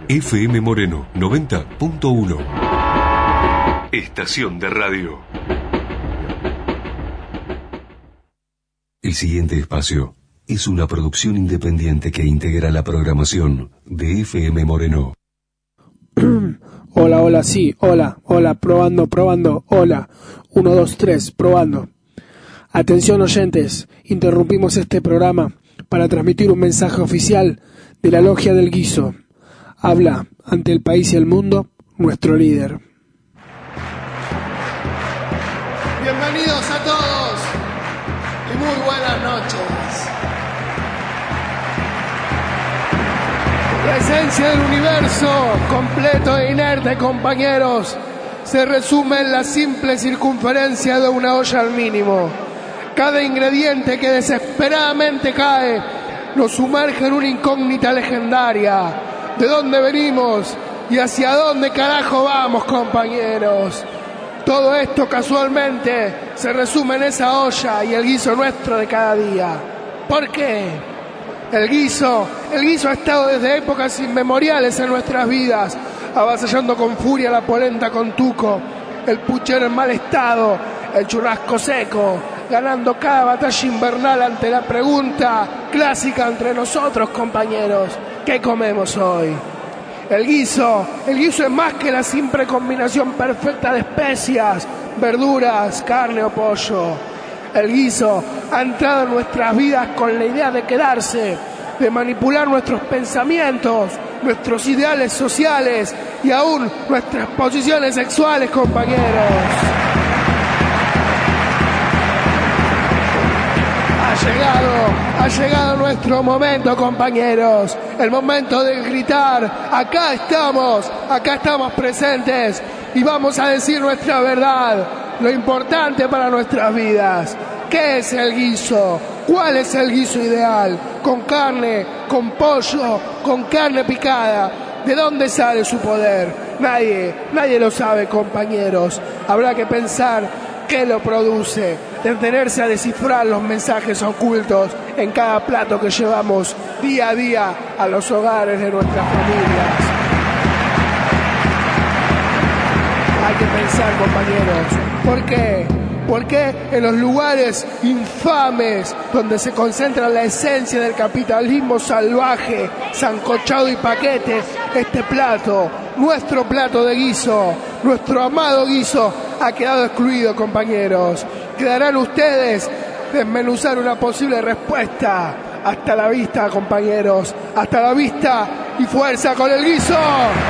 FM Moreno 90.1. Estación de radio. El siguiente espacio es una producción independiente que integra la programación de FM Moreno. Hola, sí, hola, probando, hola, 1, 2, 3, probando. Atención oyentes, interrumpimos este programa para transmitir un mensaje oficial de la Logia del Guiso. Habla ante el país y el mundo nuestro líder. Bienvenidos a todos y muy buenas noches. La esencia del universo, completo e inerte, compañeros, se resume en la simple circunferencia de una olla al mínimo. Cada ingrediente que desesperadamente cae nos sumerge en una incógnita legendaria. ¿De dónde venimos y hacia dónde carajo vamos, compañeros? Todo esto casualmente se resume en esa olla y el guiso nuestro de cada día. ¿Por qué? El guiso ha estado desde épocas inmemoriales en nuestras vidas, avasallando con furia la polenta con tuco, el puchero en mal estado, el churrasco seco, ganando cada batalla invernal ante la pregunta clásica entre nosotros, compañeros: ¿qué comemos hoy? El guiso es más que la simple combinación perfecta de especias, verduras, carne o pollo. El guiso ha entrado en nuestras vidas con la idea de quedarse, de manipular nuestros pensamientos, nuestros ideales sociales y aún nuestras posiciones sexuales, compañeros. Ha llegado nuestro momento, compañeros, el momento de gritar: acá estamos presentes y vamos a decir nuestra verdad, lo importante para nuestras vidas. ¿Qué es el guiso? ¿Cuál es el guiso ideal? ¿Con carne, con pollo, con carne picada? ¿De dónde sale su poder? Nadie lo sabe, compañeros. Habrá que pensar qué lo produce, detenerse a descifrar los mensajes ocultos en cada plato que llevamos día a día a los hogares de nuestras familias. Hay que pensar, compañeros, ¿por qué? ¿Por qué en los lugares infames donde se concentra la esencia del capitalismo salvaje, sancochado y paquete, este plato, nuestro plato de guiso, nuestro amado guiso, ha quedado excluido, compañeros? Quedarán ustedes desmenuzar una posible respuesta. Hasta la vista, compañeros, hasta la vista y fuerza con el guiso.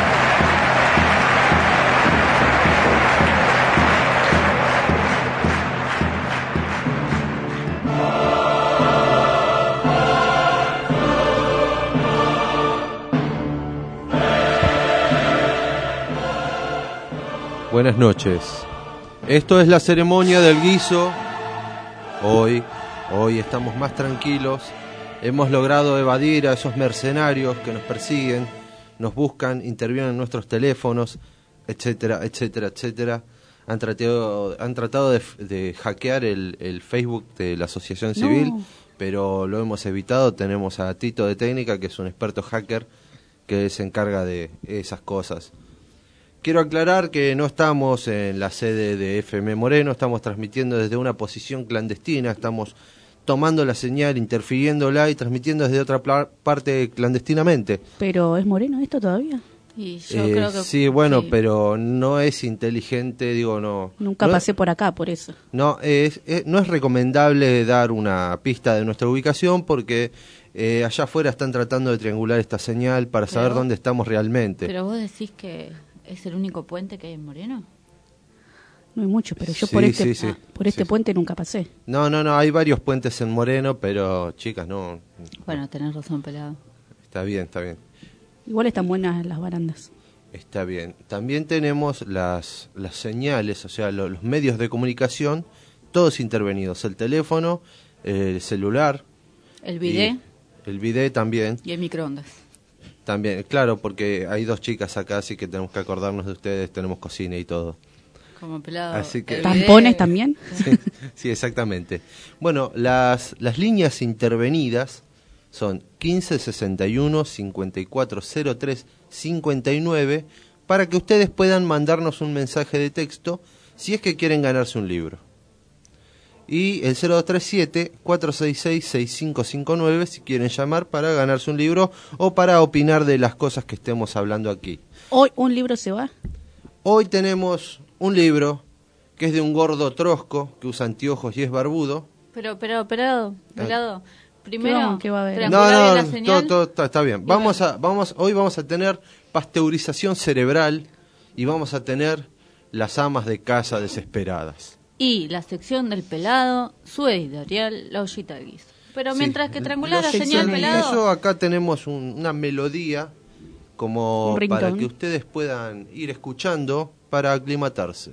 Buenas noches. Esto es la ceremonia del guiso. Hoy estamos más tranquilos. Hemos logrado evadir a esos mercenarios que nos persiguen, nos buscan, intervienen en nuestros teléfonos, etcétera, etcétera, etcétera. Han tratado de hackear el Facebook de la Asociación Civil, pero lo hemos evitado. Tenemos a Tito de Técnica, que es un experto hacker que se encarga de esas cosas. Quiero aclarar que no estamos en la sede de FM Moreno, estamos transmitiendo desde una posición clandestina, estamos tomando la señal, interfiriéndola y transmitiendo desde otra parte clandestinamente. ¿Pero es Moreno esto todavía? Y yo creo que sí, bueno, sí. Pero no es inteligente, no. Nunca pasé por acá, por eso. No es recomendable dar una pista de nuestra ubicación porque allá afuera están tratando de triangular esta señal para saber dónde estamos realmente. Pero vos decís que ¿es el único puente que hay en Moreno? No hay mucho, pero yo sí, por este puente nunca pasé. No, hay varios puentes en Moreno, pero chicas, no. Bueno, tenés razón, pelado. Está bien. Igual están buenas las barandas. Está bien. También tenemos las señales, o sea, los medios de comunicación, todos intervenidos. El teléfono, el celular. El bidet. El bidet también. Y el microondas. También, claro, porque hay 2 chicas acá, así que tenemos que acordarnos de ustedes, tenemos cocina y todo. Como pelado. Así que... ¿Tampones también? Sí, exactamente. Bueno, las líneas intervenidas Son 1561 5403 59 para que ustedes puedan mandarnos un mensaje de texto si es que quieren ganarse un libro. Y el 0237-466-6559 si quieren llamar para ganarse un libro o para opinar de las cosas que estemos hablando aquí. ¿Hoy un libro se va? Hoy tenemos un libro que es de un gordo trosco que usa anteojos y es barbudo. Pero, pelado. Primero, ¿Qué va a haber? triangular bien la señal. todo está bien. Hoy vamos a tener pasteurización cerebral y vamos a tener las amas de casa desesperadas. Y la sección del pelado, su editorial, La Ollita del Guiso. Pero mientras que triangular la señal pelado... Eso acá tenemos una melodía como Un para ringtone. que ustedes puedan ir escuchando para aclimatarse.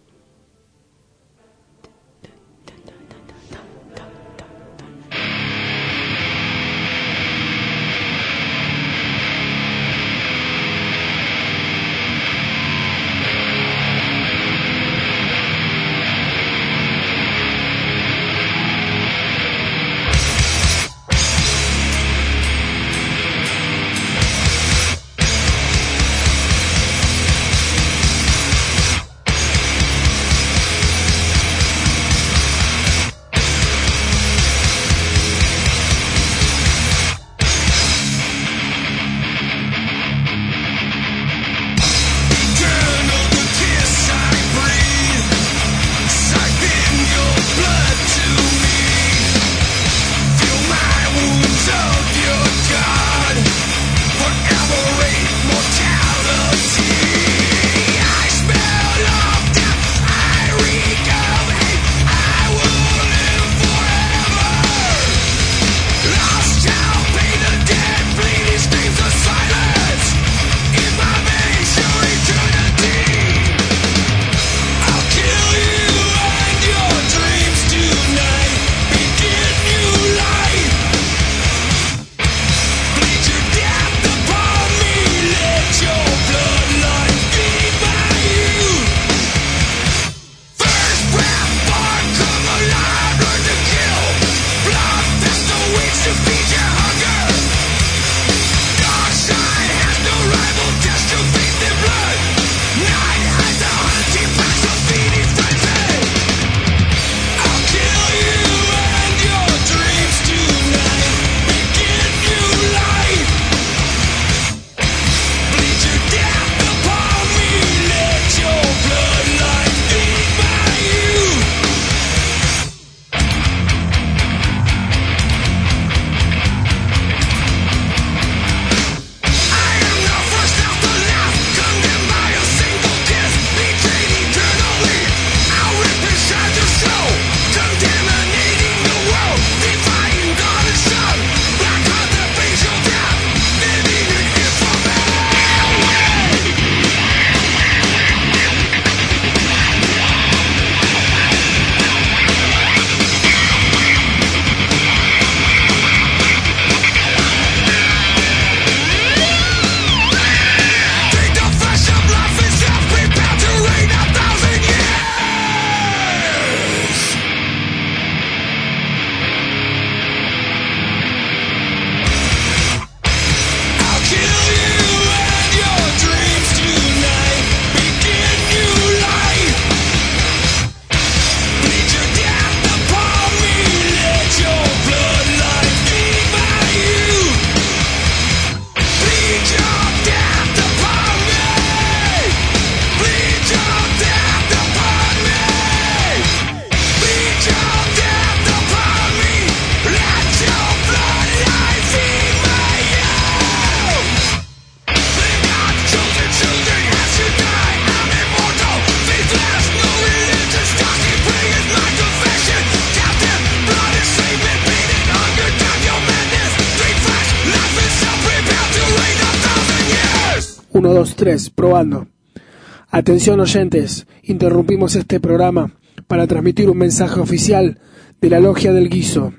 Uno, dos, tres, probando. Atención oyentes, interrumpimos este programa para transmitir un mensaje oficial de la Logia del Guiso.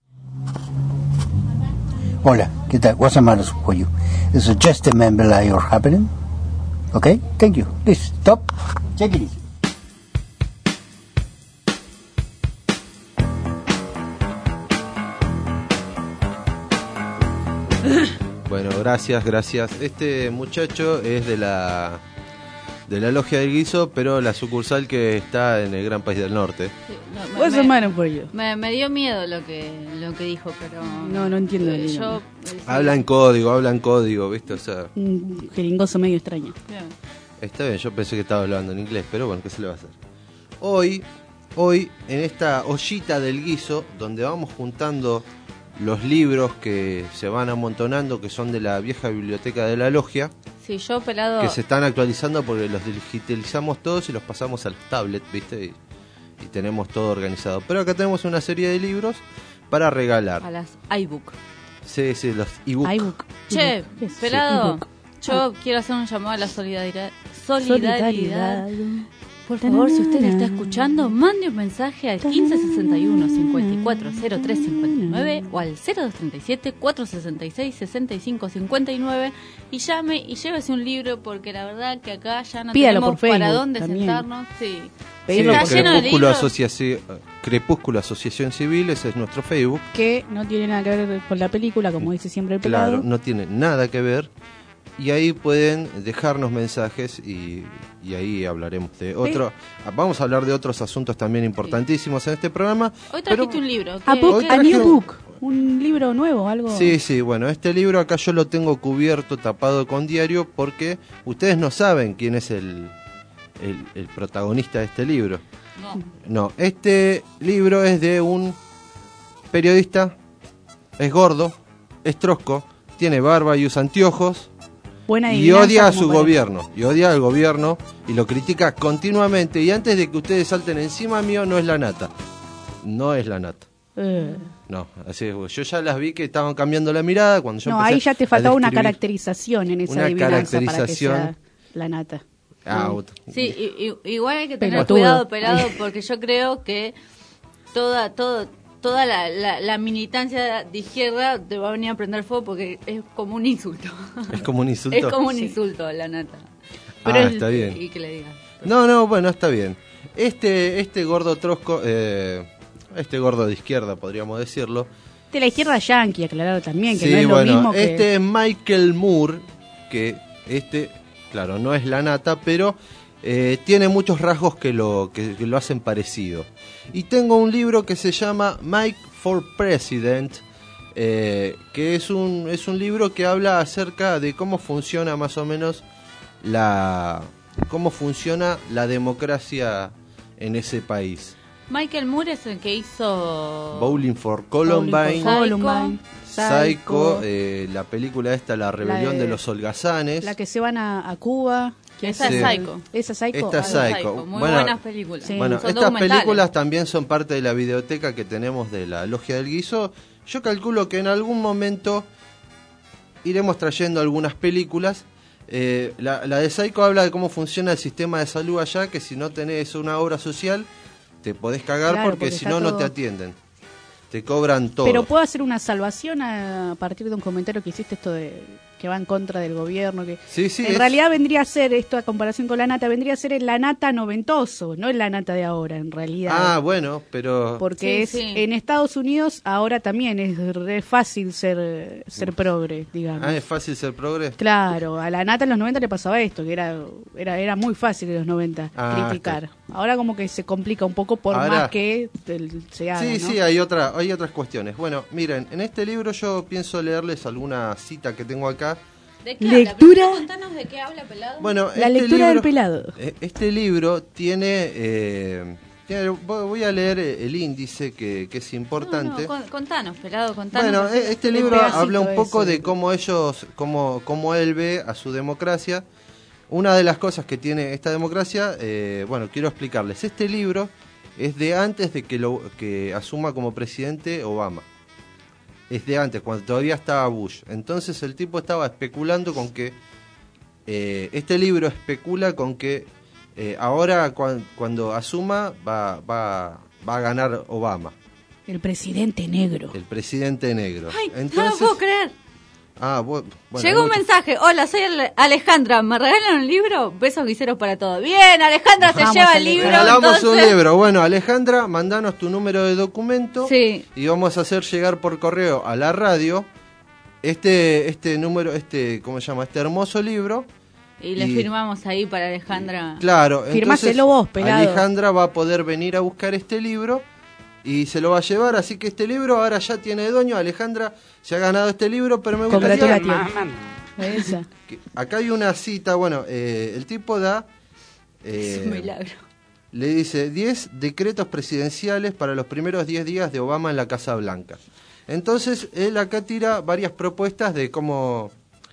Hola, ¿qué tal? What's the matter for you? This is just a member that you're happening. Okay, thank you. Please stop. Take it easy. Bueno, gracias. Este muchacho es de la Logia del Guiso, pero la sucursal que está en el Gran País del Norte. Sí, What's the matter for you? me dio miedo lo que dijo, pero... No entiendo el Yo... Habla en código, ¿viste? O sea, Un jeringoso medio extraño. Bien. está bien, yo pensé que estaba hablando en inglés, pero bueno, ¿qué se le va a hacer? Hoy, en esta ollita del guiso, donde vamos juntando los libros que se van amontonando, que son de la vieja biblioteca de la Logia, Sí, yo pelado... que se están actualizando porque los digitalizamos todos y los pasamos a las tablets, ¿viste? Y tenemos todo organizado. Pero acá tenemos una serie de libros para regalar. A las iBook. Sí, los ebook. iBook. Che, ¿Qué es? pelado, ebook. yo quiero hacer un llamado a la solidaridad. Solidaridad. Por favor, si usted está escuchando, mande un mensaje al 1561 540359 o al 0237 466 6559 y llame y llévese un libro, porque la verdad que acá ya no Pídalo tenemos por para Facebook dónde también. sentarnos. Sí. Pedirlo Está por lleno de Crepúsculo, libros. Crepúsculo Asociación Civil, ese es nuestro Facebook. Que no tiene nada que ver con la película, como dice siempre el pelado. Claro, no tiene nada que ver. Y ahí pueden dejarnos mensajes y ahí hablaremos de otro. Vamos a hablar de otros asuntos también importantísimos en este programa. Hoy trajiste un libro. A, book, Hoy a traje new un- book. Un libro nuevo, algo. Sí, bueno, este libro acá yo lo tengo cubierto, tapado con diario, porque ustedes no saben quién es el protagonista de este libro. No, este libro es de un periodista, es gordo, es trosco, tiene barba y usa anteojos. Buena Y adivinanza odia a como su para- gobierno, y odia al gobierno y lo critica continuamente. Y antes de que ustedes salten encima mío, no es la nata. No es la nata. No, así es. Yo ya las vi que estaban cambiando la mirada cuando yo No, empecé ahí ya te a faltaba una describir. caracterización en esa Una adivinanza para que caracterización. sea la nata. Sí, igual hay que tener Pelotudo. cuidado, pelado, porque yo creo que toda la militancia de izquierda te va a venir a prender fuego, porque es como un insulto. Es como un insulto. Es como un insulto, la nata. Está bien. Y que le digan. No, bueno, está bien. Este gordo trosco, este gordo de izquierda, podríamos decirlo. De la izquierda yanqui, aclarado también, que Sí, no es lo bueno, mismo que... este es Michael Moore, que claro, no es la nata, pero tiene muchos rasgos que lo hacen parecido. Y tengo un libro que se llama Mike for President, que es un libro que habla acerca de cómo funciona más o menos cómo funciona la democracia en ese país. Michael Moore es el que hizo Bowling for Columbine, Columbine, Psycho, la película esta, La Rebelión La de los Holgazanes. La que se van a Cuba. que Esa Sí. es Psycho. ¿Esa es Psycho? Esta es Ah, Psycho. Muy Bueno, buenas películas. sí. Bueno, Son estas documentales. películas también son parte de la videoteca que tenemos de la Logia del Guiso. Yo calculo que en algún momento iremos trayendo algunas películas. La de Psycho habla de cómo funciona el sistema de salud allá, que si no tenés una obra social te podés cagar, Claro, porque si está no, no todo- te atienden. Te cobran todo. Pero puedo hacer una salvación a partir de un comentario que hiciste, esto de que va en contra del gobierno. Que Sí, sí, en es- realidad vendría a ser, esto a comparación con la nata, vendría a ser el la nata noventoso, no el la nata de ahora, en realidad. Ah, bueno, pero... Porque Sí, sí. en Estados Unidos ahora también es re fácil ser progre, digamos. es fácil ser progre. Claro, a la nata en los 90 le pasaba esto, que era muy fácil en los 90 Ah, criticar. Ahora como que se complica un poco por Ahora- más que se haga, Sí, ¿no? sí, hay otras cuestiones. Bueno, miren, en este libro yo pienso leerles alguna cita que tengo acá. ¿De qué Lectura- habla? Contanos de qué habla, pelado. Bueno, La lectura del pelado. Este libro tiene voy a leer el índice que es importante. No, contanos, pelado, contanos. Bueno, así este lo- libro pedacito habla un poco ese. de cómo él ve a su democracia. Una de las cosas que tiene esta democracia, bueno, quiero explicarles. Este libro es de antes de que asuma como presidente Obama. Es de antes, cuando todavía estaba Bush. Entonces el tipo estaba especulando con que... este libro especula con que ahora cuando asuma va a ganar Obama, El presidente negro. el presidente negro. Ay, no Entonces, lo puedo creer. bueno, Llegó un mucho- mensaje. Hola, soy Alejandra. ¿Me regalan un libro? Besos guiseros para todos. Bien, Alejandra se Vamos, lleva el Alejandra. libro. Regalamos entonces... un libro. Bueno, Alejandra, mandanos tu número de documento Sí. y vamos a hacer llegar por correo a la radio este número, ¿cómo se llama? Este hermoso libro. Y le firmamos ahí para Alejandra. Claro, Firmáselo vos, pelado. Alejandra va a poder venir a buscar este libro y se lo va a llevar, así que este libro ahora ya tiene dueño. Alejandra se ha ganado este libro, pero me gustaría... Acá hay una cita, bueno, el tipo da... es un milagro. Le dice 10 decretos presidenciales para los primeros 10 días de Obama en la Casa Blanca. Entonces, él acá tira varias propuestas de cómo...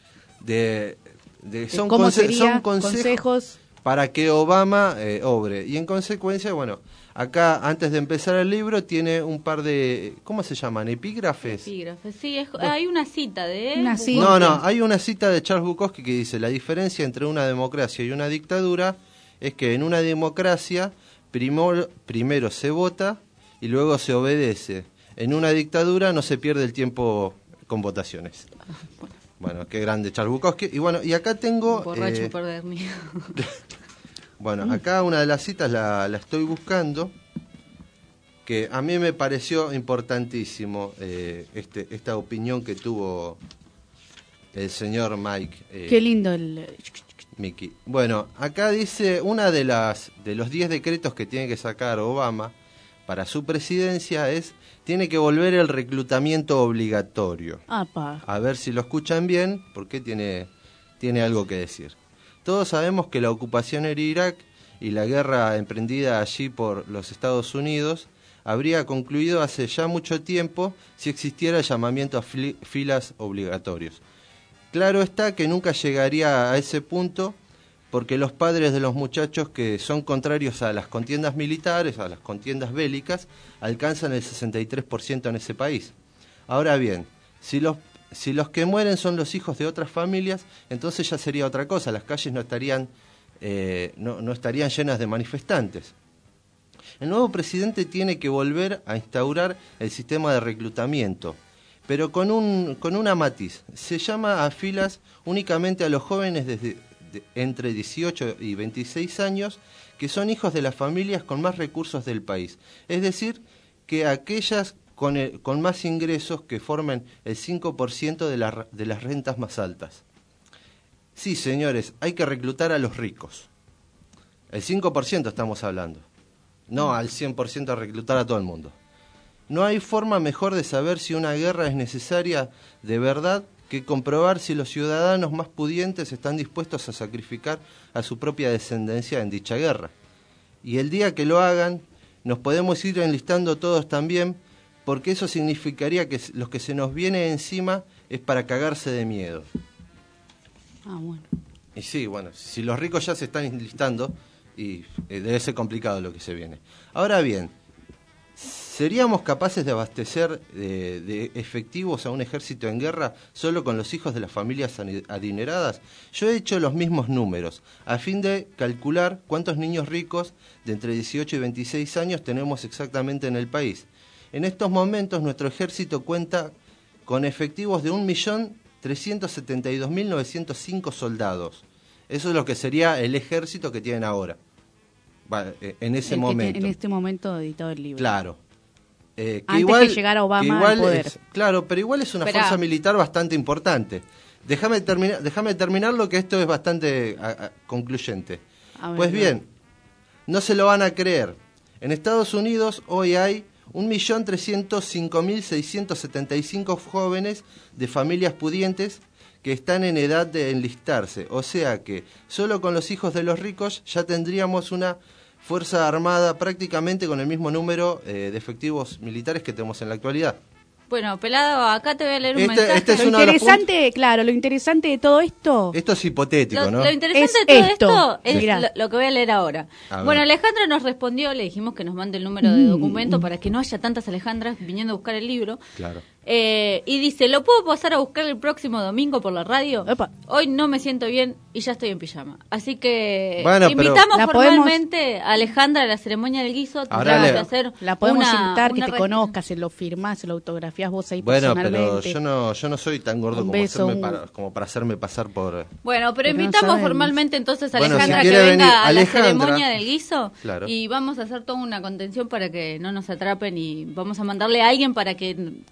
son consejos para que Obama obre. Y en consecuencia, bueno, acá antes de empezar el libro tiene un par de, ¿cómo se llaman? ¿Epígrafes? Epígrafes, sí, hay una cita de él. No, hay una cita de Charles Bukowski que dice: la diferencia entre una democracia y una dictadura es que en una democracia primero se vota y luego se obedece. En una dictadura no se pierde el tiempo con votaciones. Bueno, qué grande Charles Bukowski. Y bueno, y acá tengo... Borracho perdernido. Bueno, acá una de las citas la estoy buscando, que a mí me pareció importantísimo esta opinión que tuvo el señor Mike. Qué lindo el... Mickey. Bueno, acá dice, una de los 10 decretos que tiene que sacar Obama para su presidencia es: tiene que volver el reclutamiento obligatorio. Apa. A ver si lo escuchan bien, porque tiene algo que decir. Todos sabemos que la ocupación en Irak y la guerra emprendida allí por los Estados Unidos habría concluido hace ya mucho tiempo si existiera el llamamiento a filas obligatorios. Claro está que nunca llegaría a ese punto, porque los padres de los muchachos que son contrarios a las contiendas militares, a las contiendas bélicas, alcanzan el 63% en ese país. Ahora bien, si los que mueren son los hijos de otras familias, entonces ya sería otra cosa. Las calles no estarían llenas de manifestantes. El nuevo presidente tiene que volver a instaurar el sistema de reclutamiento, pero con una matiz. Se llama a filas únicamente a los jóvenes entre 18 y 26 años que son hijos de las familias con más recursos del país. Es decir, que aquellas con más ingresos que formen el 5% de las rentas más altas. Sí, señores, hay que reclutar a los ricos. El 5% estamos hablando. No al 100% reclutar a todo el mundo. No hay forma mejor de saber si una guerra es necesaria de verdad que comprobar si los ciudadanos más pudientes están dispuestos a sacrificar a su propia descendencia en dicha guerra. Y el día que lo hagan, nos podemos ir enlistando todos también, porque eso significaría que lo que se nos viene encima es para cagarse de miedo. Ah, bueno. Y sí, bueno, si los ricos ya se están enlistando, y debe ser complicado lo que se viene. Ahora bien, ¿seríamos capaces de abastecer de efectivos a un ejército en guerra solo con los hijos de las familias adineradas? Yo he hecho los mismos números, a fin de calcular cuántos niños ricos de entre 18 y 26 años tenemos exactamente en el país. En estos momentos nuestro ejército cuenta con efectivos de 1.372.905 soldados. Eso es lo que sería el ejército que tienen ahora, en ese momento. En este momento editado el libro. Claro. Antes que llegara Obama al poder. Claro, pero igual es una fuerza militar bastante importante. Déjame terminarlo, que esto es bastante concluyente. Pues bien, no se lo van a creer. En Estados Unidos hoy hay 1.305.675 jóvenes de familias pudientes que están en edad de enlistarse. O sea que solo con los hijos de los ricos ya tendríamos una fuerza armada prácticamente con el mismo número de efectivos militares que tenemos en la actualidad. Bueno, Pelado, acá te voy a leer un mensaje. Lo interesante de todo esto... Esto es hipotético, ¿no? Lo interesante de todo esto es lo que voy a leer ahora. Bueno, Alejandra nos respondió, le dijimos que nos mande el número de documento para que no haya tantas Alejandras viniendo a buscar el libro. Claro. Y dice, ¿lo puedo pasar a buscar el próximo domingo por la radio? Epa. Hoy no me siento bien y ya estoy en pijama. Así que invitamos formalmente a Alejandra a la ceremonia del guiso. La podemos invitar, que te conozcas, se lo firmás, se lo autografías vos ahí personalmente. Bueno, pero yo no soy tan gordo como para hacerme pasar por... Bueno, pero invitamos formalmente entonces a Alejandra que venga a la ceremonia del guiso. Claro. Y vamos a hacer toda una contención para que no nos atrapen y vamos a mandarle a alguien para que no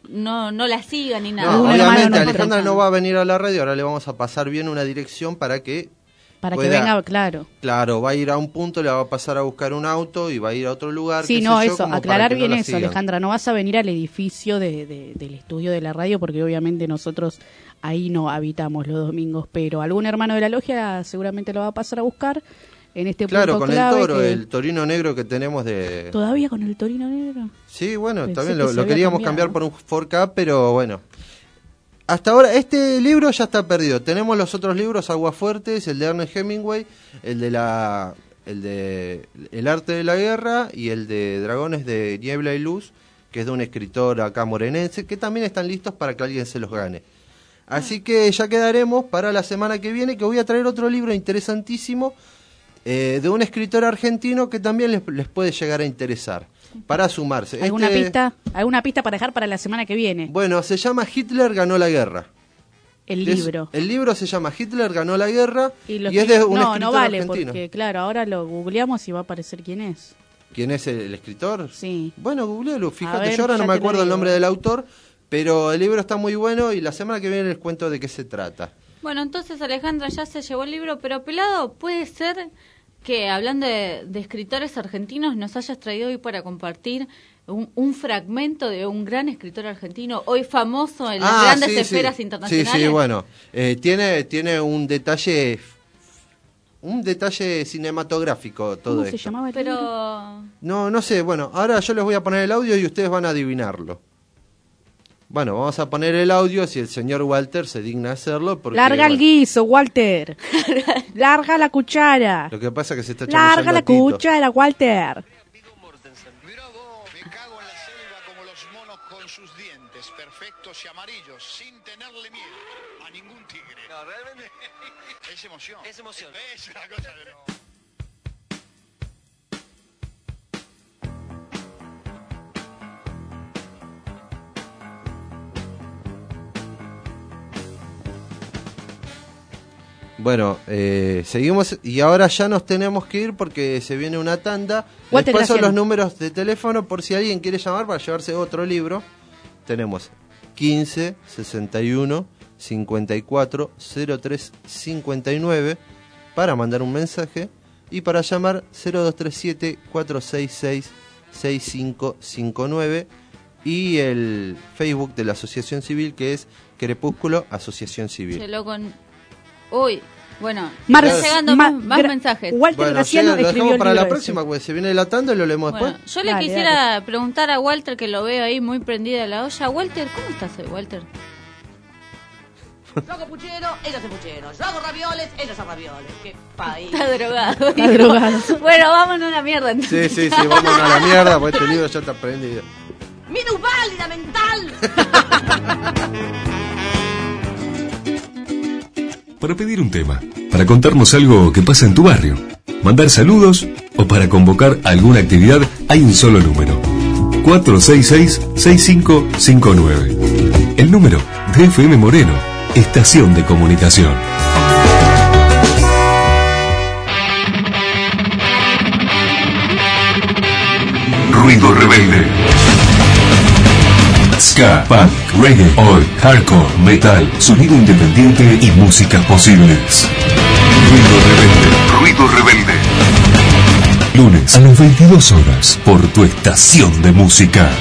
no la siga ni nada. No, Algún hermano obviamente no Alejandra está no va a venir a la radio, ahora le vamos a pasar bien una dirección para que Para pueda- que venga, claro. Claro, va a ir a un punto, le va a pasar a buscar un auto y va a ir a otro lugar. Sí, qué no, sé yo, eso, como para aclarar que no bien la eso, sigan. Alejandra. No vas a venir al edificio del estudio de la radio porque obviamente nosotros ahí no habitamos los domingos, pero algún hermano de la logia seguramente lo va a pasar a buscar en este Claro, punto con clave el toro, que- el torino negro que tenemos de... ¿Todavía con el Torino negro? Sí, bueno, Pensé también que se lo había queríamos cambiado. cambiar por un 4K, pero bueno. Hasta ahora, este libro ya está perdido. Tenemos los otros libros, Aguafuertes, el de Ernest Hemingway, el de El arte de la guerra y el de Dragones de Niebla y Luz, que es de un escritor acá morenense, que también están listos para que alguien se los gane. Así que ya quedaremos para la semana que viene, que voy a traer otro libro interesantísimo de un escritor argentino que también les puede llegar a interesar, para sumarse. ¿Alguna pista para dejar para la semana que viene? Bueno, se llama Hitler ganó la guerra. El Es- libro. El libro se llama Hitler ganó la guerra y, los es que- de un no escritor vale, argentino. porque claro, ahora lo googleamos y va a aparecer quién es. ¿Quién es el escritor? Sí. Bueno, googlealo. Fíjate, ver, yo ahora no ya me te acuerdo lo el digo. nombre del autor, pero el libro está muy bueno y la semana que viene les cuento de qué se trata. Bueno, entonces Alejandra ya se llevó el libro, pero Pelado, puede ser que hablando de escritores argentinos nos hayas traído hoy para compartir un fragmento de un gran escritor argentino, hoy famoso en las grandes esferas internacionales. Sí, bueno, tiene un detalle cinematográfico todo ¿Cómo esto. se llamaba el libro? Pero No sé, bueno, ahora yo les voy a poner el audio y ustedes van a adivinarlo. Bueno, vamos a poner el audio si el señor Walter se digna hacerlo. Porque, Larga el bueno, guiso, Walter. Larga la cuchara. lo que pasa es que se está echando Larga ya la el gatito. cuchara, Walter. Mirá vos, me cago en la selva como los monos con sus dientes, perfectos y amarillos, sin tenerle miedo a ningún tigre. No, realmente. Es emoción. Es emoción. Es una cosa de no. Bueno, seguimos y ahora ya nos tenemos que ir porque se viene una tanda. Walter, Les paso gracias. los números de teléfono por si alguien quiere llamar para llevarse otro libro. Tenemos 15 61 54 03 59 para mandar un mensaje y para llamar 0237 466 6559 y el Facebook de la Asociación Civil que es Crepúsculo Asociación Civil. che, loco, uy, bueno, Mar- están llegando Ma- más gra- mensajes. Walter Bueno, Graciano llega, lo escribió dejamos el para libro la ese. próxima, porque se viene la tanda y lo leemos Bueno, después. yo le Dale, quisiera preguntar a Walter, que lo veo ahí muy prendida la olla. Walter, ¿cómo estás hoy, Walter? Yo hago puchero, ellos hacen puchero. Yo hago ravioles, ellos hacen ravioles. Qué país. Está drogado. Está drogado. Bueno, vámonos a la mierda entonces. Sí, vamos a la mierda, porque este libro ya está prendido. ¡Minusválida mental! Para pedir un tema, para contarnos algo que pasa en tu barrio, mandar saludos o para convocar alguna actividad, hay un solo número: 466-6559. El número de FM Moreno, Estación de Comunicación. Ruido rebelde. Ska, punk, reggae, oi, hardcore, metal, sonido independiente y músicas posibles. Ruido rebelde. Lunes a las 22 horas por tu estación de música.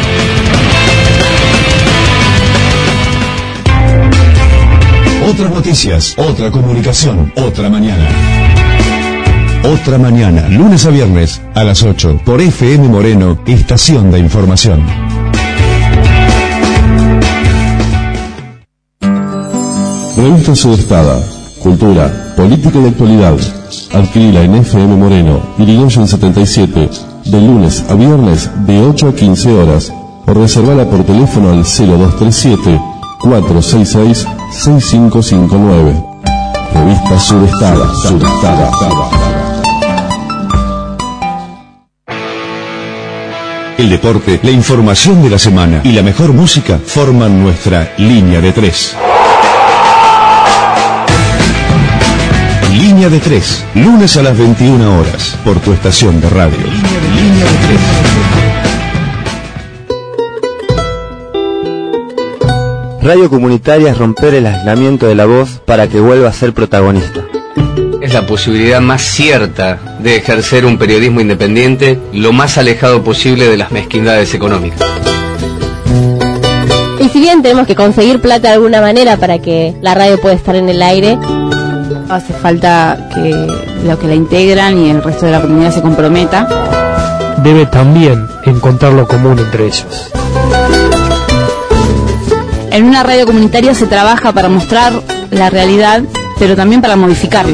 Otras noticias, otra comunicación, otra mañana. Otra mañana, lunes a viernes a las 8 por FM Moreno, Estación de Información. Revista Sudestada, cultura, política y actualidad. Adquirila en FM Moreno, Irigoyen 77, de lunes a viernes de 8 a 15 horas. O reservala por teléfono al 0237 466 6559. Revista Sudestada. El deporte, la información de la semana y la mejor música forman nuestra línea de tres. Línea de tres, lunes a las 21 horas, por tu estación de radio. Línea de tres. Radio comunitaria es romper el aislamiento de la voz para que vuelva a ser protagonista. Es la posibilidad más cierta de ejercer un periodismo independiente lo más alejado posible de las mezquindades económicas. Y si bien tenemos que conseguir plata de alguna manera para que la radio pueda estar en el aire, hace falta que los que la integran y el resto de la comunidad se comprometa. Debe también encontrar lo común entre ellos. En una radio comunitaria se trabaja para mostrar la realidad, pero también para modificarla.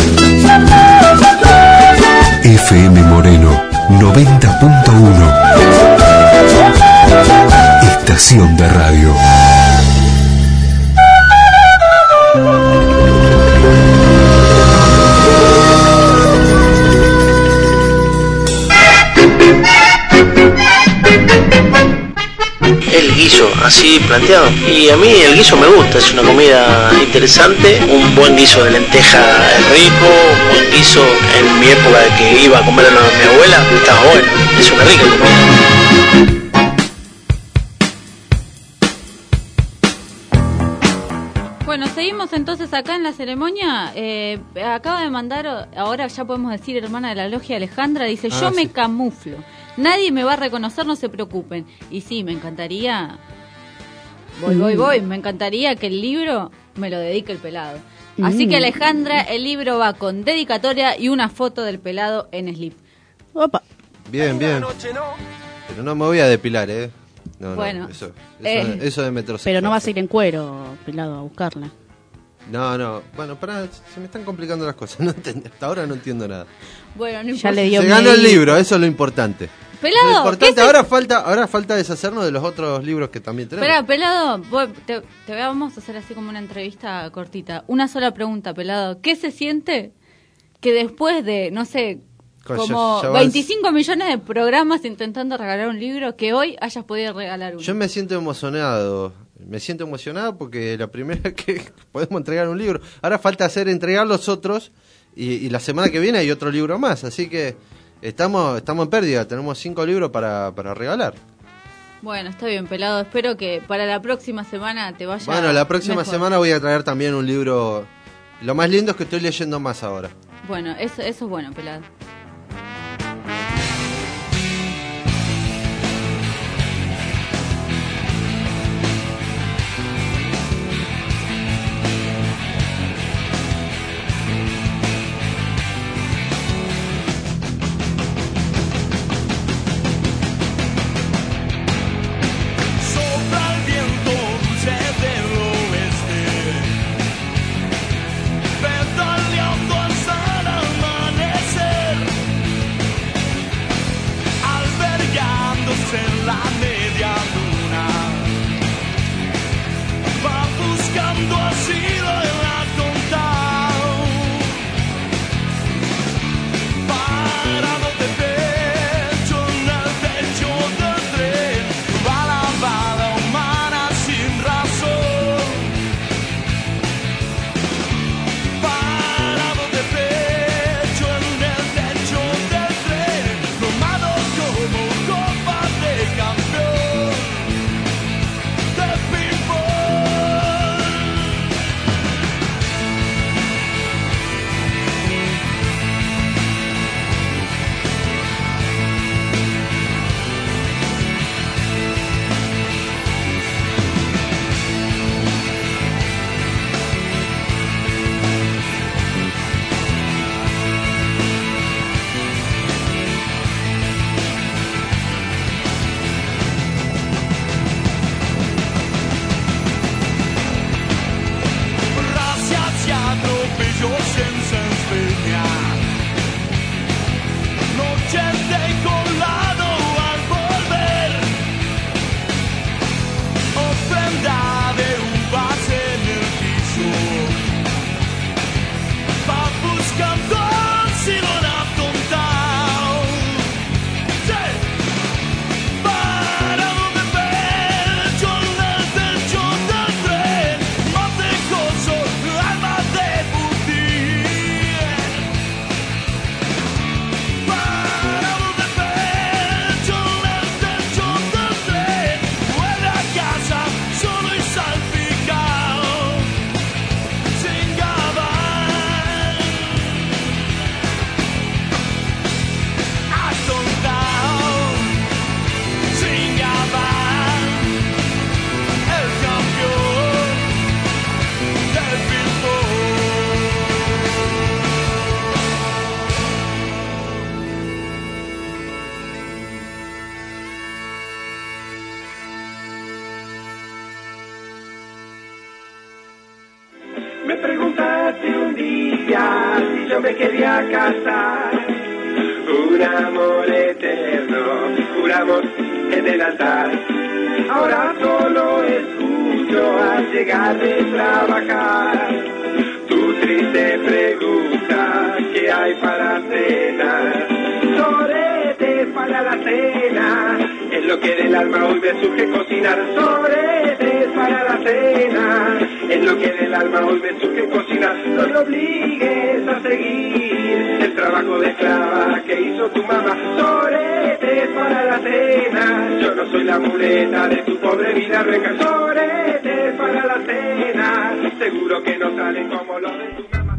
FM Moreno 90.1. Estación de radio. El guiso, así planteado. Y a mí el guiso me gusta, es una comida interesante. Un buen guiso de lenteja es rico, un buen guiso en mi época de que iba a comer a mi abuela, estaba bueno, es una rica comida. Bueno, seguimos entonces acá en la ceremonia. Acaba de mandar, ahora ya podemos decir, hermana de la logia Alejandra, dice, yo me camuflo. Nadie me va a reconocer, no se preocupen. Y sí, me encantaría... Voy. Me encantaría que el libro me lo dedique el pelado. Así que Alejandra, el libro va con dedicatoria y una foto del pelado en slip. Opa. Bien. Pero no me voy a depilar, No, bueno, eso de metrosexual. Pero no vas a ir en cuero, pelado, a buscarla. No. Bueno, pará, se me están complicando las cosas. Hasta ahora no entiendo nada. Bueno, no ya importa. le dio se ganó el libro, eso es lo importante. Pelado, lo importante, ahora falta deshacernos de los otros libros que también tenemos. Espera, pelado, vamos a hacer así como una entrevista cortita. Una sola pregunta, pelado. ¿Qué se siente que después de, no sé, como 25 millones de programas intentando regalar un libro, que hoy hayas podido regalar uno? Yo me siento emocionado. Porque la primera vez que podemos entregar un libro. Ahora falta entregar los otros y la semana que viene hay otro libro más. Así que estamos en pérdida. Tenemos 5 libros para regalar. Bueno, está bien, pelado. Espero que para la próxima semana te vaya. Bueno, la próxima mejor. semana voy a traer también un libro. Lo más lindo es que estoy leyendo más ahora. Bueno, eso es bueno, pelado. Salve cambiar si yo me quería casar. Un amor eterno, juramos en el altar. Ahora solo escucho al llegar de trabajar tu triste pregunta, ¿qué hay para cenar? Soretes para la cena, es lo que del alma hoy me surge cocinar. Soretes para la cena, es lo que del alma hoy me surge cocinar. No te obligues a seguir el trabajo de esclava que hizo tu mamá. Soretes para la cena, yo no soy la muleta de tu pobre vida. Venga, soretes para la cena, seguro que no salen como los de tu mamá.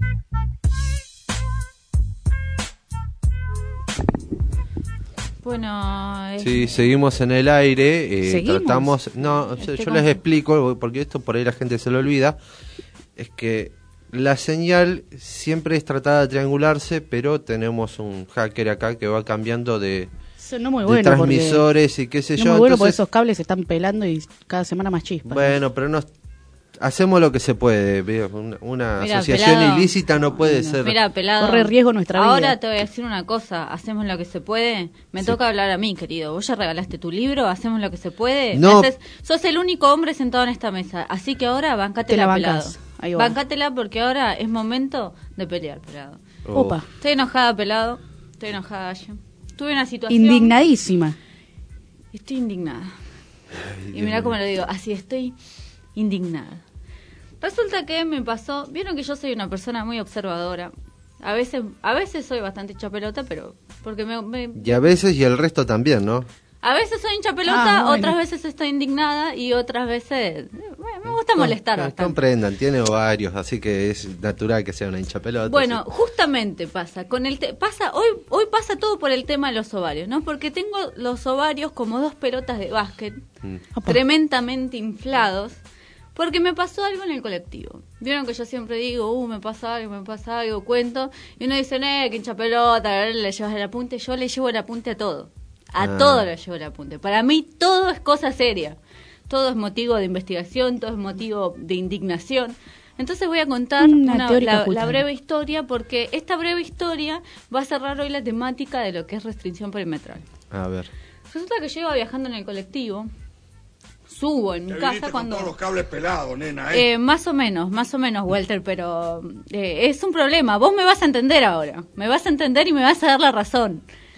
Bueno, sí, seguimos en el aire. ¿Seguimos? Tratamos. No, yo les explico, porque esto por ahí la gente se lo olvida. Es que la señal siempre es tratada de triangularse, pero tenemos un hacker acá que va cambiando de, Eso no muy de bueno, transmisores y qué sé no yo. muy bueno porque Entonces, esos cables se están pelando y cada semana más chispas. bueno, pero hacemos lo que se puede. Veo, una Mira, asociación pelado. ilícita no puede ser. Mira, pelado. Corre riesgo nuestra vida. Ahora te voy a decir una cosa. Hacemos lo que se puede. Me toca hablar a mí, querido. Vos ya regalaste tu libro. Hacemos lo que se puede. No. Sos el único hombre sentado en esta mesa. Así que ahora Te bancátela, la pelado. bancás. Ahí va. Bancátela porque ahora es momento de pelear, pelado. Opa. Estoy enojada, pelado. Estoy enojada, Aye. Tuve una situación. Indignadísima. Estoy indignada. Y mirá cómo lo digo. Así estoy indignada. Resulta que me pasó, vieron que yo soy una persona muy observadora. A veces soy bastante hincha pelota, pero porque Y a veces y el resto también, ¿no? a veces soy hincha pelota, bueno. otras veces estoy indignada y otras veces me gusta molestar bastante. Comprendan, tiene ovarios, así que es natural que sea una hincha pelota. Bueno, sí. justamente pasa con hoy pasa todo por el tema de los ovarios, ¿no? Porque tengo los ovarios como dos pelotas de básquet tremendamente inflados. Porque me pasó algo en el colectivo. Vieron que yo siempre digo, me pasa algo, cuento. Y uno dice, que hincha pelota, le llevas el apunte. Yo le llevo el apunte a todo. A todo le llevo el apunte. Para mí todo es cosa seria. Todo es motivo de investigación, todo es motivo de indignación. Entonces voy a contar la breve historia, porque esta breve historia va a cerrar hoy la temática de lo que es restricción perimetral. A ver. Resulta que yo iba viajando en el colectivo. Subo en mi casa cuando... Con todos los cables pelados, nena, Más o menos, Walter, pero es un problema. Vos me vas a entender ahora. Me vas a entender y me vas a dar la razón.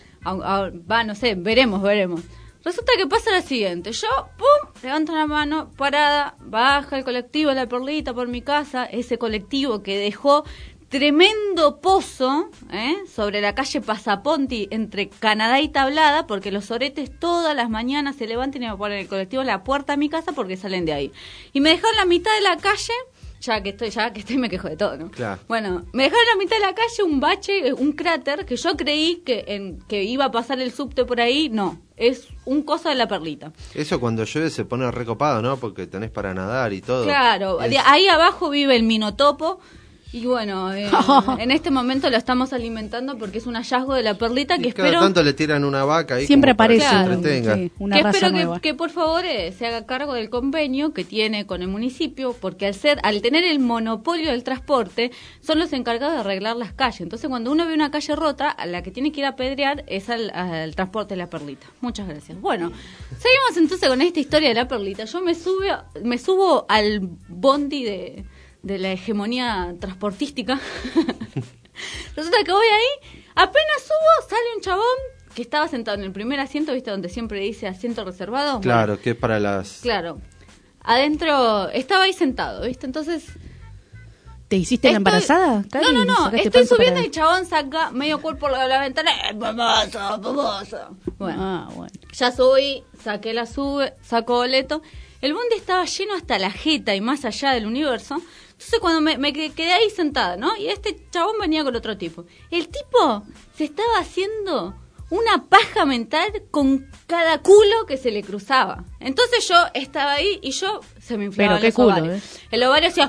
No sé, veremos. Resulta que pasa lo siguiente. Yo, pum, levanto la mano, parada, baja el colectivo La Perlita por mi casa. Ese colectivo que dejó tremendo pozo sobre la calle Pasaponti entre Canadá y Tablada, porque los oretes todas las mañanas se levantan y me ponen el colectivo en la puerta de mi casa porque salen de ahí. Y me dejaron la mitad de la calle, ya que estoy me quejo de todo, ¿no? Claro. Bueno, me dejaron la mitad de la calle un bache, un cráter, que yo creí que iba a pasar el subte por ahí. No, es un coso de La Perlita. Eso cuando llueve se pone recopado, ¿no? Porque tenés para nadar y todo. Claro, ahí abajo vive el minotopo. Y bueno, en este momento lo estamos alimentando porque es un hallazgo de La Perlita que Cada espero... tanto le tiran una vaca ahí. Siempre como para que aparece se entretenga. una que raza espero nueva. que por favor se haga cargo del convenio que tiene con el municipio, porque al tener el monopolio del transporte son los encargados de arreglar las calles. Entonces cuando uno ve una calle rota, a la que tiene que ir a pedrear es al transporte de La Perlita. Muchas gracias. Bueno, seguimos entonces con esta historia de La Perlita. Yo me subo al bondi de la hegemonía transportística. Resulta que voy ahí, apenas subo, sale un chabón que estaba sentado en el primer asiento, ¿viste? Donde siempre dice asiento reservado. Claro, Bueno, que es para las... claro. Adentro, estaba ahí sentado, ¿viste? Entonces... ¿Te hiciste la embarazada? Cari? No, ¿Sacaste estoy panza subiendo para- y el chabón saca medio cuerpo por la ventana. Famoso. Bueno, ya subí, saco boleto. El bondi estaba lleno hasta la jeta y más allá del universo. Entonces cuando me quedé ahí sentada, ¿no? Y este chabón venía con otro tipo. El tipo se estaba haciendo una paja mental con cada culo que se le cruzaba. Entonces yo estaba ahí y se me inflaban Pero qué los culo, ovarios. El ovario hacía...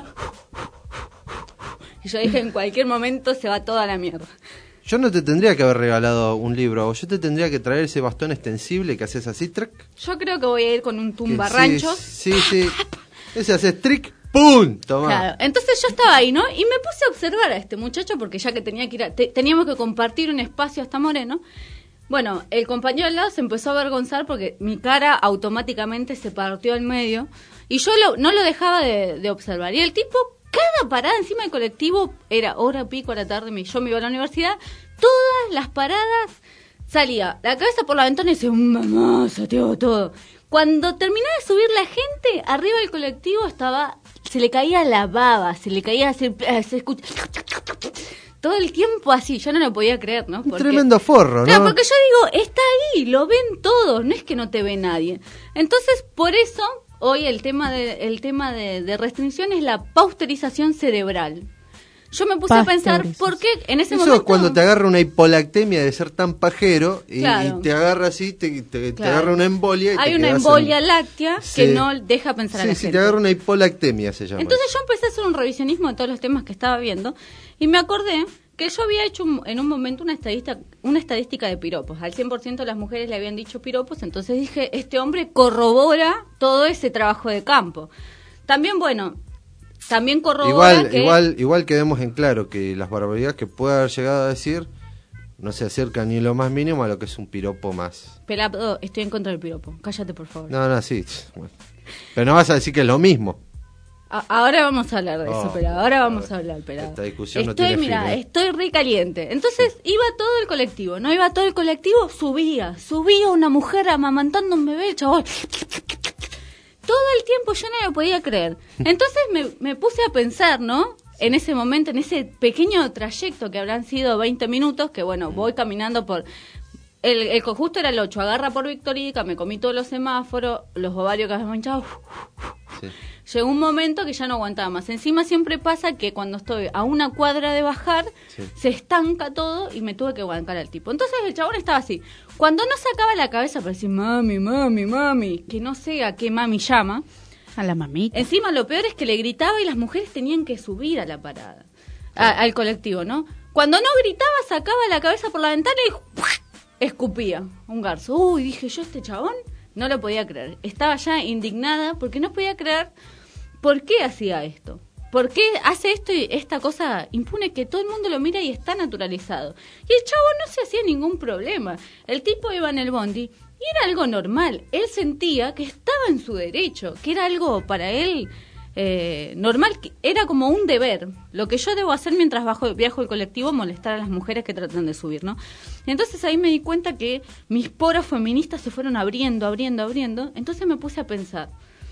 Y yo dije, en cualquier momento se va toda la mierda. Yo no te tendría que haber regalado un libro, yo te tendría que traer ese bastón extensible que haces así, trick. Yo creo que voy a ir con un tumbarranchos. Sí. Ese haces trick ¡Pum! Tomá. Claro, entonces yo estaba ahí, ¿no? Y me puse a observar a este muchacho porque ya que tenía que ir teníamos que compartir un espacio hasta Moreno. Bueno, el compañero al lado se empezó a avergonzar porque mi cara automáticamente se partió al medio y yo no lo dejaba de observar. Y el tipo, cada parada encima del colectivo, era hora pico a la tarde, yo me iba a la universidad, todas las paradas salía la cabeza por la ventana y decía, mamá, sateó todo. Cuando terminaba de subir la gente, arriba del colectivo se le caía la baba, se le caía, se escucha... Todo el tiempo así, yo no lo podía creer, ¿no? Porque, tremendo forro, ¿no? Claro, porque yo digo, está ahí, lo ven todos, no es que no te ve nadie. Entonces, por eso, hoy el tema de restricción es la pasteurización cerebral. Yo me puse a pensar por qué en ese momento... Eso es cuando te agarra una hipolactemia de ser tan pajero y te agarra así, te agarra una embolia. Hay una embolia láctea que no deja pensar a la gente. Sí, te agarra una hipolactemia, se llama. Entonces yo empecé a hacer un revisionismo de todos los temas que estaba viendo y me acordé que yo había hecho en un momento una estadística de piropos. Al 100% de las mujeres le habían dicho piropos, entonces dije, este hombre corrobora todo ese trabajo de campo. También, bueno... También corrobora igual quedemos en claro que las barbaridades que pueda haber llegado a decir no se acercan ni lo más mínimo a lo que es un piropo más. Pelado, estoy en contra del piropo. Cállate, por favor. No, sí. Bueno. Pero no vas a decir que es lo mismo. Ahora vamos a hablar de eso, Pelado. Ahora vamos a hablar, Pelado. Esta discusión no tiene fin, estoy re caliente. Entonces iba todo el colectivo, ¿no? Iba todo el colectivo, subía una mujer amamantando un bebé, chaval. Todo el tiempo yo no lo podía creer. Entonces me puse a pensar, ¿no? En ese momento, en ese pequeño trayecto que habrán sido 20 minutos, que bueno, voy caminando por... El justo era el 8, agarra por Victorica, me comí todos los semáforos, los ovarios que habían manchado. Sí. Llegó un momento que ya no aguantaba más. Encima siempre pasa que cuando estoy a una cuadra de bajar, se estanca todo y me tuve que bancar al tipo. Entonces el chabón estaba así. Cuando no sacaba la cabeza para decir mami, que no sé a qué mami llama. A la mamita. Encima lo peor es que le gritaba y las mujeres tenían que subir a la parada, al colectivo, ¿no? Cuando no gritaba, sacaba la cabeza por la ventana y escupía un garzo. Uy, dije yo, este chabón no lo podía creer. Estaba ya indignada porque no podía creer por qué hacía esto. ¿Por qué hace esto y esta cosa impune que todo el mundo lo mira y está naturalizado? Y el chavo no se hacía ningún problema. El tipo iba en el bondi y era algo normal. Él sentía que estaba en su derecho, que era algo para él normal, que era como un deber. Lo que yo debo hacer mientras viajo el colectivo, molestar a las mujeres que tratan de subir, ¿no? Entonces ahí me di cuenta que mis poros feministas se fueron abriendo. Entonces me puse a pensar,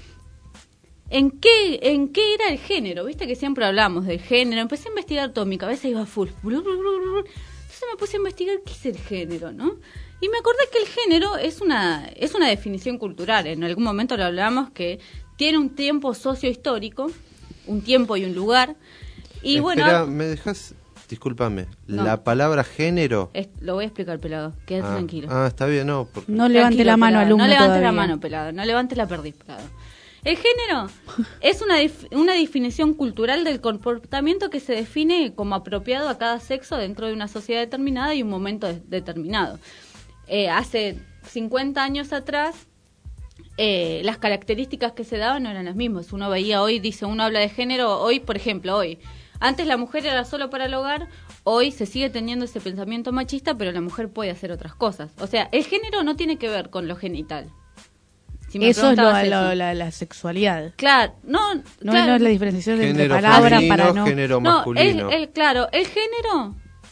¿En qué era el género? Viste que siempre hablamos del género. Empecé a investigar todo, mi cabeza iba full. Entonces me puse a investigar qué es el género, ¿no? Y me acordé que el género es una definición cultural. En algún momento lo hablamos, que tiene un tiempo sociohistórico, un tiempo y un lugar. Y Espera, ¿me dejas? Discúlpame. No. La palabra género... lo voy a explicar, Pelado. Quédate tranquilo. Está bien, no. Porque... No levante la mano, alumno. No levante todavía. la mano, Pelado. No levante la perdiz, Pelado. El género es una definición cultural del comportamiento que se define como apropiado a cada sexo dentro de una sociedad determinada y un momento determinado. Hace 50 años atrás, las características que se daban no eran las mismas. Uno veía hoy, uno habla de género, hoy, por ejemplo, antes la mujer era solo para el hogar, hoy se sigue teniendo ese pensamiento machista, pero la mujer puede hacer otras cosas. O sea, el género no tiene que ver con lo genital. Si eso es la sexualidad. Claro, no es la diferenciación entre palabras para no. Género masculino. Claro, el género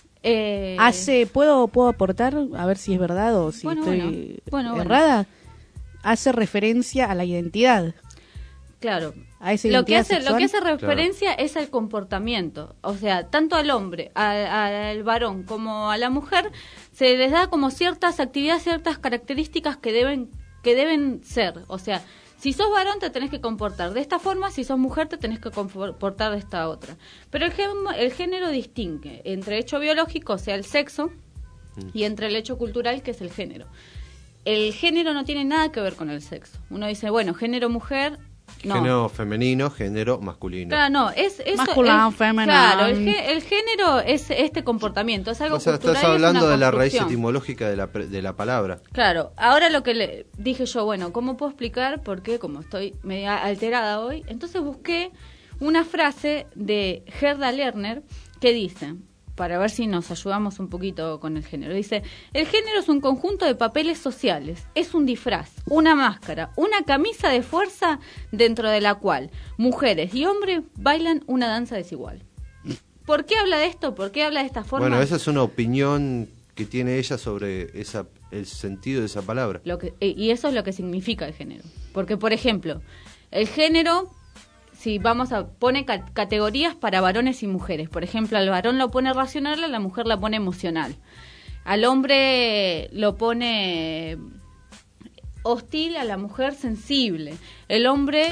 ¿puedo aportar a ver si es verdad o si estoy errada? Hace referencia a la identidad. Claro. A esa lo que identidad hace referencia es al comportamiento. O sea, tanto al hombre, al varón como a la mujer se les da como ciertas actividades, ciertas características que deben ser. O sea, si sos varón te tenés que comportar de esta forma, si sos mujer te tenés que comportar de esta otra. Pero el género distingue entre hecho biológico, o sea, el sexo, y entre el hecho cultural, que es el género. El género no tiene nada que ver con el sexo. Uno dice, bueno, género mujer... No. Género femenino, género masculino. Claro, no, es masculino, femenino. Claro, el género es este comportamiento, es algo cultural. Estás hablando de la raíz etimológica de la palabra. Claro, ahora lo que le dije yo, bueno, ¿cómo puedo explicar por qué? Como estoy media alterada hoy, entonces busqué una frase de Gerda Lerner que dice, para ver si nos ayudamos un poquito con el género, dice: el género es un conjunto de papeles sociales, es un disfraz, una máscara, una camisa de fuerza dentro de la cual mujeres y hombres bailan una danza desigual. ¿Por qué habla de esto? ¿Por qué habla de esta forma? Bueno, esa es una opinión que tiene ella sobre el sentido de esa palabra. Y eso es lo que significa el género. Porque, por ejemplo, el género, si pone categorías para varones y mujeres. Por ejemplo, al varón lo pone racional, a la mujer la pone emocional. Al hombre lo pone hostil, a la mujer sensible. El hombre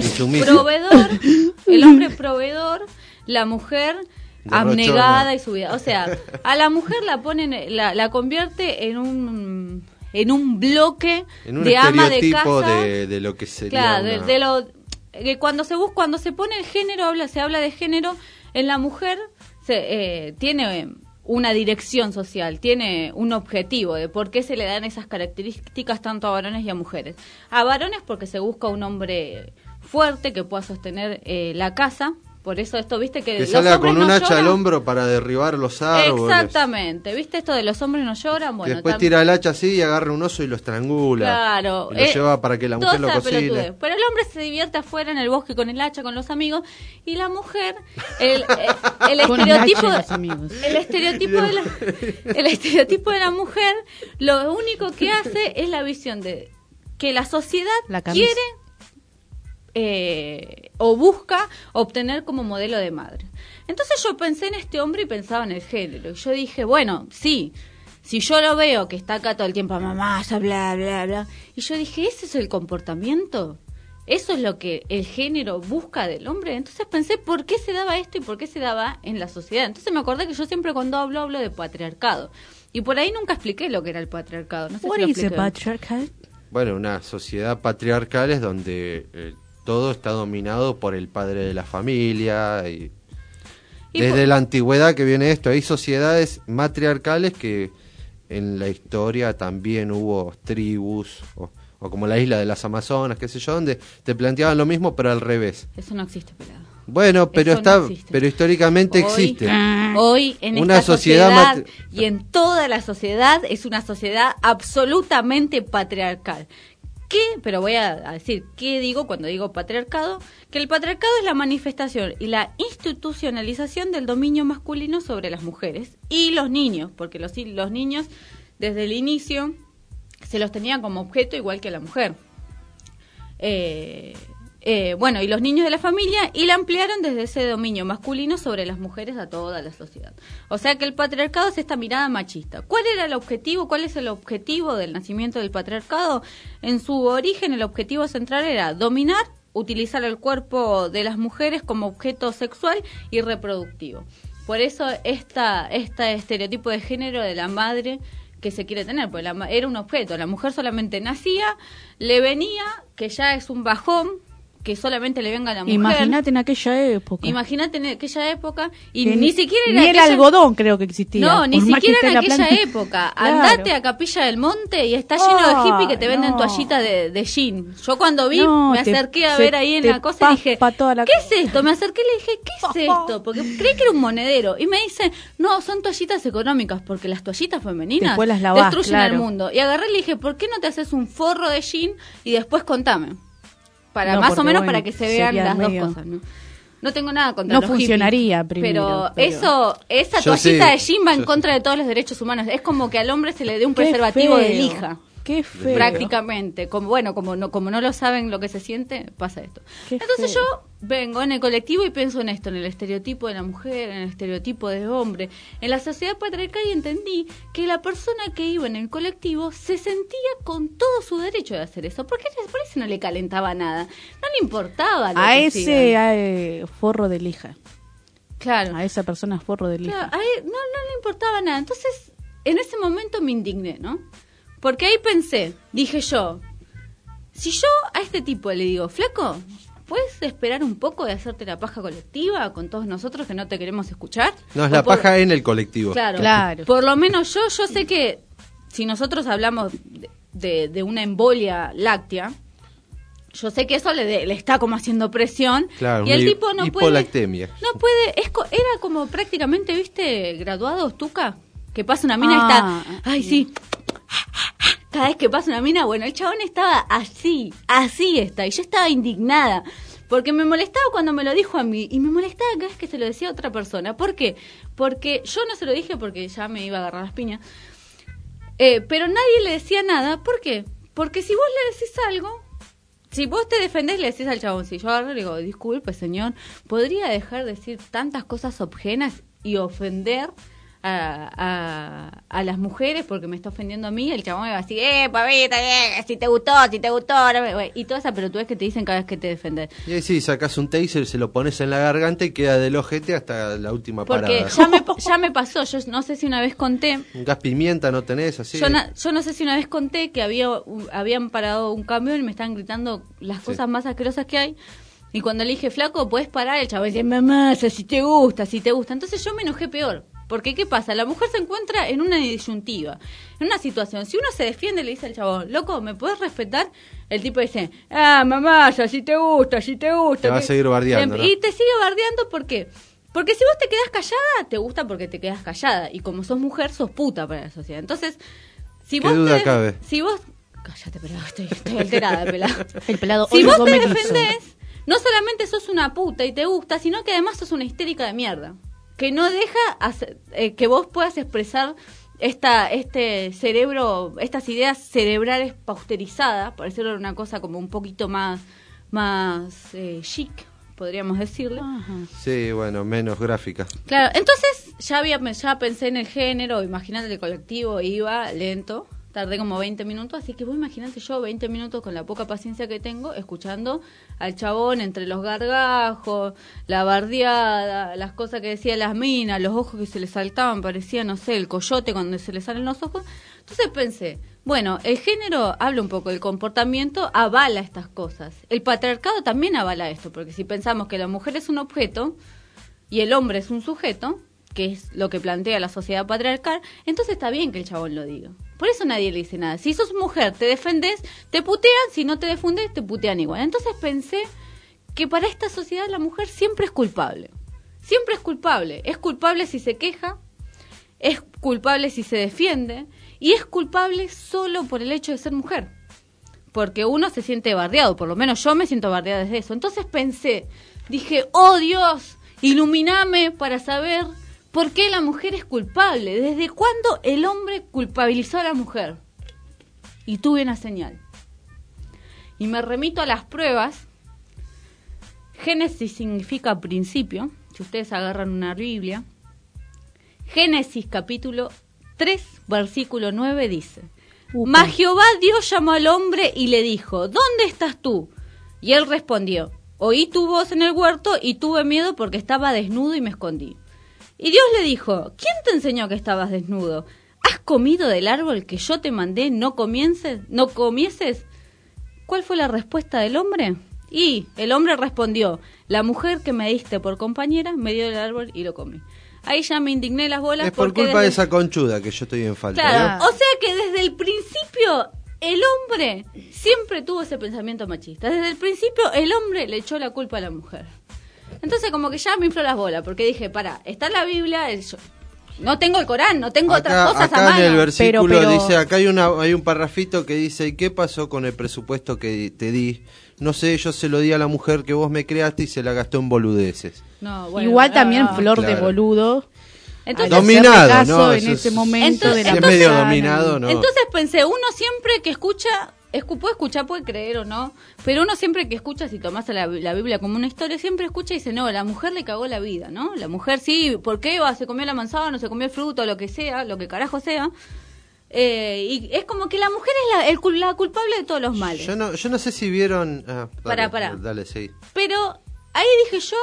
proveedor, la mujer abnegada y subida. O sea, a la mujer la convierte en un bloque de ama de casa, de lo que sería. Claro, cuando se pone el género, se habla de género, en la mujer tiene una dirección social, tiene un objetivo de por qué se le dan esas características tanto a varones y a mujeres. A varones porque se busca un hombre fuerte que pueda sostener la casa. Por eso esto, viste, que salga con un hacha al hombro para derribar los árboles. Exactamente, viste esto de los hombres no lloran. Bueno, después tira el hacha así y agarra un oso y lo estrangula. Claro. Y lo lleva para que la mujer lo cocine. Pero el hombre se divierte afuera en el bosque con el hacha, con los amigos, y la mujer, el estereotipo de la mujer, lo único que hace es la visión de que la sociedad quiere o busca obtener como modelo de madre. Entonces yo pensé en este hombre y pensaba en el género. Y yo dije, bueno, sí, si yo lo veo que está acá todo el tiempo, mamá, bla, bla, bla. Y yo dije, ¿ese es el comportamiento? ¿Eso es lo que el género busca del hombre? Entonces pensé, ¿por qué se daba esto y por qué se daba en la sociedad? Entonces me acordé que yo siempre cuando hablo de patriarcado. Y por ahí nunca expliqué lo que era el patriarcado. No sé What si lo is expliqué. a patriarchal? Bueno, una sociedad patriarcal es donde todo está dominado por el padre de la familia y desde la antigüedad que viene esto. Hay sociedades matriarcales que en la historia también hubo tribus o como la isla de las Amazonas, qué sé yo, donde te planteaban lo mismo pero al revés. Eso no existe, pelado. Bueno, pero pero históricamente existe. Hoy en una esta sociedad y en toda la sociedad es una sociedad absolutamente patriarcal. Pero voy a decir, ¿qué digo cuando digo patriarcado? Que el patriarcado es la manifestación y la institucionalización del dominio masculino sobre las mujeres y los niños, porque los niños desde el inicio se los tenían como objeto igual que a la mujer. Y los niños de la familia, y la ampliaron desde ese dominio masculino sobre las mujeres a toda la sociedad. O sea que el patriarcado es esta mirada machista. ¿Cuál era el objetivo? ¿Cuál es el objetivo del nacimiento del patriarcado? En su origen, el objetivo central era dominar, utilizar el cuerpo de las mujeres como objeto sexual y reproductivo. Por eso este estereotipo de género de la madre que se quiere tener, porque era un objeto. La mujer solamente nacía, le venía, que ya es un bajón, que solamente le venga a la mujer. Imagínate en aquella época. Y ni siquiera era el algodón, creo que existía. No, ni siquiera en aquella época. Claro. Andate a Capilla del Monte y está lleno de hippies que te venden toallitas de jean. Yo cuando vi, me acerqué a ver ahí en la cosa y dije, ¿qué es esto? Me acerqué y le dije, ¿qué es esto? Porque creí que era un monedero. Y me dice, no, son toallitas económicas, porque las toallitas femeninas después las lavás, destruyen el mundo. Y agarré y le dije, ¿por qué no te haces un forro de jean y después contame? Más o menos para que se vean las dos cosas, ¿no? No tengo nada contra los funcionaría hippies, primero. Pero esa toallita de jean va en contra de todos los derechos humanos. Es como que al hombre se le dé un preservativo de lija. Qué feo. Prácticamente. Como no lo saben lo que se siente, pasa esto. Entonces yo vengo en el colectivo y pienso en esto, en el estereotipo de la mujer, en el estereotipo de hombre, en la sociedad patriarcal, y entendí que la persona que iba en el colectivo se sentía con todo su derecho de hacer eso. Porque por eso no le calentaba nada. No le importaba. A ese forro de lija. Claro. A esa persona forro de lija. Claro, no le importaba nada. Entonces, en ese momento me indigné, ¿no? Porque ahí pensé, dije yo, si yo a este tipo le digo, flaco, ¿puedes esperar un poco de hacerte la paja colectiva con todos nosotros que no te queremos escuchar? No, es la paja en el colectivo. Claro. Por lo menos yo sé que si nosotros hablamos de una embolia láctea, yo sé que eso le está como haciendo presión. Claro, y el tipo no hipolactemia. puede, era como prácticamente, ¿viste? Graduados, Tuca, que pasa una mina y está, ay, sí. Cada vez que pasa una mina, bueno, el chabón estaba así está, y yo estaba indignada, porque me molestaba cuando me lo dijo a mí, y me molestaba cada vez que se lo decía a otra persona. ¿Por qué? Porque yo no se lo dije porque ya me iba a agarrar las piñas, pero nadie le decía nada. ¿Por qué? Porque si vos le decís algo, si vos te defendés, le decís al chabón, si yo agarro y le digo, disculpe señor, ¿podría dejar de decir tantas cosas obscenas y ofender a las mujeres porque me está ofendiendo a mí? El chabón me va a decir, pavita, si te gustó, y toda esa pelotudez que te dicen cada vez que te defendés. Y ahí sí, sacás un taser, se lo pones en la garganta y queda del ojete hasta la última porque parada. Porque ya me pasó, yo no sé si una vez conté... Un gas pimienta no tenés, así. Yo no sé si una vez conté que habían parado un camión y me estaban gritando las cosas más asquerosas que hay. Y cuando le dije, flaco, ¿podés parar? El chabón dice, mamá, si te gusta. Entonces yo me enojé peor. Porque, ¿qué pasa? La mujer se encuentra en una disyuntiva, en una situación. Si uno se defiende, le dice al chabón, loco, ¿me podés respetar? El tipo dice, mamá, si te gusta. Te va a seguir bardeando, ¿no? Y te sigue bardeando, ¿por qué? Porque si vos te quedás callada, te gusta porque te quedás callada. Y como sos mujer, sos puta para la sociedad. Entonces, si ¿Qué vos duda cabe? Si vos... Cállate, pelado, estoy alterada, pelado. El pelado si vos te defendés, no solamente sos una puta y te gusta, sino que además sos una histérica de mierda. Que no deja que vos puedas expresar este cerebro, estas ideas cerebrales pasteurizadas, por decirlo de una cosa como un poquito más chic, podríamos decirle. Ajá. Sí, bueno, menos gráfica. Claro, entonces ya pensé en el género, imagínate el colectivo, iba lento, tardé como 20 minutos, así que vos imaginate yo 20 minutos con la poca paciencia que tengo, escuchando al chabón entre los gargajos, la bardeada, las cosas que decía las minas, los ojos que se le saltaban, parecía, no sé, el coyote cuando se le salen los ojos. Entonces pensé, bueno, el género habla un poco del comportamiento, avala estas cosas. El patriarcado también avala esto, porque si pensamos que la mujer es un objeto y el hombre es un sujeto, que es lo que plantea la sociedad patriarcal, entonces está bien que el chabón lo diga. Por eso nadie le dice nada. Si sos mujer, te defendés, te putean, si no te defendés, te putean igual. Entonces pensé que para esta sociedad la mujer siempre es culpable. Siempre es culpable. Es culpable si se queja, es culpable si se defiende, y es culpable solo por el hecho de ser mujer. Porque uno se siente bardeado, por lo menos yo me siento bardeada desde eso. Entonces pensé, dije, oh Dios, iluminame para saber... ¿por qué la mujer es culpable? ¿Desde cuándo el hombre culpabilizó a la mujer? Y tuve una señal. Y me remito a las pruebas. Génesis significa principio. Si ustedes agarran una Biblia. Génesis capítulo 3, versículo 9 dice: Mas Jehová Dios llamó al hombre y le dijo, ¿dónde estás tú? Y él respondió, oí tu voz en el huerto y tuve miedo porque estaba desnudo y me escondí. Y Dios le dijo, ¿quién te enseñó que estabas desnudo? ¿Has comido del árbol que yo te mandé no comieses? ¿Cuál fue la respuesta del hombre? Y el hombre respondió, la mujer que me diste por compañera me dio del árbol y lo comí. Ahí ya me indigné las bolas. Es por culpa de esa conchuda que yo estoy en falta. Claro, o sea que desde el principio el hombre siempre tuvo ese pensamiento machista. Desde el principio el hombre le echó la culpa a la mujer. Entonces como que ya me infló las bolas, porque dije, está en la Biblia, no tengo el Corán, no tengo otras cosas a mano. Acá en el versículo dice, acá hay un parrafito que dice, ¿y qué pasó con el presupuesto que te di? No sé, yo se lo di a la mujer que vos me creaste y se la gastó en boludeces. No, bueno, igual también flor de boludo. Entonces, dominado, ¿no? En ese momento es medio dominado, ¿no? Entonces pensé, uno siempre que escucha... puede escuchar, puede creer o no, pero uno siempre que escucha, si tomás a la Biblia como una historia, siempre escucha y dice, no, la mujer le cagó la vida, ¿no? La mujer sí, ¿por qué? Se comió la manzana, no se comió el fruto, lo que sea, lo que carajo sea. Y es como que la mujer es la culpable de todos los males. Yo no sé si vieron... Pará. Dale, sí. Pero ahí dije yo,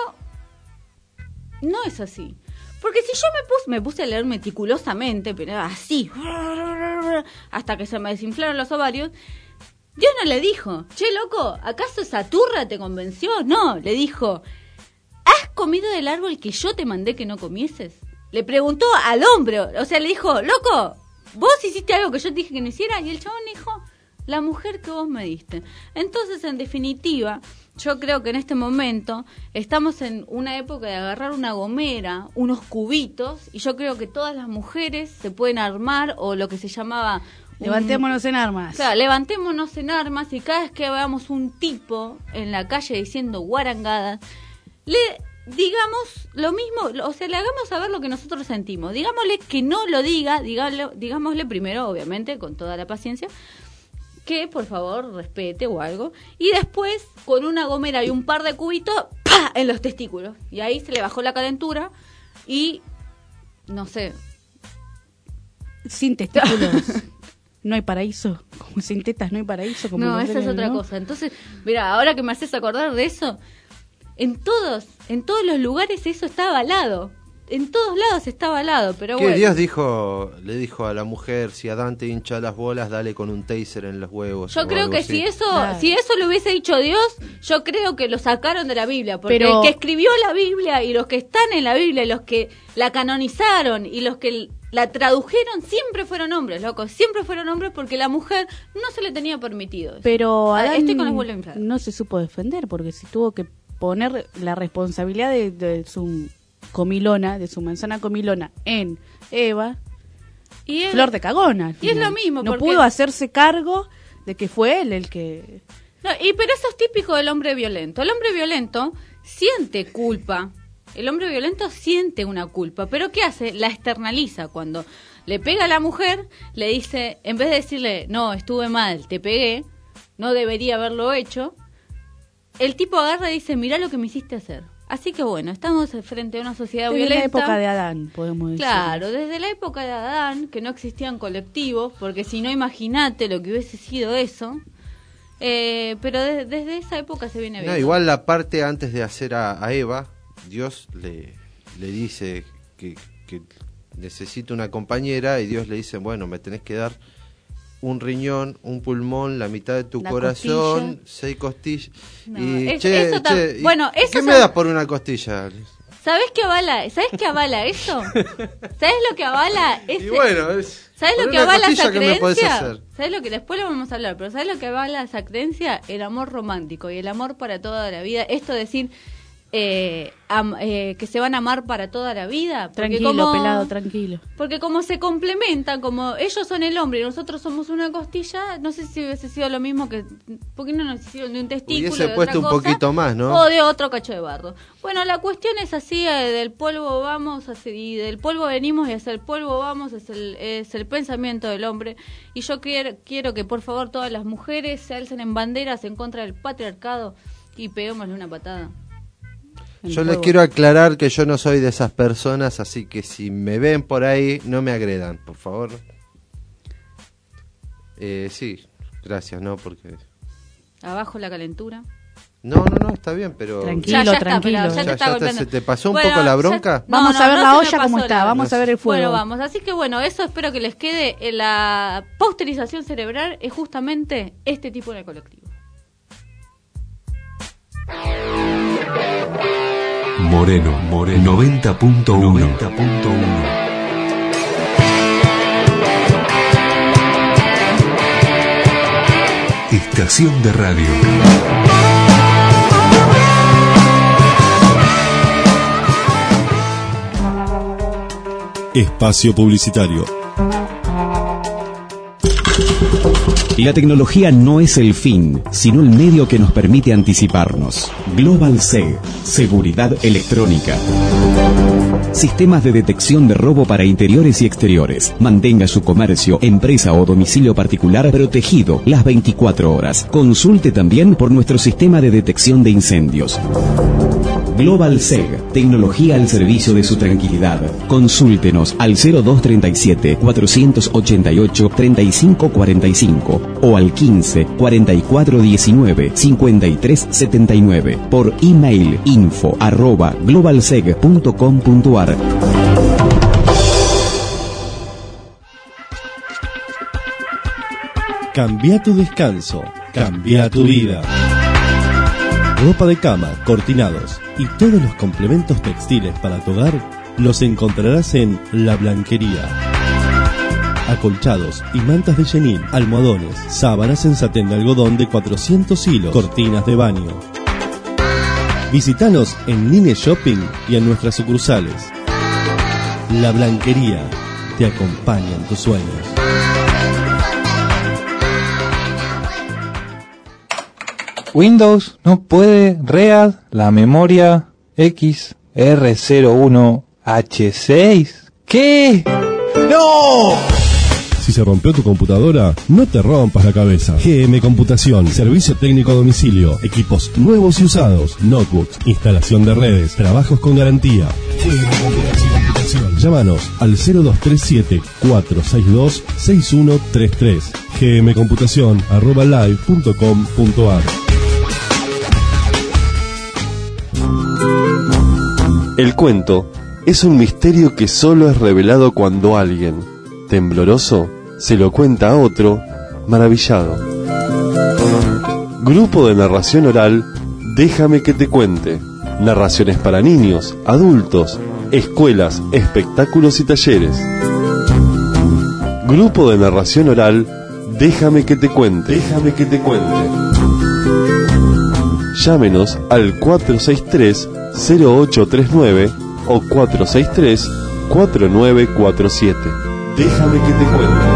no es así. Porque si yo me puse a leer meticulosamente, pero así, hasta que se me desinflaron los ovarios, Dios no le dijo, che, loco, ¿acaso esa turra te convenció? No, le dijo, ¿has comido del árbol que yo te mandé que no comieses? Le preguntó al hombre, o sea, le dijo, loco, ¿vos hiciste algo que yo te dije que no hiciera? Y el chabón dijo, la mujer que vos me diste. Entonces, en definitiva, yo creo que en este momento estamos en una época de agarrar una gomera, unos cubitos, y yo creo que todas las mujeres se pueden armar, o lo que se llamaba... Levantémonos en armas. Claro, levantémonos en armas, y cada vez que veamos un tipo en la calle diciendo guarangadas, le digamos lo mismo, o sea, le hagamos saber lo que nosotros sentimos. Digámosle que no lo diga, digámosle primero, obviamente, con toda la paciencia, que por favor respete o algo, y después con una gomera y un par de cubitos, ¡pah!, en los testículos, y ahí se le bajó la calentura y no sé, sin testículos no hay paraíso, como sin tetas no hay paraíso, como no, esa es otra cosa. Entonces, mira, ahora que me haces acordar de eso, en todos los lugares eso está avalado. En todos lados está avalado, pero ¿Qué bueno. Dios le dijo a la mujer, si Adán te hincha las bolas, dale con un taser en los huevos? Yo creo que así. si eso lo hubiese dicho Dios, yo creo que lo sacaron de la Biblia, porque pero... el que escribió la Biblia y los que están en la Biblia, y los que la canonizaron y los que la tradujeron, siempre fueron hombres, locos, siempre fueron hombres, porque la mujer no se le tenía permitido eso. Pero Adán estoy con las bolas infladas. No se supo defender, porque si tuvo que poner la responsabilidad de su comilona, de su manzana comilona en Eva, y él, flor de cagona. Y es lo mismo, no porque... pudo hacerse cargo de que fue él el que... No, pero eso es típico del hombre violento. El hombre violento siente culpa. El hombre violento siente una culpa, pero ¿qué hace? La externaliza. Cuando le pega a la mujer, le dice, en vez de decirle, no, estuve mal, te pegué, no debería haberlo hecho, el tipo agarra y dice, mirá lo que me hiciste hacer. Así que bueno, estamos frente a una sociedad violenta. Desde la época de Adán, podemos decir. Claro, desde la época de Adán, que no existían colectivos, porque si no, imagínate lo que hubiese sido eso. Pero desde esa época se viene viendo. No, igual la parte antes de hacer a Eva, Dios le dice que necesita una compañera, y Dios le dice, bueno, me tenés que dar un riñón, un pulmón, la mitad de tu corazón, costilla. 6 costillas. No, y bueno, eso ¿qué me das por una costilla? ¿Sabés qué avala eso? ¿Sabés lo que avala ese? Y bueno, ¿sabés lo que avala esa creencia? ¿Sabés lo que después lo vamos a hablar? Pero ¿sabés lo que avala esa creencia? El amor romántico y el amor para toda la vida. Esto de decir que se van a amar para toda la vida. Tranquilo, pelado, tranquilo. Porque como se complementan, como ellos son el hombre y nosotros somos una costilla, no sé si hubiese sido lo mismo que... ¿Por qué no nos hicieron de un testículo? Hubiese de puesto otra un cosa, poquito más, ¿no? O de otro cacho de barro. Bueno, la cuestión es así, del polvo vamos, y del polvo venimos, y hacia el polvo vamos, es el pensamiento del hombre. Y yo quiero que por favor todas las mujeres se alcen en banderas en contra del patriarcado y peguémosle una patada. Yo les quiero aclarar que yo no soy de esas personas, así que si me ven por ahí, no me agredan, por favor. Sí, gracias, ¿no? Porque... Abajo la calentura. No, está bien, pero... Tranquilo, tranquilo. ¿Se te pasó un poco la bronca? Vamos a ver la olla como está, vamos a ver el fuego. Bueno, vamos, así que bueno, eso espero que les quede. La posterización cerebral es justamente este tipo de colectivo. Moreno 90.1. Estación de radio. Espacio publicitario. La tecnología no es el fin, sino el medio que nos permite anticiparnos. Global SEG, seguridad electrónica. Sistemas de detección de robo para interiores y exteriores. Mantenga su comercio, empresa o domicilio particular protegido las 24 horas. Consulte también por nuestro sistema de detección de incendios. Global SEG, tecnología al servicio de su tranquilidad. Consúltenos al 0237 488 3545 o al 15 44 19 53 79 por email info@globalseg.com.ar. Cambia tu descanso, cambia tu vida. Ropa de cama, cortinados y todos los complementos textiles para tu hogar los encontrarás en La Blanquería. acolchados y mantas de chenil, almohadones, sábanas en satén de algodón de 400 hilos, cortinas de baño. Visítanos en Nine Shopping y en nuestras sucursales. La Blanquería te acompaña en tus sueños. Windows no puede read la memoria XR01H6. ¿Qué? ¡No! Si se rompió tu computadora, no te rompas la cabeza. GM Computación, servicio técnico a domicilio, equipos nuevos y usados, notebooks, instalación de redes, trabajos con garantía. GM Computación. Llámanos al 0237-462-6133. gmcomputacion@live.com.ar. El cuento es un misterio que solo es revelado cuando alguien, tembloroso, se lo cuenta a otro, maravillado. Grupo de narración oral, Déjame que te cuente. Narraciones para niños, adultos, escuelas, espectáculos y talleres. Grupo de narración oral, Déjame que te cuente. Déjame que te cuente. Llámenos al 463-0839 o 463-4947. Déjame que te cuente.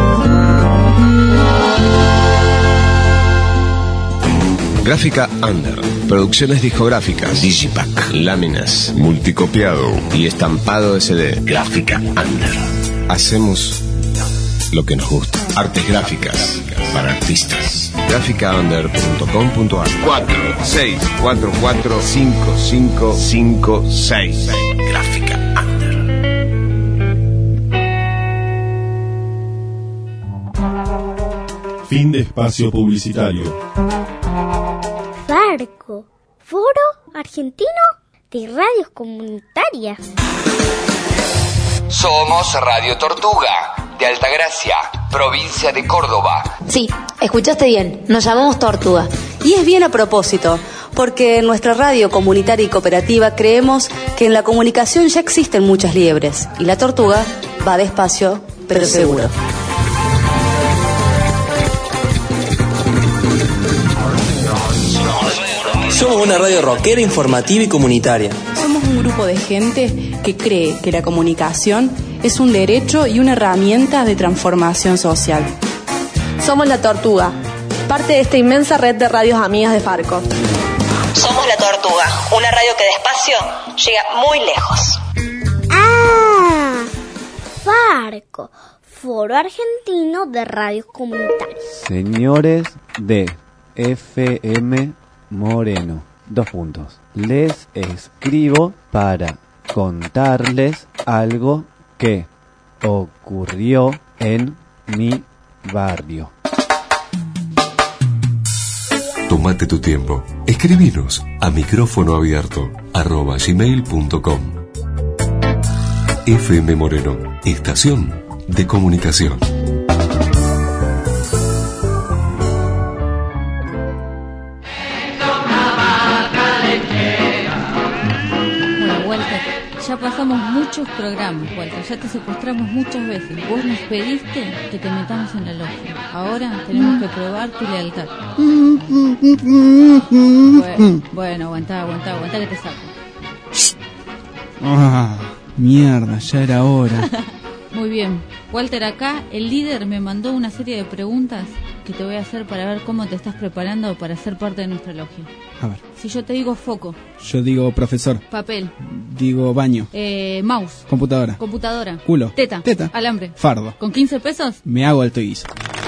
Gráfica Under. Producciones discográficas. Digipack. Láminas. Multicopiado. Y estampado SD. Gráfica Under. Hacemos lo que nos gusta. Artes gráficas para artistas. Gráficaunder.com.ar 46445556. Gráfica Under. Fin de espacio publicitario. Farco, Foro Argentino de Radios Comunitarias. Somos Radio Tortuga, de Altagracia, provincia de Córdoba. Sí, escuchaste bien, nos llamamos Tortuga. Y es bien a propósito, porque en nuestra radio comunitaria y cooperativa creemos que en la comunicación ya existen muchas liebres, y la tortuga va despacio, pero seguro. Somos una radio rockera, informativa y comunitaria. Somos un grupo de gente que cree que la comunicación es un derecho y una herramienta de transformación social. Somos La Tortuga, parte de esta inmensa red de radios amigas de Farco. Somos La Tortuga, una radio que despacio llega muy lejos. ¡Ah! Farco, Foro Argentino de Radios Comunitarias. Señores de FM Moreno, 2 puntos. Les escribo para contarles algo que ocurrió en mi barrio. Tómate tu tiempo. Escribinos a micrófonoabierto@gmail.com. FM Moreno, estación de comunicación. Ya pasamos muchos programas, Walter, ya te secuestramos muchas veces. Vos nos pediste que te metamos en la logia. Ahora tenemos que probar tu lealtad. Bueno, aguantá que te saco. Ah, mierda, ya era hora. Muy bien. Walter, acá el líder me mandó una serie de preguntas que te voy a hacer para ver cómo te estás preparando para ser parte de nuestra logia. A ver. Si yo te digo foco. Yo digo profesor. Papel. Digo baño. Mouse. Computadora. Culo. Teta. Alambre. Fardo. ¿Con 15 pesos? Me hago alto guiso.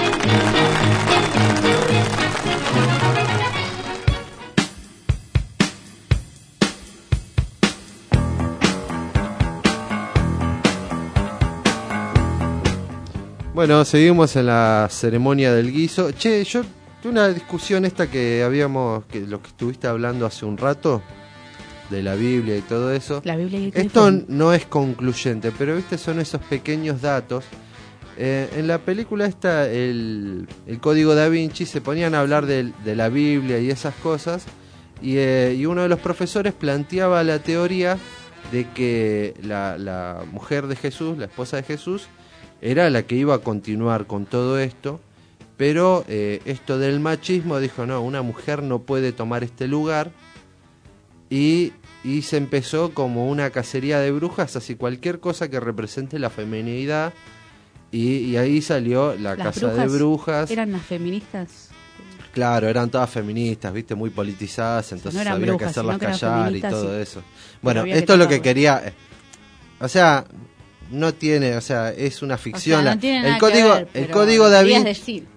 Bueno, seguimos en la ceremonia del guiso. Che, yo tuve una discusión esta que lo que estuviste hablando hace un rato, de la Biblia y todo eso. La Biblia y esto no es concluyente, pero viste, son esos pequeños datos. En la película esta, el Código Da Vinci, se ponían a hablar de la Biblia y esas cosas, y uno de los profesores planteaba la teoría de que la mujer de Jesús, la esposa de Jesús, era la que iba a continuar con todo esto, pero esto del machismo dijo, no, una mujer no puede tomar este lugar, y se empezó como una cacería de brujas, así cualquier cosa que represente la feminidad, y ahí salió la Casa de Brujas. ¿Eran las feministas? Claro, eran todas feministas, viste, muy politizadas, entonces no había brujas, que hacerlas callar y todo eso. Bueno, esto es lo que quería, o sea, no tiene, o sea, es una ficción. O sea, no tiene nada el código, que ver, el código Da Vinci.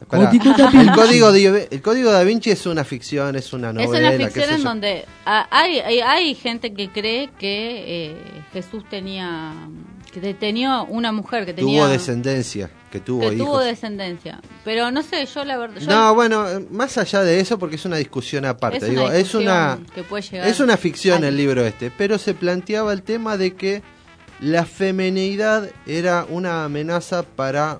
El código Da Vinci es una ficción, es una novela. Es una ficción en donde hay gente que cree que Jesús tenía una mujer que tenía... Tuvo descendencia, que tuvo hijos. Tuvo descendencia, pero no sé, yo la verdad... No, bueno, más allá de eso, porque es una discusión aparte. Es una ficción el libro este, pero se planteaba el tema de que la feminidad era una amenaza para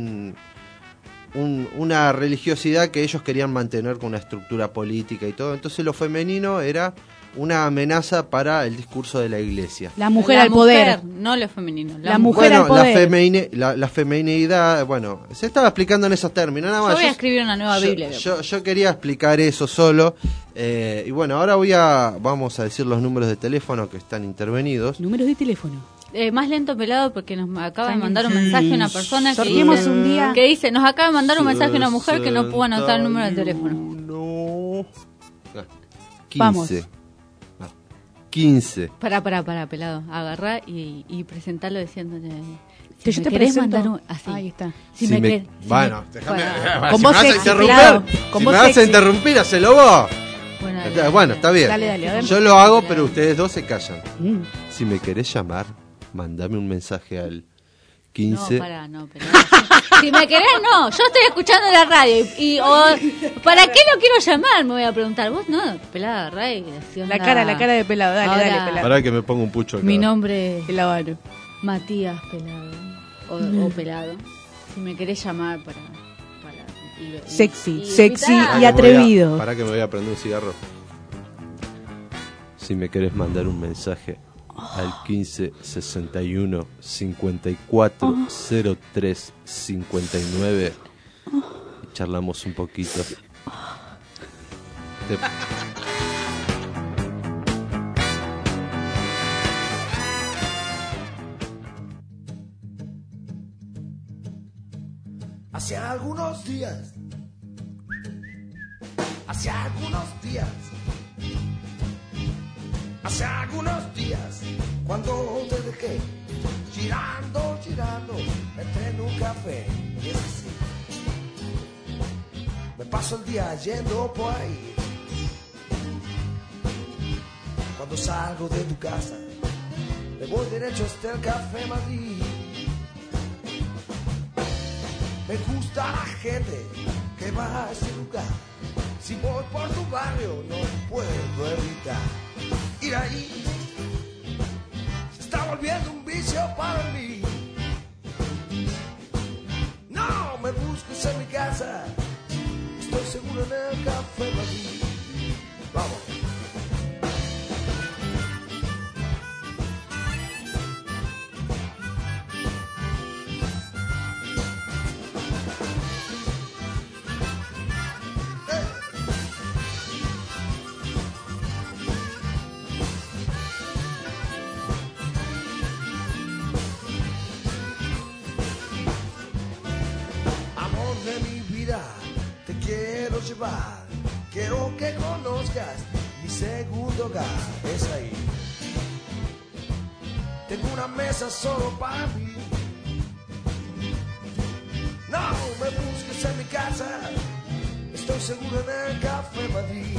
una religiosidad que ellos querían mantener con una estructura política y todo. Entonces lo femenino era una amenaza para el discurso de la iglesia. La mujer al poder. No lo femenino. La mujer al poder. La feminidad, bueno, se estaba explicando en esos términos. Nada más. Yo voy a escribir una nueva Biblia. Yo quería explicar eso solo. Y bueno, ahora vamos a decir los números de teléfono que están intervenidos. Números de teléfono. Más lento, Pelado, porque nos acaba de mandar un mensaje una persona que dice, nos acaba de mandar un mensaje una mujer que no pudo anotar el número del teléfono. 15. Vamos. 15. Para, Pelado. Agarrá y presentarlo diciéndole... yo te presento. Así. Ahí está. Bueno, déjame. Con vos sexy, si me vas a interrumpir, hacelo vos. Bueno, está bien. Dale, yo lo hago, pero ustedes dos se callan. Si me querés llamar, mandame un mensaje al 15. No, Pelado. Si me querés, no. Yo estoy escuchando la radio. ¿Para qué lo quiero llamar? Me voy a preguntar. Vos no, Pelado, Ray. La cara de Pelado. Dale, Pelado. Pará que me pongo un pucho acá. Mi nombre es Pelado. Matías Pelado. O Pelado. Si me querés llamar para sexy y atrevido. Pará que me voy a prender un cigarro. Si me querés mandar un mensaje al 15 61 54 03 59 y charlamos un poquito. Hace algunos días, hace algunos días, cuando te dejé girando, entré en un café y es así. Me paso el día yendo por ahí. Cuando salgo de tu casa, me voy derecho hasta el Café Madrid. Me gusta la gente que va a ese lugar. Si voy por tu barrio no puedo evitar ir ahí. Se está volviendo un vicio para mí. No me busques en mi casa. Estoy seguro en el Café Madrid. Vamos. Quiero que conozcas mi segundo hogar, es ahí. Tengo una mesa solo para mí. No me busques en mi casa, estoy seguro en el Café Madrid.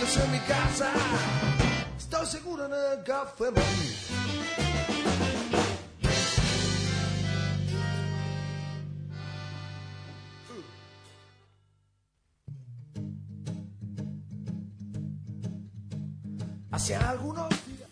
estás en mi casa, estoy seguro en el café. Hace algunos días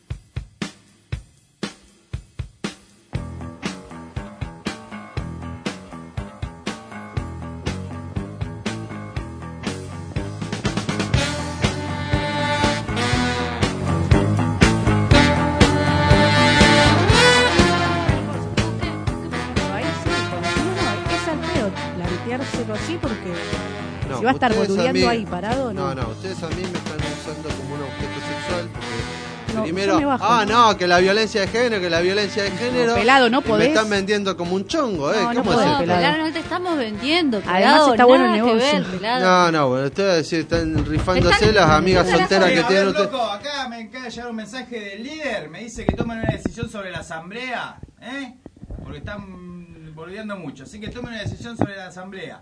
planteárselo así porque No, si va a estar ustedes boludeando a mí- ahí parado, no. No, ustedes a mí me están usando como un objeto sexual porque No, primero, yo me bajo. no, que la violencia de género, pelado, no y me podés. están vendiendo como un chongo, No, no ¿Cómo podés, es eso? Pelado, no te estamos vendiendo. Además Pelado, está bueno el nada que negocio. ver, pelado. No, bueno, ustedes decir, están rifándose las amigas solteras que A tienen ver, ustedes. loco, acá me acaba de llegar un mensaje del líder, me dice que tomen una decisión sobre la asamblea, porque están boludeando mucho, así que tomen una decisión sobre la asamblea.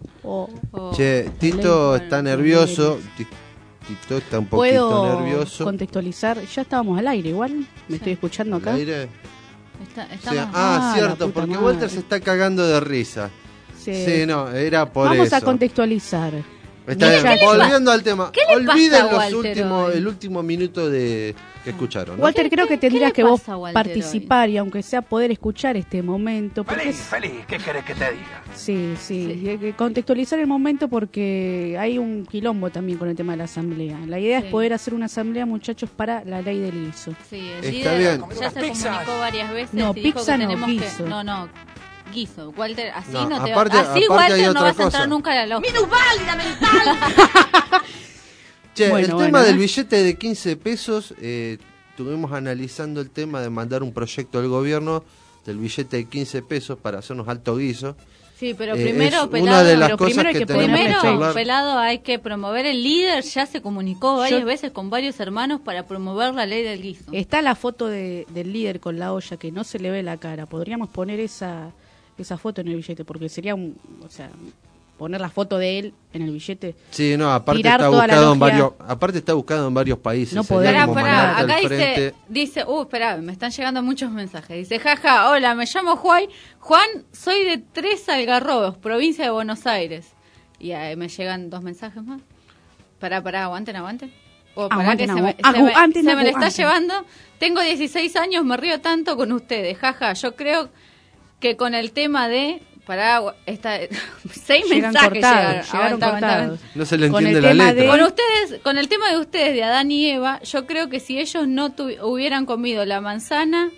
Che, Tito está nervioso. Tito está un poquito ¿Puedo nervioso. contextualizar? Ya estábamos al aire igual. Me estoy escuchando acá. ¿Al aire? Estamos... la Cierto, puta porque madre. Walter se está cagando de risa. Sí. No, era por Vamos eso. a contextualizar. Está bien, Muchachos. volviendo al tema. ¿Qué le Olviden pasa a Walter el último minuto que escucharon. ¿no? Walter, creo que tendrías que vos pasa a Walter participar y aunque sea poder escuchar este momento. Porque Feliz, ¿qué querés que te diga? Sí. Contextualizar el momento porque hay un quilombo también con el tema de la asamblea. La idea es poder hacer una asamblea, muchachos, para la ley del guiso. Sí, el Está líder bien. ya se comunicó varias veces No, y dijo pizza que no, tenemos guiso. que... No, guiso. Walter, así No, no te aparte- va... Así, aparte hay Walter, no otra vas a cosa. entrar nunca a la logia. ¡Minusválida mental! Che, Bueno, el bueno, tema ¿no? del billete de 15 pesos, estuvimos analizando el tema de mandar un proyecto del gobierno del billete de 15 pesos para hacernos alto guiso. Sí, pero Es primero, una pelado, de las pero cosas primero, que tenemos que charlar. pelado, hay que promover. El líder ya se comunicó varias veces con varios hermanos para promover la ley del guiso. Está la foto del líder con la olla que no se le ve la cara. Podríamos poner esa foto en el billete porque sería poner la foto de él en el billete. Sí, no, aparte Tirar está toda la buscado en logia. aparte está buscado en varios países. No sería podemos. como Pará, mandarte acá al frente. dice, espera, me están llegando muchos mensajes. Dice, jaja, hola, me llamo Juan, soy de Tres Algarrobos, provincia de Buenos Aires. Y ahí me llegan 2 mensajes más. Pará, aguanten. Pará Aguanten, que se me aguanten, le está aguanten. llevando. Tengo 16 años, me río tanto con ustedes, jaja. Yo creo que con el tema de... Pará, 6 Llegan mensajes cortados, llegaron. llegaron cortados. No se le Con entiende el la tema letra. Con el tema de ustedes, de Adán y Eva, yo creo que si ellos no hubieran comido la manzana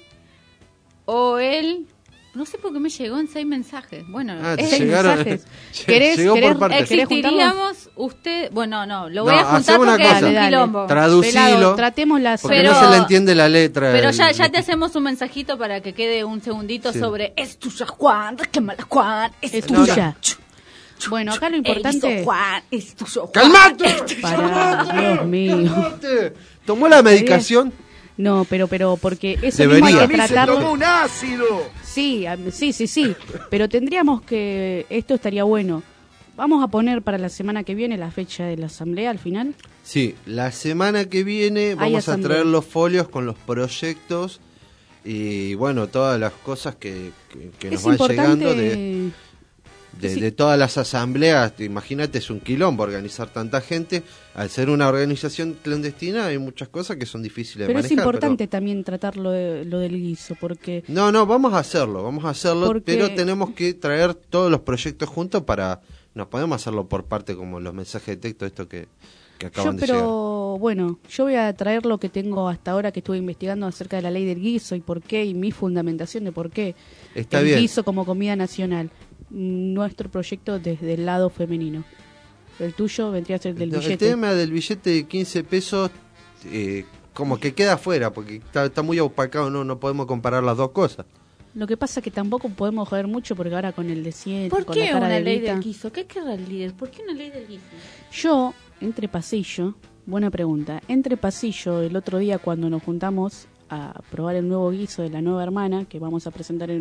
o el... No sé por qué me llegó en 6 mensajes. Bueno, te es- llegaron. Llegó por partes. existiríamos usted... Bueno, no, lo voy No, a juntar hacemos una porque cosa. es un Dale, quilombo. Traducilo. Pelado, tratemos la Porque Pero- no se le entiende la letra. Pero del- ya te hacemos un mensajito para que quede un segundito Sí. sobre es tuya, Juan, quémala, Juan, Es tuya. tuya. Bueno, acá lo importante Hizo Juan, es tuyo, Juan. ¡Calmate! Pará, Dios mío. ¡Calmate! ¿Tomó la medicación? No, pero porque eso Debería. mismo hay A que mí se tratarlo. ¡Tomó un ácido! Sí, sí. Pero tendríamos que... Esto estaría bueno. Vamos a poner para la semana que viene la fecha de la asamblea al final. Sí, la semana que viene vamos a asamblea. traer los folios con los proyectos y bueno, todas las cosas que nos Es van importante... llegando de todas las asambleas. Imagínate, es un quilombo organizar tanta gente. Al ser una organización clandestina hay muchas cosas que son difíciles Pero de es manejar. importante también tratar lo del guiso, porque... No, vamos a hacerlo, Porque- pero tenemos que traer todos los proyectos juntos para... Nos podemos hacerlo por parte como los mensajes de texto, esto que acaban de llegar. Pero bueno, yo voy a traer lo que tengo hasta ahora que estuve investigando acerca de la ley del guiso y por qué, y mi fundamentación de por qué Está el bien. guiso como comida nacional. Nuestro proyecto desde el lado femenino. El tuyo vendría a ser del No, billete. El tema del billete de 15 pesos como que queda afuera, porque está muy opacado, no podemos comparar las dos cosas. Lo que pasa es que tampoco podemos joder mucho porque ahora con el de 100, ¿Por con qué la cara una de ley Evita, del guiso? ¿Qué querrá el líder? ¿Por qué una ley del guiso? Yo, entre pasillo, buena pregunta, entre pasillo el otro día cuando nos juntamos a probar el nuevo guiso de la nueva hermana que vamos a presentar en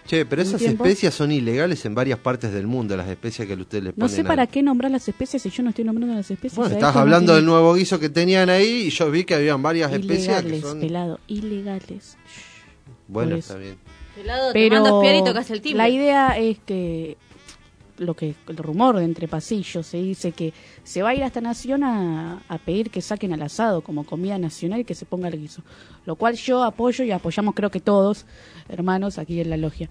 Che, pero un esas tiempo. especias son ilegales en varias partes del mundo, las especias que ustedes le ponen. No sé para qué nombrar las especies si yo no estoy nombrando las especies. Bueno, A estás esto no hablando tiene- del nuevo guiso que tenían ahí y yo vi que habían varias especias que Ilegales, son... pelado, ilegales. Bueno, por está eso. bien. Pelado, te mando a espiar y tocas el timbre. la idea es que el rumor de entre pasillos se dice que se va a ir a esta nación a pedir que saquen al asado como comida nacional y que se ponga el guiso, lo cual yo apoyo y apoyamos creo que todos hermanos aquí en la logia.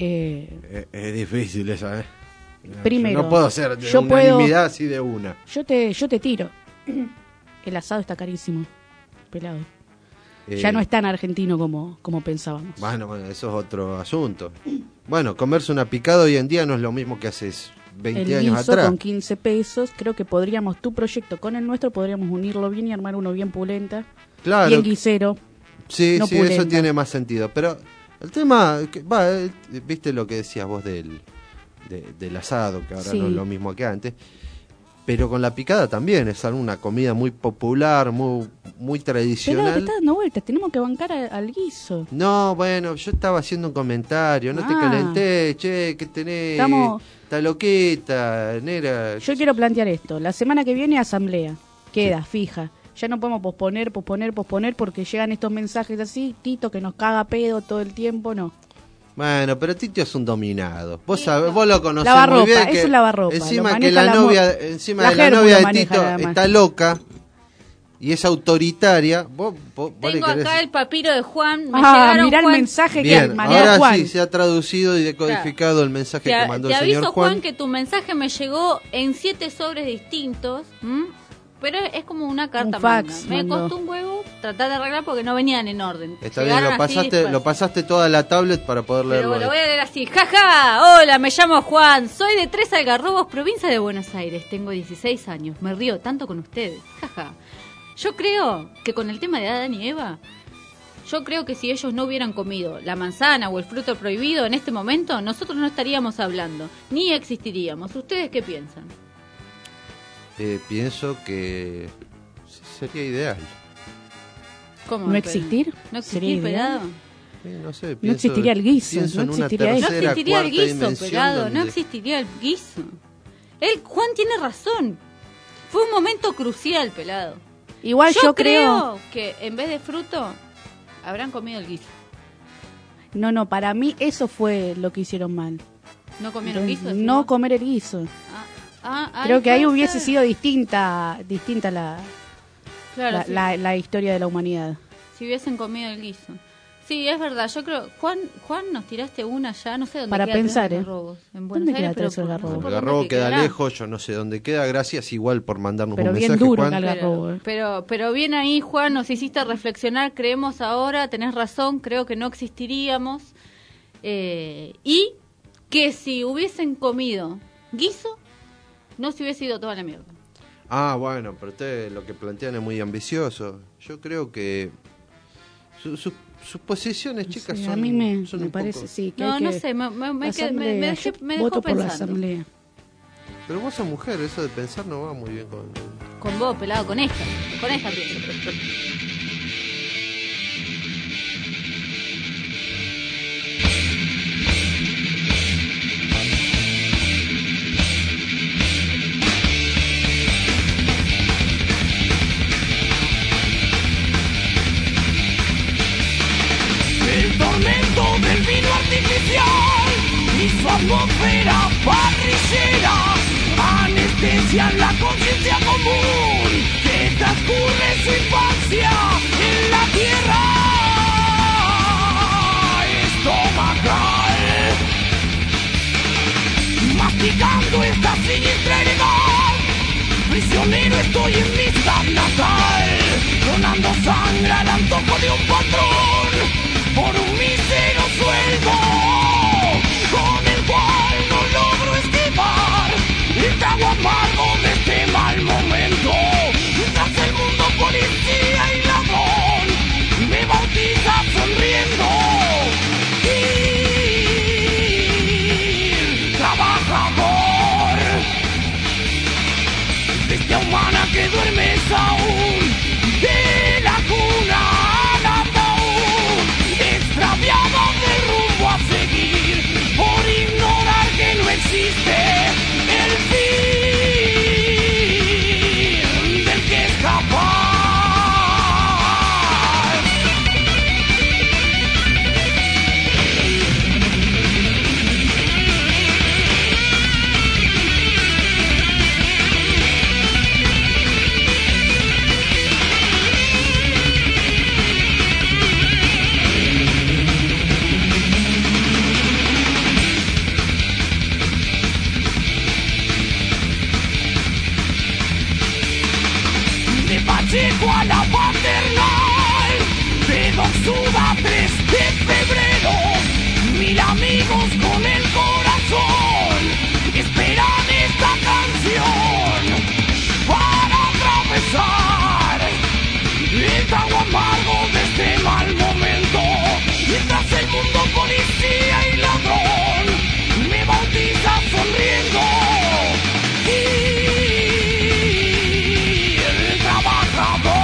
Es difícil esa, Primero, yo no puedo hacer de yo unanimidad así de una. yo te tiro. El asado está carísimo, pelado. Ya no es tan argentino como pensábamos. Bueno, eso es otro asunto. Bueno, comerse una picada hoy en día no es lo mismo que hace 20 El años guiso atrás. con 15 pesos, creo que podríamos, tu proyecto con el nuestro, podríamos unirlo bien y armar uno bien pulenta. Claro. Bien guisero. Sí, no sí, pulenta. eso tiene más sentido. Pero el tema, viste lo que decías vos del asado, que ahora Sí. no es lo mismo que antes. Pero con la picada también, es una comida muy popular, muy Pero te tradicional. está dando vueltas, tenemos que bancar al guiso. No, bueno, yo estaba haciendo un comentario, no te Ah. calenté, che, que tenés, Estamos- está loquita, nera. Yo quiero plantear esto. La semana que viene asamblea. Queda, fija. Ya no podemos posponer porque llegan estos mensajes así, Tito que nos caga pedo todo el tiempo, no. Bueno, pero Tito es un dominado. Vos sabés, vos lo conocés Lavarropa, muy bien. eso es lavarropa, Encima lo que maneja la la novia, mo- encima la de la Germu novia lo de maneja Tito nada más. está loca y es autoritaria. Vos le Tengo querés- acá el papiro de Juan. Me Ah, llegaron, mirá el Juan. mensaje Bien, que mandó ahora Juan. sí se ha traducido y decodificado el mensaje que mandó Te el señor aviso, Juan. Juan, que tu mensaje me llegó en 7 sobres distintos. Pero es como una carta Un fax manga. Me mandó. costó un huevo tratar de arreglar porque no venían en orden. Está bien, Llegaron así, lo pasaste toda a la tablet para poder leerlo. Pero lo ahí. voy a leer así. Jaja, hola, me llamo Juan. Soy de Tres Algarrobos, provincia de Buenos Aires. Tengo 16 años. Me río tanto con ustedes. Jaja. Yo creo que con el tema de Adán y Eva, yo creo que si ellos no hubieran comido la manzana o el fruto prohibido en este momento, nosotros no estaríamos hablando, ni existiríamos. ¿Ustedes qué piensan? Pienso que sería ideal. ¿Cómo? ¿No existir? ¿No Sería existir, ideal. pelado? No sé, No existiría el guiso, pienso no en una existiría eso. No tercera, existiría el cuarta guiso, dimensión pelado, donde- no existiría el guiso. Juan tiene razón. Fue un momento crucial, pelado. Igual yo creo... que en vez de fruto, habrán comido el guiso. No, para mí eso fue lo que hicieron mal. ¿No comieron guiso? No comer el guiso. Ah, Creo que ahí puede hubiese ser. sido distinta Claro, sí. la historia de la humanidad. Si hubiesen comido el guiso. Sí, es verdad. Yo creo... Juan, nos tiraste una ya, no sé dónde Para queda Tres pensar, ¿eh? Algarrobos. En Buenos ¿Dónde queda Aires, pero Tres Algarrobos? no sé por El dónde Algarrobo que queda quedará. lejos, yo no sé dónde queda. Gracias igual por mandarnos Pero un bien mensaje, duro Juan. que Algarrobo. Pero bien ahí, Juan, nos hiciste reflexionar. Creemos ahora, tenés razón, creo que no existiríamos. Y que si hubiesen comido guiso, no se hubiese ido toda la mierda. Ah, bueno, pero ustedes lo que plantean es muy ambicioso. Yo creo que sus posiciones, chicas, Sí, son a mí me un parece, poco... sí. Que No, hay no que- sé, me asamblea. dejó Yo voto por la pensando. asamblea. Pero vos sos mujer, eso de pensar no va muy bien con... Con vos, pelado, con esta pienso. El tormento del vino artificial y su atmósfera parrillera anestesian la conciencia común que transcurre su infancia en la tierra estomacal, masticando esta siniestra heredad. Prisionero estoy en mi estado natal, donando sangre al antojo de un patrón por un mísero sueldo, con el cual no logro esquivar el trago amargo de este mal momento. Mientras el mundo policía y ladrón me bautiza sonriendo. Y trabajador, bestia humana que duermes aún. llego a la paternal de Don Suda 3 de febrero. 1000 amigos con el corazón esperan esta canción para atravesar el trago amargo de este mal momento. Mientras el mundo policía y ladrón me bautiza sonriendo. Y el trabajador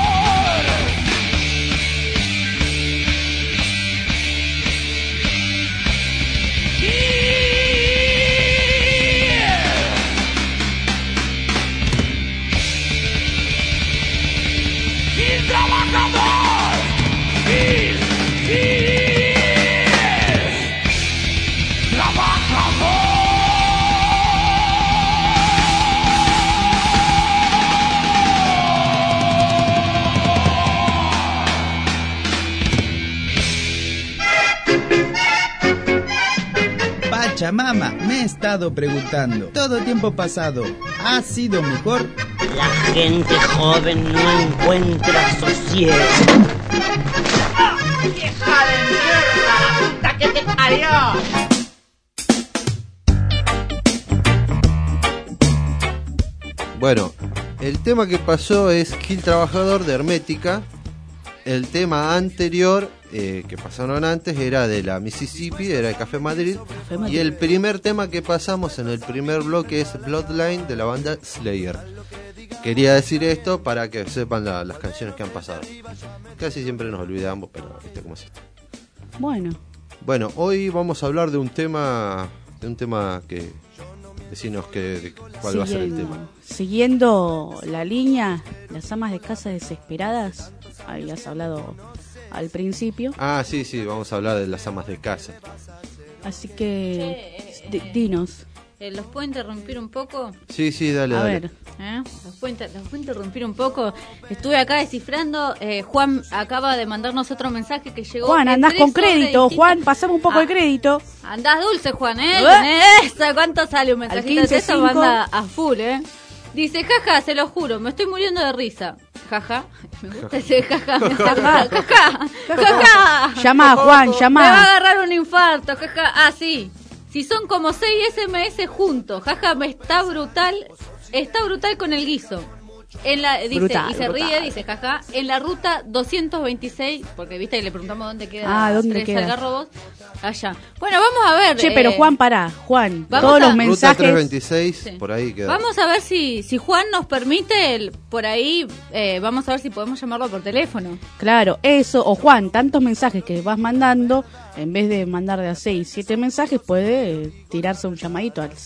Pachamama, me he estado preguntando, ¿todo tiempo pasado ha sido mejor? La gente joven no encuentra sosiego. ¡Ah! ¡Vieja de mierda! ¡La puta que te parió! Bueno, el tema que pasó es Gil Trabajador de Hermética. El tema anterior que pasaron antes era de la Mississippi, era de Café Madrid. Y el primer tema que pasamos en el primer bloque es Bloodline de la banda Slayer. Quería decir esto para que sepan las canciones que han pasado. Casi siempre nos olvidamos, pero ¿viste cómo es esto? Bueno, hoy vamos a hablar de un tema que... Decinos cuál va a ser el tema. Siguiendo la línea, las amas de casa desesperadas, habías hablado al principio. Ah, sí, vamos a hablar de las amas de casa. Así que, dinos. ¿Los puedo interrumpir un poco? Sí, dale. A ver, ¿los puedo interrumpir un poco? Estuve acá descifrando. Juan acaba de mandarnos otro mensaje que llegó. Juan, andás con crédito. Juan, pasame un poco de crédito. Andás dulce, Juan, ¿Cuánto sale un mensajito de texto? Manda a full, Dice, jaja, se lo juro, me estoy muriendo de risa. Jaja, me gusta ese jaja. Jaja. Llama, Juan, llama. Me va a agarrar un infarto, jaja. Ah, sí. Si son como 6 SMS juntos, jaja, está brutal con el guiso. Dice, brutal, y se ríe, dice, jaja, en la ruta 226, porque viste que le preguntamos dónde queda Tres Algarrobos, allá. Bueno, vamos a ver. Che, pero Juan, pará, Juan, todos los mensajes. Ruta 326, sí. Por ahí queda. Vamos a ver si Juan nos permite, por ahí, vamos a ver si podemos llamarlo por teléfono. Claro, eso, o Juan, tantos mensajes que vas mandando, en vez de mandar de a 6, 7 mensajes, puede tirarse un llamadito al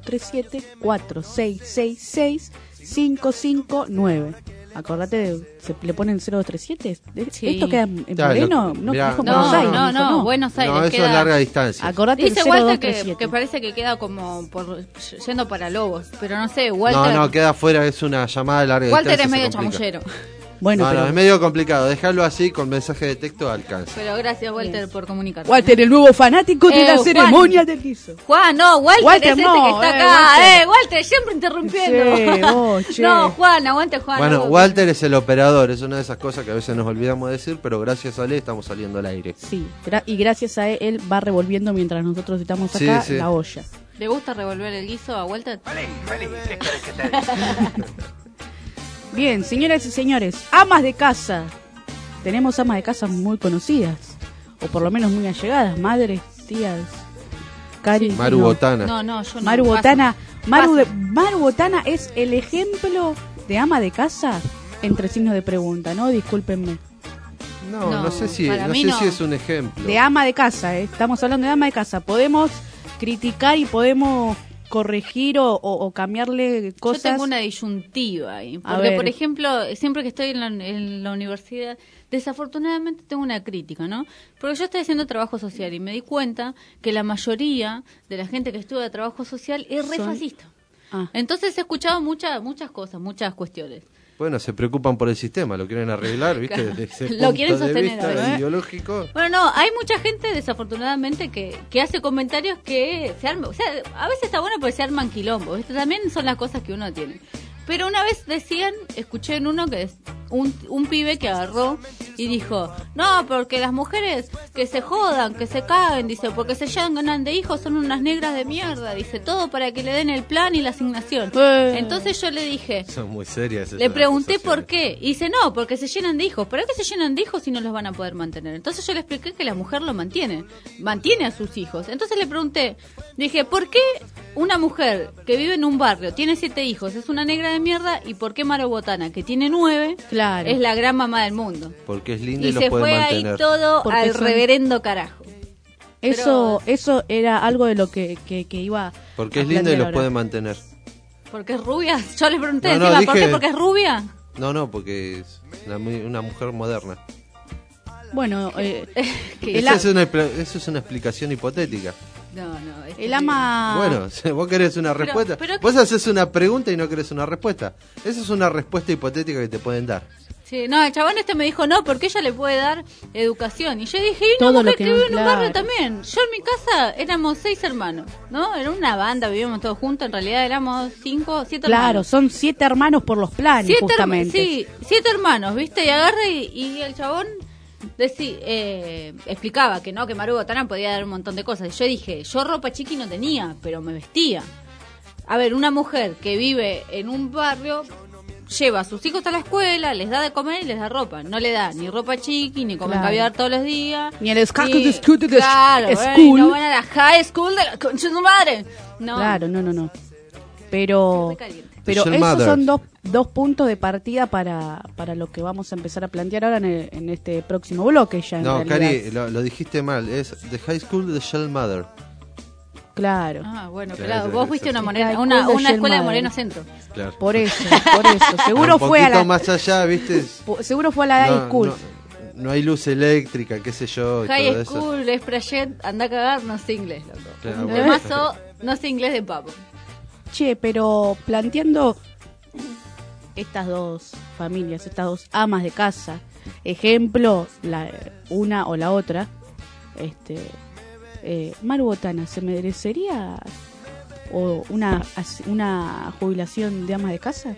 0237-4666-559. Acordate, se le ponen 0237. Sí. ¿Esto queda en Moreno? No, Buenos Aires. No, eso queda... es larga distancia. Acordate. Dice Walter que parece que queda como yendo para Lobos, pero no sé, Walter... No, queda afuera, es una llamada de larga Walter distancia. Walter es medio chamullero. Bueno, es medio complicado, dejarlo así con mensaje de texto alcanza. Pero gracias, Walter, por comunicarte. Walter, el nuevo fanático de la ceremonia del guiso. Juan, no, Walter es no, que está acá. Walter, siempre interrumpiendo. Che. No, Juan, aguante, Juan. Bueno, Walter es el operador, es una de esas cosas que a veces nos olvidamos de decir, pero gracias a él estamos saliendo al aire. Sí, y gracias a él va revolviendo mientras nosotros estamos acá la olla. ¿Le gusta revolver el guiso a Walter? Vale, ¿qué querés que te diga? Bien, señoras y señores, amas de casa. Tenemos amas de casa muy conocidas, o por lo menos muy allegadas, madres, tías, Cari. Maru Botana. No, yo no. Maru Botana. Maru Botana es el ejemplo de ama de casa entre signos de pregunta, ¿no? Discúlpenme. No sé si es un ejemplo. De ama de casa, estamos hablando de ama de casa. Podemos criticar y podemos corregir o cambiarle cosas. Yo tengo una disyuntiva ahí, porque por ejemplo, siempre que estoy en la universidad, desafortunadamente tengo una crítica, ¿no? Porque yo estoy haciendo trabajo social y me di cuenta que la mayoría de la gente que estudia trabajo social es re fascista. Entonces he escuchado muchas cosas, muchas cuestiones. Bueno, se preocupan por el sistema, lo quieren arreglar, ¿viste? Desde ese lo quieren sostener, de vista ideológico. Bueno, no, hay mucha gente, desafortunadamente, que hace comentarios que se arman. O sea, a veces está bueno porque se arman quilombos, ¿viste? También son las cosas que uno tiene. Pero una vez escuché en uno que un pibe que agarró y dijo, no, porque las mujeres que se jodan, que se caguen, dice, porque se llenan de hijos son unas negras de mierda, dice, todo para que le den el plan y la asignación. Entonces yo le dije, son muy serias. Le pregunté por qué, y dice, no, porque se llenan de hijos. ¿Para qué se llenan de hijos si no los van a poder mantener? Entonces yo le expliqué que la mujer lo mantiene a sus hijos. Entonces le pregunté, dije, ¿por qué una mujer que vive en un barrio, tiene 7 hijos, es una negra de mierda, y por qué Maru Botana, que tiene 9, claro, es la gran mamá del mundo? Porque es linda y se los puede fue mantener. ahí todo porque al reverendo carajo. Eso era algo de lo que iba. Porque es linda y los puede mantener. ¿Porque es rubia? Yo le pregunté No, encima, dije... ¿por qué? ¿Porque es rubia? No, porque es una mujer moderna. Bueno, eso es una explicación hipotética. No, el ama... Bueno, vos querés una respuesta. Pero vos haces una pregunta y no querés una respuesta. Esa es una respuesta hipotética que te pueden dar. Sí, no, el chabón me dijo no, porque ella le puede dar educación. Y yo dije, y una todo mujer lo que vive en un claro. barrio también. Yo en mi casa éramos 6 hermanos, ¿no? Era una banda, vivíamos todos juntos, en realidad éramos 5, 7 hermanos. Claro, son 7 hermanos por los planes, justamente. Sí, 7 hermanos, ¿viste? Y agarra y el chabón explicaba que no, que Maru Botana podía dar un montón de cosas. Y yo dije, yo ropa chiqui no tenía, pero me vestía. A ver, una mujer que vive en un barrio lleva a sus hijos a la escuela, les da de comer y les da ropa. No le da ni ropa chiqui, ni comen caviar todos los días. Ni el school. School. No van a la high school de la concha de su madre. No. Claro, no. Pero esos son dos puntos de partida para lo que vamos a empezar a plantear ahora en este próximo bloque ya. No, Cari, lo dijiste mal. Es The High School de Shell Mother. Claro. Ah, bueno, claro. Vos fuiste una escuela de Moreno Centro. Claro. Por eso. Seguro fue a la más allá, ¿viste? Seguro fue a la high school. No hay luz eléctrica, qué sé yo. Y high todo school, eso. es Prayet, anda a cagar, no sé inglés, loco. Claro, De mazo, no sé inglés de papo. Che, pero planteando estas dos familias, estas dos amas de casa, ejemplo, una o la otra, Maru Botana, ¿se merecería una jubilación de ama de casa?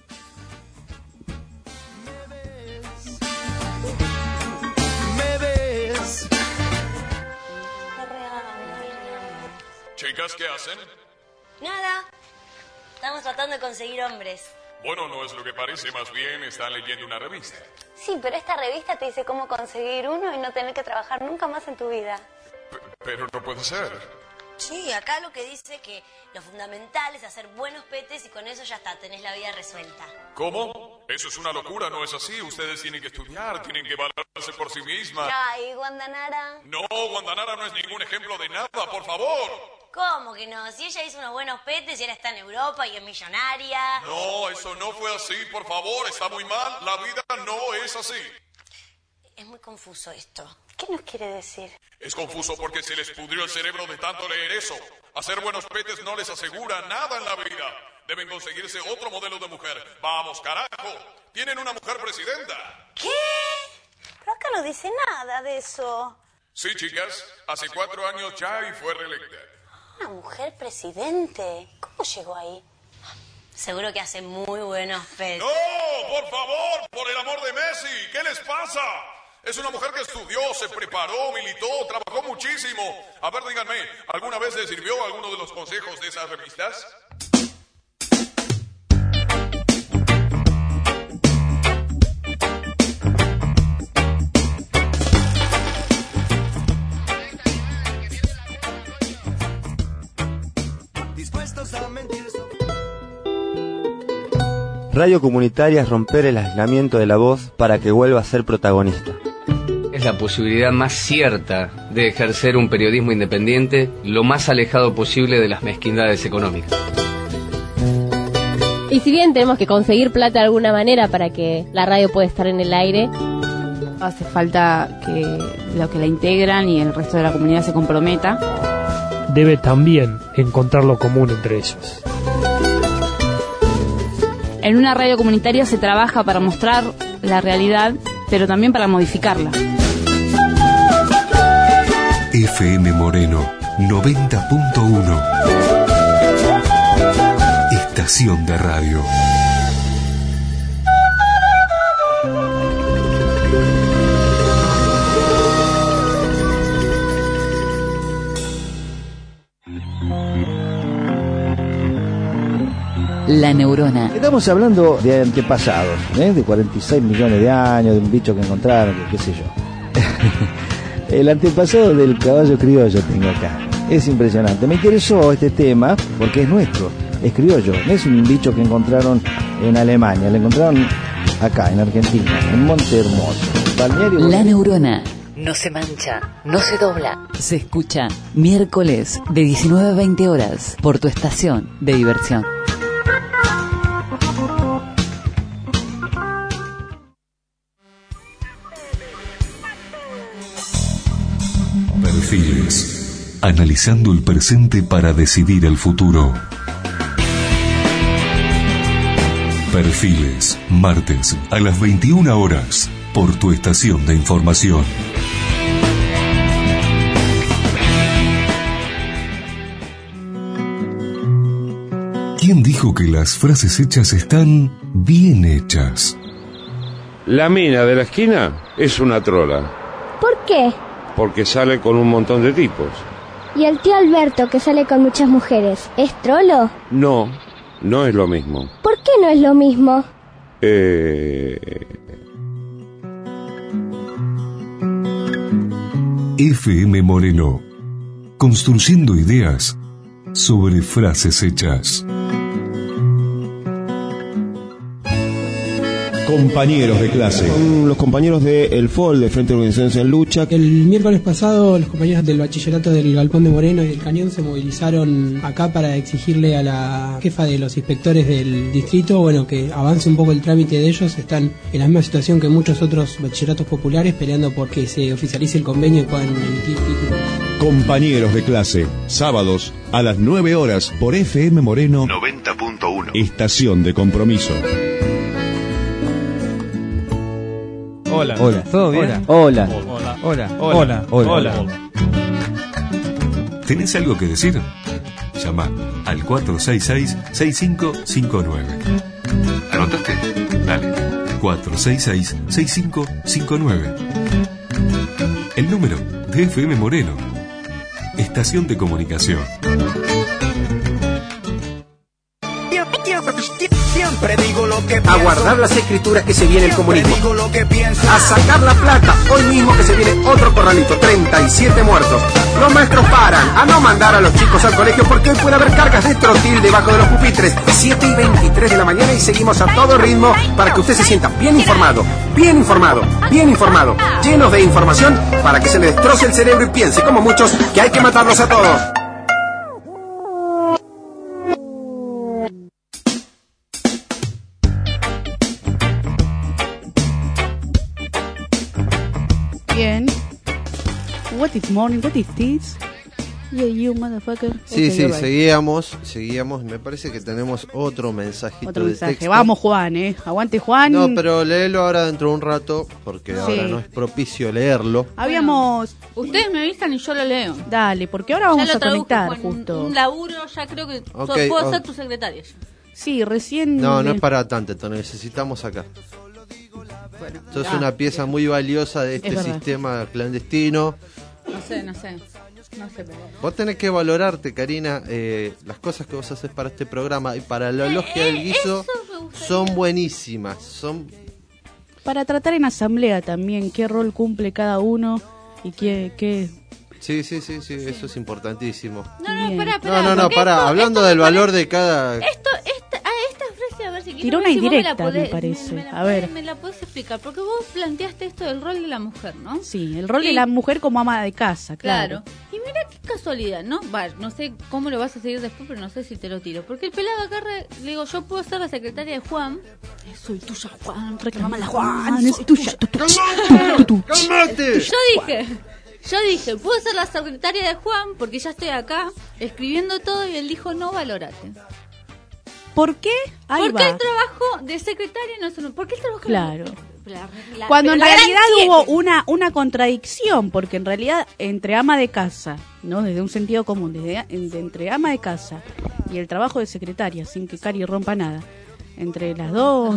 Chicas, ¿qué hacen? Nada. Estamos tratando de conseguir hombres. Bueno, no es lo que parece, más bien están leyendo una revista. Sí, pero esta revista te dice cómo conseguir uno y no tener que trabajar nunca más en tu vida. Pero no puede ser. Sí, acá lo que dice que lo fundamental es hacer buenos petes y con eso ya está, tenés la vida resuelta. ¿Cómo? Eso es una locura, no es así. Ustedes tienen que estudiar, tienen que valorarse por sí mismas. Ay, Guandanara. No, Guandanara no es ningún ejemplo de nada, por favor. ¿Cómo que no? Si ella hizo unos buenos petes y ahora está en Europa y es millonaria. No, eso no fue así, por favor, está muy mal. La vida no es así. Es muy confuso esto. ¿Qué nos quiere decir? Es confuso porque se les pudrió el cerebro de tanto leer eso. Hacer buenos petes no les asegura nada en la vida. Deben conseguirse otro modelo de mujer. Vamos, carajo. Tienen una mujer presidenta. ¿Qué? Pero acá no dice nada de eso. Sí, chicas. Hace 4 años ya y fue reelecta. ¿Una mujer presidente? ¿Cómo llegó ahí? Seguro que hace muy buenos petes. ¡No! ¡Por favor! ¡Por el amor de Messi! ¿Qué les pasa? Es una mujer que estudió, se preparó, militó, trabajó muchísimo. A ver, díganme, ¿alguna vez les sirvió alguno de los consejos de esas revistas? Dispuestos a mentir. Radio comunitaria es romper el aislamiento de la voz para que vuelva a ser protagonista. Es la posibilidad más cierta de ejercer un periodismo independiente lo más alejado posible de las mezquindades económicas. Y si bien tenemos que conseguir plata de alguna manera para que la radio pueda estar en el aire, hace falta que los que la integran y el resto de la comunidad se comprometa. Debe también encontrar lo común entre ellos. En una radio comunitaria se trabaja para mostrar la realidad, pero también para modificarla. FM Moreno 90.1. Estación de radio. La neurona. Estamos hablando de antepasados, de 46 millones de años, de un bicho que encontraron, qué sé yo. El antepasado del caballo criollo tengo acá. Es impresionante. Me interesó este tema porque es nuestro, es criollo. No es un bicho que encontraron en Alemania, lo encontraron acá, en Argentina, en Monte Hermoso. Balneario. La neurona. No se mancha, no se dobla. Se escucha miércoles de 19 a 20 horas por tu estación de diversión. Perfiles. Analizando el presente para decidir el futuro. Perfiles. Martes a las 21 horas por tu estación de información. ¿Quién dijo que las frases hechas están bien hechas? La mina de la esquina es una trola. ¿Por qué? Porque sale con un montón de tipos. ¿Y el tío Alberto, que sale con muchas mujeres, es trolo? No, no es lo mismo. ¿Por qué no es lo mismo? FM Moreno. Construyendo ideas sobre frases hechas. Compañeros de clase. Son los compañeros de El FOL, de Frente de Organizaciones en Lucha. El miércoles pasado, los compañeros del bachillerato del Galpón de Moreno y del Cañón se movilizaron acá para exigirle a la jefa de los inspectores del distrito, que avance un poco el trámite de ellos. Están en la misma situación que muchos otros bachilleratos populares, peleando por que se oficialice el convenio y puedan emitir títulos. Compañeros de clase, sábados a las 9 horas por FM Moreno 90.1. Estación de compromiso. Hola. Hola. ¿Todo bien? Hola. Hola. Hola. Hola. Hola. Hola. ¿Tenés algo que decir? Llama al 466-6559. ¿Anotaste? Dale. 466-6559. El número de FM Moreno. Estación de comunicación. Siempre digo lo que pienso. A guardar las escrituras que se viene el comunismo. Digo lo que pienso. A sacar la plata. Hoy mismo que se viene otro corralito. 37 muertos. Los maestros paran a no mandar a los chicos al colegio porque hoy puede haber cargas de trotil debajo de los pupitres. 7:23 de la mañana y seguimos a todo ritmo para que usted se sienta bien informado, bien informado, bien informado, llenos de información para que se le destroce el cerebro y piense, como muchos, que hay que matarlos a todos. Bien. What is morning? What is this? Yeah, you motherfucker. Sí, Okay, right. Seguíamos. Me parece que tenemos otro mensajito Otro de mensaje. texto. Vamos, Juan, Aguante, Juan. No, pero léelo ahora dentro de un rato, porque Sí. ahora no es propicio leerlo. Habíamos... Ustedes me avisan y yo lo leo. Dale, porque ahora vamos Ya lo a conectar traduje, Juan. justo. Un laburo, ya creo que Ok, puedo ser tu secretaria. Sí, recién... No es para tanto, te necesitamos acá. Bueno, Sos una pieza muy valiosa de este Es verdad. sistema clandestino. No sé, pero... Vos tenés que valorarte, Karina, las cosas que vos haces para este programa y para la logia del guiso son buenísimas. Son Para tratar en asamblea también qué rol cumple cada uno y qué... Sí, eso es importantísimo. No, pará. Hablando del valor de cada... Esta frase, a ver si quieres. Tiró una ver si vos indirecta, me me parece. la A ver. Me la podés explicar, porque vos planteaste esto del rol de la mujer, ¿no? Sí, el rol de la mujer como ama de casa, claro. Y mira qué casualidad, ¿no? No sé cómo lo vas a seguir después, pero no sé si te lo tiro. Porque el pelado agarra, le digo, yo puedo ser la secretaria de Juan. Soy tuya, Juan. Reclamala, Juan. Es tuya. ¡Cálmate! Yo dije, puedo ser la secretaria de Juan porque ya estoy acá escribiendo todo y él dijo, no, valorate. ¿Por qué? Ahí Porque va. el trabajo de secretaria no es un... ¿Por qué el trabajo Claro. de Cuando en realidad hubo una contradicción, porque en realidad entre ama de casa, ¿no? Desde un sentido común, entre ama de casa y el trabajo de secretaria, sin que Cari rompa nada, entre los dos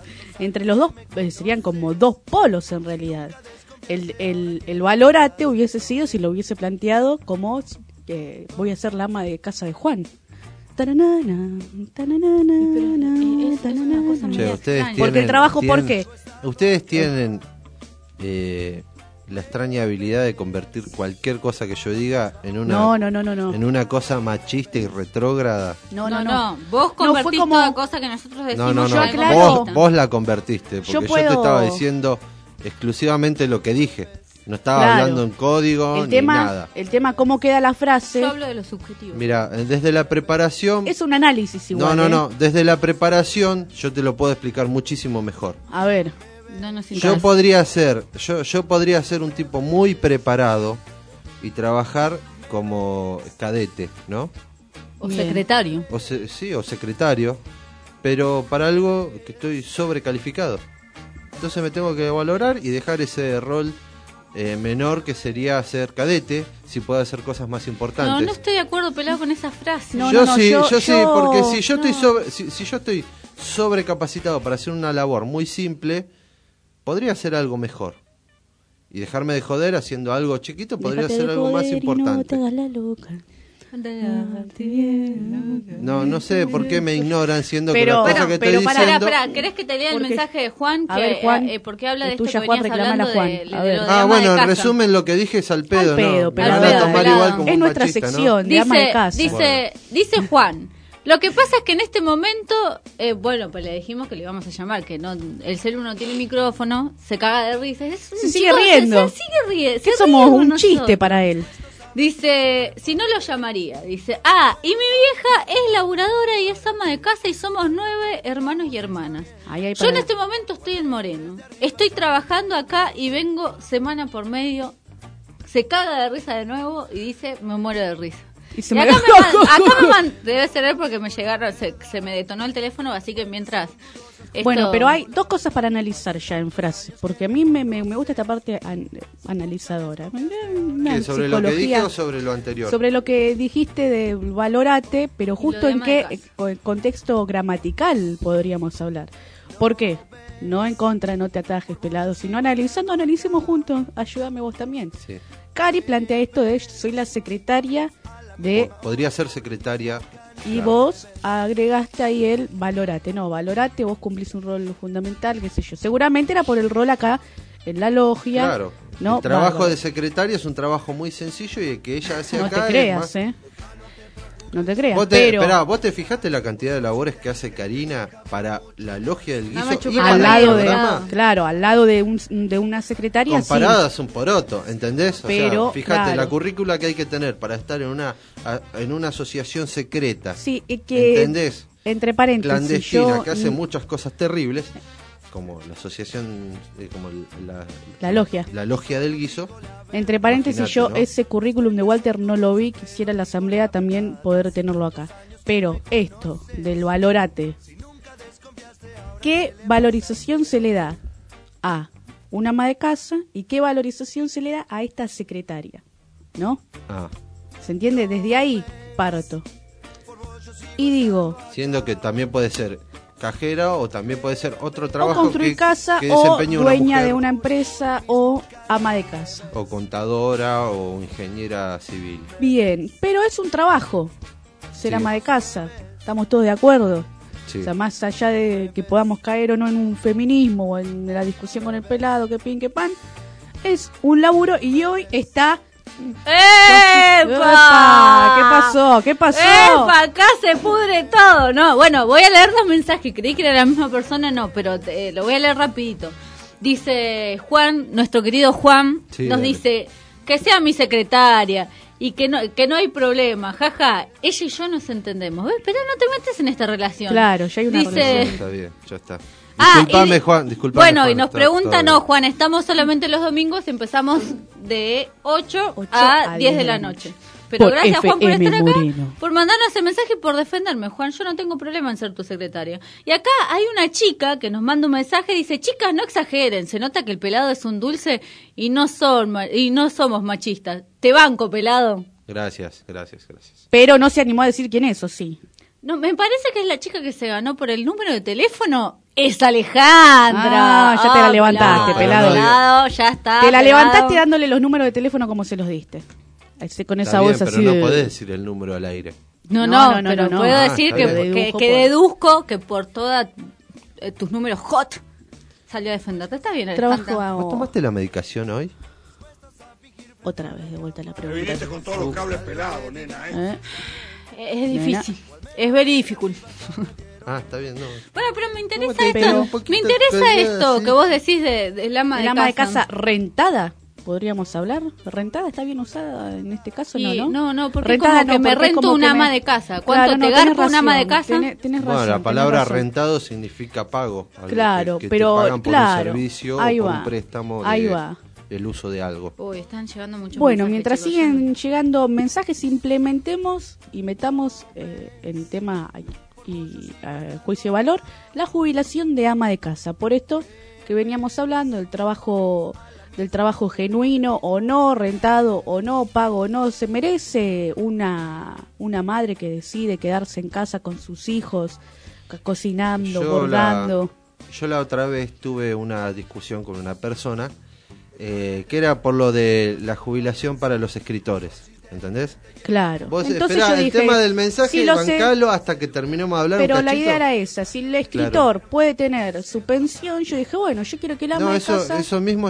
serían como dos polos en realidad. El valorate hubiese sido si lo hubiese planteado como voy a ser la ama de casa de Juan. Che, ustedes Porque tienen, el trabajo, ¿por qué? Ustedes tienen la extraña habilidad de convertir cualquier cosa que yo diga en una No. en una cosa machista y retrógrada. No. Vos convertís toda cosa que nosotros decimos. No. Yo aclaro. Vos la convertiste, porque yo te estaba diciendo exclusivamente lo que dije. No estaba hablando en código ni nada. El tema, cómo queda la frase. Yo hablo de lo subjetivo. Mira, desde la preparación... Es un análisis igual. No. Desde la preparación yo te lo puedo explicar muchísimo mejor. A ver. Yo podría ser un tipo muy preparado y trabajar como cadete, ¿no? O secretario. O secretario, pero para algo que estoy sobrecalificado. Entonces me tengo que valorar y dejar ese rol menor que sería ser cadete, si puedo hacer cosas más importantes. No estoy de acuerdo, pelado, con esa frase. Yo sí, porque si yo estoy sobrecapacitado para hacer una labor muy simple, podría hacer algo mejor. Y dejarme de joder haciendo algo chiquito podría ser algo más importante. No sé por qué me ignoran siendo que las cosas que estoy diciendo... ¿Querés que te lea el mensaje de Juan? A ver, Juan, porque habla de esto tuya, que Juan, venías reclámala, hablando Juan. bueno, en resumen lo que dije es al pedo, ¿no? Me van a tomar igual como es un nuestra machista, sección, ¿no? de ama de casa. Dice Juan, lo que pasa es que en este momento, pues le dijimos que le íbamos a llamar, que no, el celu no tiene micrófono, se caga de risa. Se sigue riendo. Se sigue riendo. Que somos un chiste para él. Dice, si no lo llamaría. Dice, y mi vieja es laburadora y es ama de casa y somos 9 hermanos y hermanas. Yo en este momento estoy en Moreno. Estoy trabajando acá y vengo semana por medio. Se caga de risa de nuevo y dice, me muero de risa. Y acá debe ser él porque me llegaron, se me detonó el teléfono, así que mientras... Bueno, pero hay dos cosas para analizar ya en frase, porque a mí me gusta esta parte analizadora. ¿Sobre lo que dije o sobre lo anterior? Sobre lo que dijiste de valorate, pero justo en qué contexto gramatical podríamos hablar. ¿Por qué? No en contra, no te atajes, pelado, sino analicemos juntos. Ayúdame vos también. Sí. Cari plantea esto de soy la secretaria de... Podría ser secretaria... Y vos agregaste ahí el valorate. No, valorate, vos cumplís un rol fundamental, qué sé yo. Seguramente era por el rol acá en la logia. Claro. ¿No? El trabajo de secretaria es un trabajo muy sencillo y el que ella hace acá te creas, es más... No te creas, Esperá, ¿vos te fijaste la cantidad de labores que hace Karina para la logia del guiso? Y al lado al lado de una secretaria. Comparadas un poroto, ¿entendés? Pero, fíjate, la currícula que hay que tener para estar en una asociación secreta. Sí, que, ¿entendés? Entre paréntesis, clandestina, que hace muchas cosas terribles, como la asociación, como la logia. La logia del guiso. Entre paréntesis, ¿no? Ese currículum de Walter no lo vi, quisiera en la asamblea también poder tenerlo acá. Pero esto del valorate, ¿qué valorización se le da a una ama de casa y qué valorización se le da a esta secretaria? ¿No? ¿Se entiende? Desde ahí parto. Y digo... Siendo que también puede ser cajera o también puede ser otro trabajo o construir casa que o dueña de una empresa o ama de casa o contadora o ingeniera civil. Bien, pero es un trabajo ser ama de casa, estamos todos de acuerdo. O sea, más allá de que podamos caer o no en un feminismo o en la discusión con el pelado, que pin, que pan, es un laburo y hoy está... ¡Epa! ¿Qué pasó? ¡Epa! Acá se pudre todo. No, bueno, voy a leer los mensajes. Creí que era la misma persona, no, pero lo voy a leer rapidito. Dice Juan, nuestro querido Juan, nos dice que sea mi secretaria y que no hay problema. Jaja, ella y yo nos entendemos. ¿Ves? Pero no te metes en esta relación. Claro, ya hay una relación. Está bien, ya está. Disculpame, Juan. Bueno, Juan, y nos pregunta, no, Juan, estamos solamente los domingos, empezamos de 8 a 10 de la noche. Pero gracias, Juan, por estar acá, por mandarnos ese mensaje y por defenderme, Juan. Yo no tengo problema en ser tu secretaria. Y acá hay una chica que nos manda un mensaje y dice, chicas, no exageren, se nota que el pelado es un dulce y no somos machistas. Te banco, pelado. Gracias. Pero no se animó a decir quién es, ¿o sí? No, me parece que es la chica que se ganó por el número de teléfono. Es Alejandra. Ya te la levantaste, pelado. Ya está. Te la levantaste dándole los números de teléfono como se los diste. Con esa bolsa pero así no podés decir el número al aire. No, pero no. puedo decir está bien. que deduzco que por todos tus números hot salió a defenderte. Está bien, Alejandra. ¿Vos tomaste la medicación hoy? Otra vez de vuelta la pregunta. Viniste con todos los cables pelados, nena, Es difícil. Es very difficult. Está bien, no. Bueno, pero me interesa te- esto. pero un poquito Me interesa te- esto sí. que vos decís del ama de El casa. ama de casa rentada, podríamos hablar. ¿Rentada está bien usada en este caso? Y No. porque Rentada como que me porque es rento como un que ama me- de casa. Claro, ¿Cuánto no, te tenés garpa un ama de razón, casa? tenés Bueno, razón, la tenés palabra razón. rentado significa pago. Algo Claro, que pero te pagan por claro, un servicio ahí o por va, un préstamo ahí va. el uso de algo. Uy, están llegando muchos Bueno, mensajes, mientras chicos, siguen llegando mensajes, implementemos y metamos en tema y juicio de valor la jubilación de ama de casa. Por esto que veníamos hablando del trabajo genuino o no, rentado o no, pago o no, se merece una madre que decide quedarse en casa con sus hijos, cocinando, bordando. Yo la otra vez tuve una discusión con una persona que era por lo de la jubilación para los escritores, ¿entendés? Claro. Vos Entonces esperá, yo el dije, tema del mensaje, sí lo sé, bancalo hasta que terminemos de hablar pero un la cachito. idea era esa. Si el escritor puede tener su pensión, yo dije, bueno, yo quiero que el ama No, de eso, casa eso mismo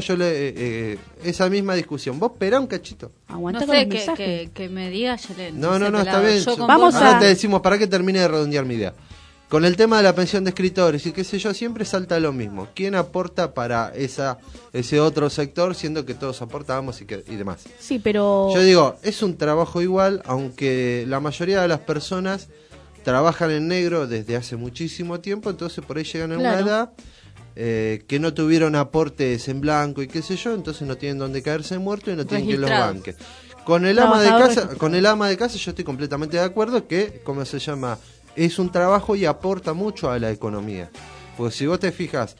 esa misma discusión. Vos esperá un cachito. aguanta No con sé, el mensaje. que me diga Yelena. No, está bien. Vamos Ahora a- te decimos para que termine de redondear mi idea. Con el tema de la pensión de escritores y qué sé yo, siempre salta lo mismo. ¿Quién aporta para ese otro sector, siendo que todos aportábamos y demás? Sí, pero Yo digo, es un trabajo igual, aunque la mayoría de las personas trabajan en negro desde hace muchísimo tiempo, entonces por ahí llegan a una Claro. edad que no tuvieron aportes en blanco y qué sé yo, entonces no tienen donde caerse muerto y no tienen que los Registrados. banques. Con el ama de Trabajador casa, con el ama de casa yo estoy completamente de acuerdo que, ¿cómo se llama? Es un trabajo y aporta mucho a la economía. Porque si vos te fijas,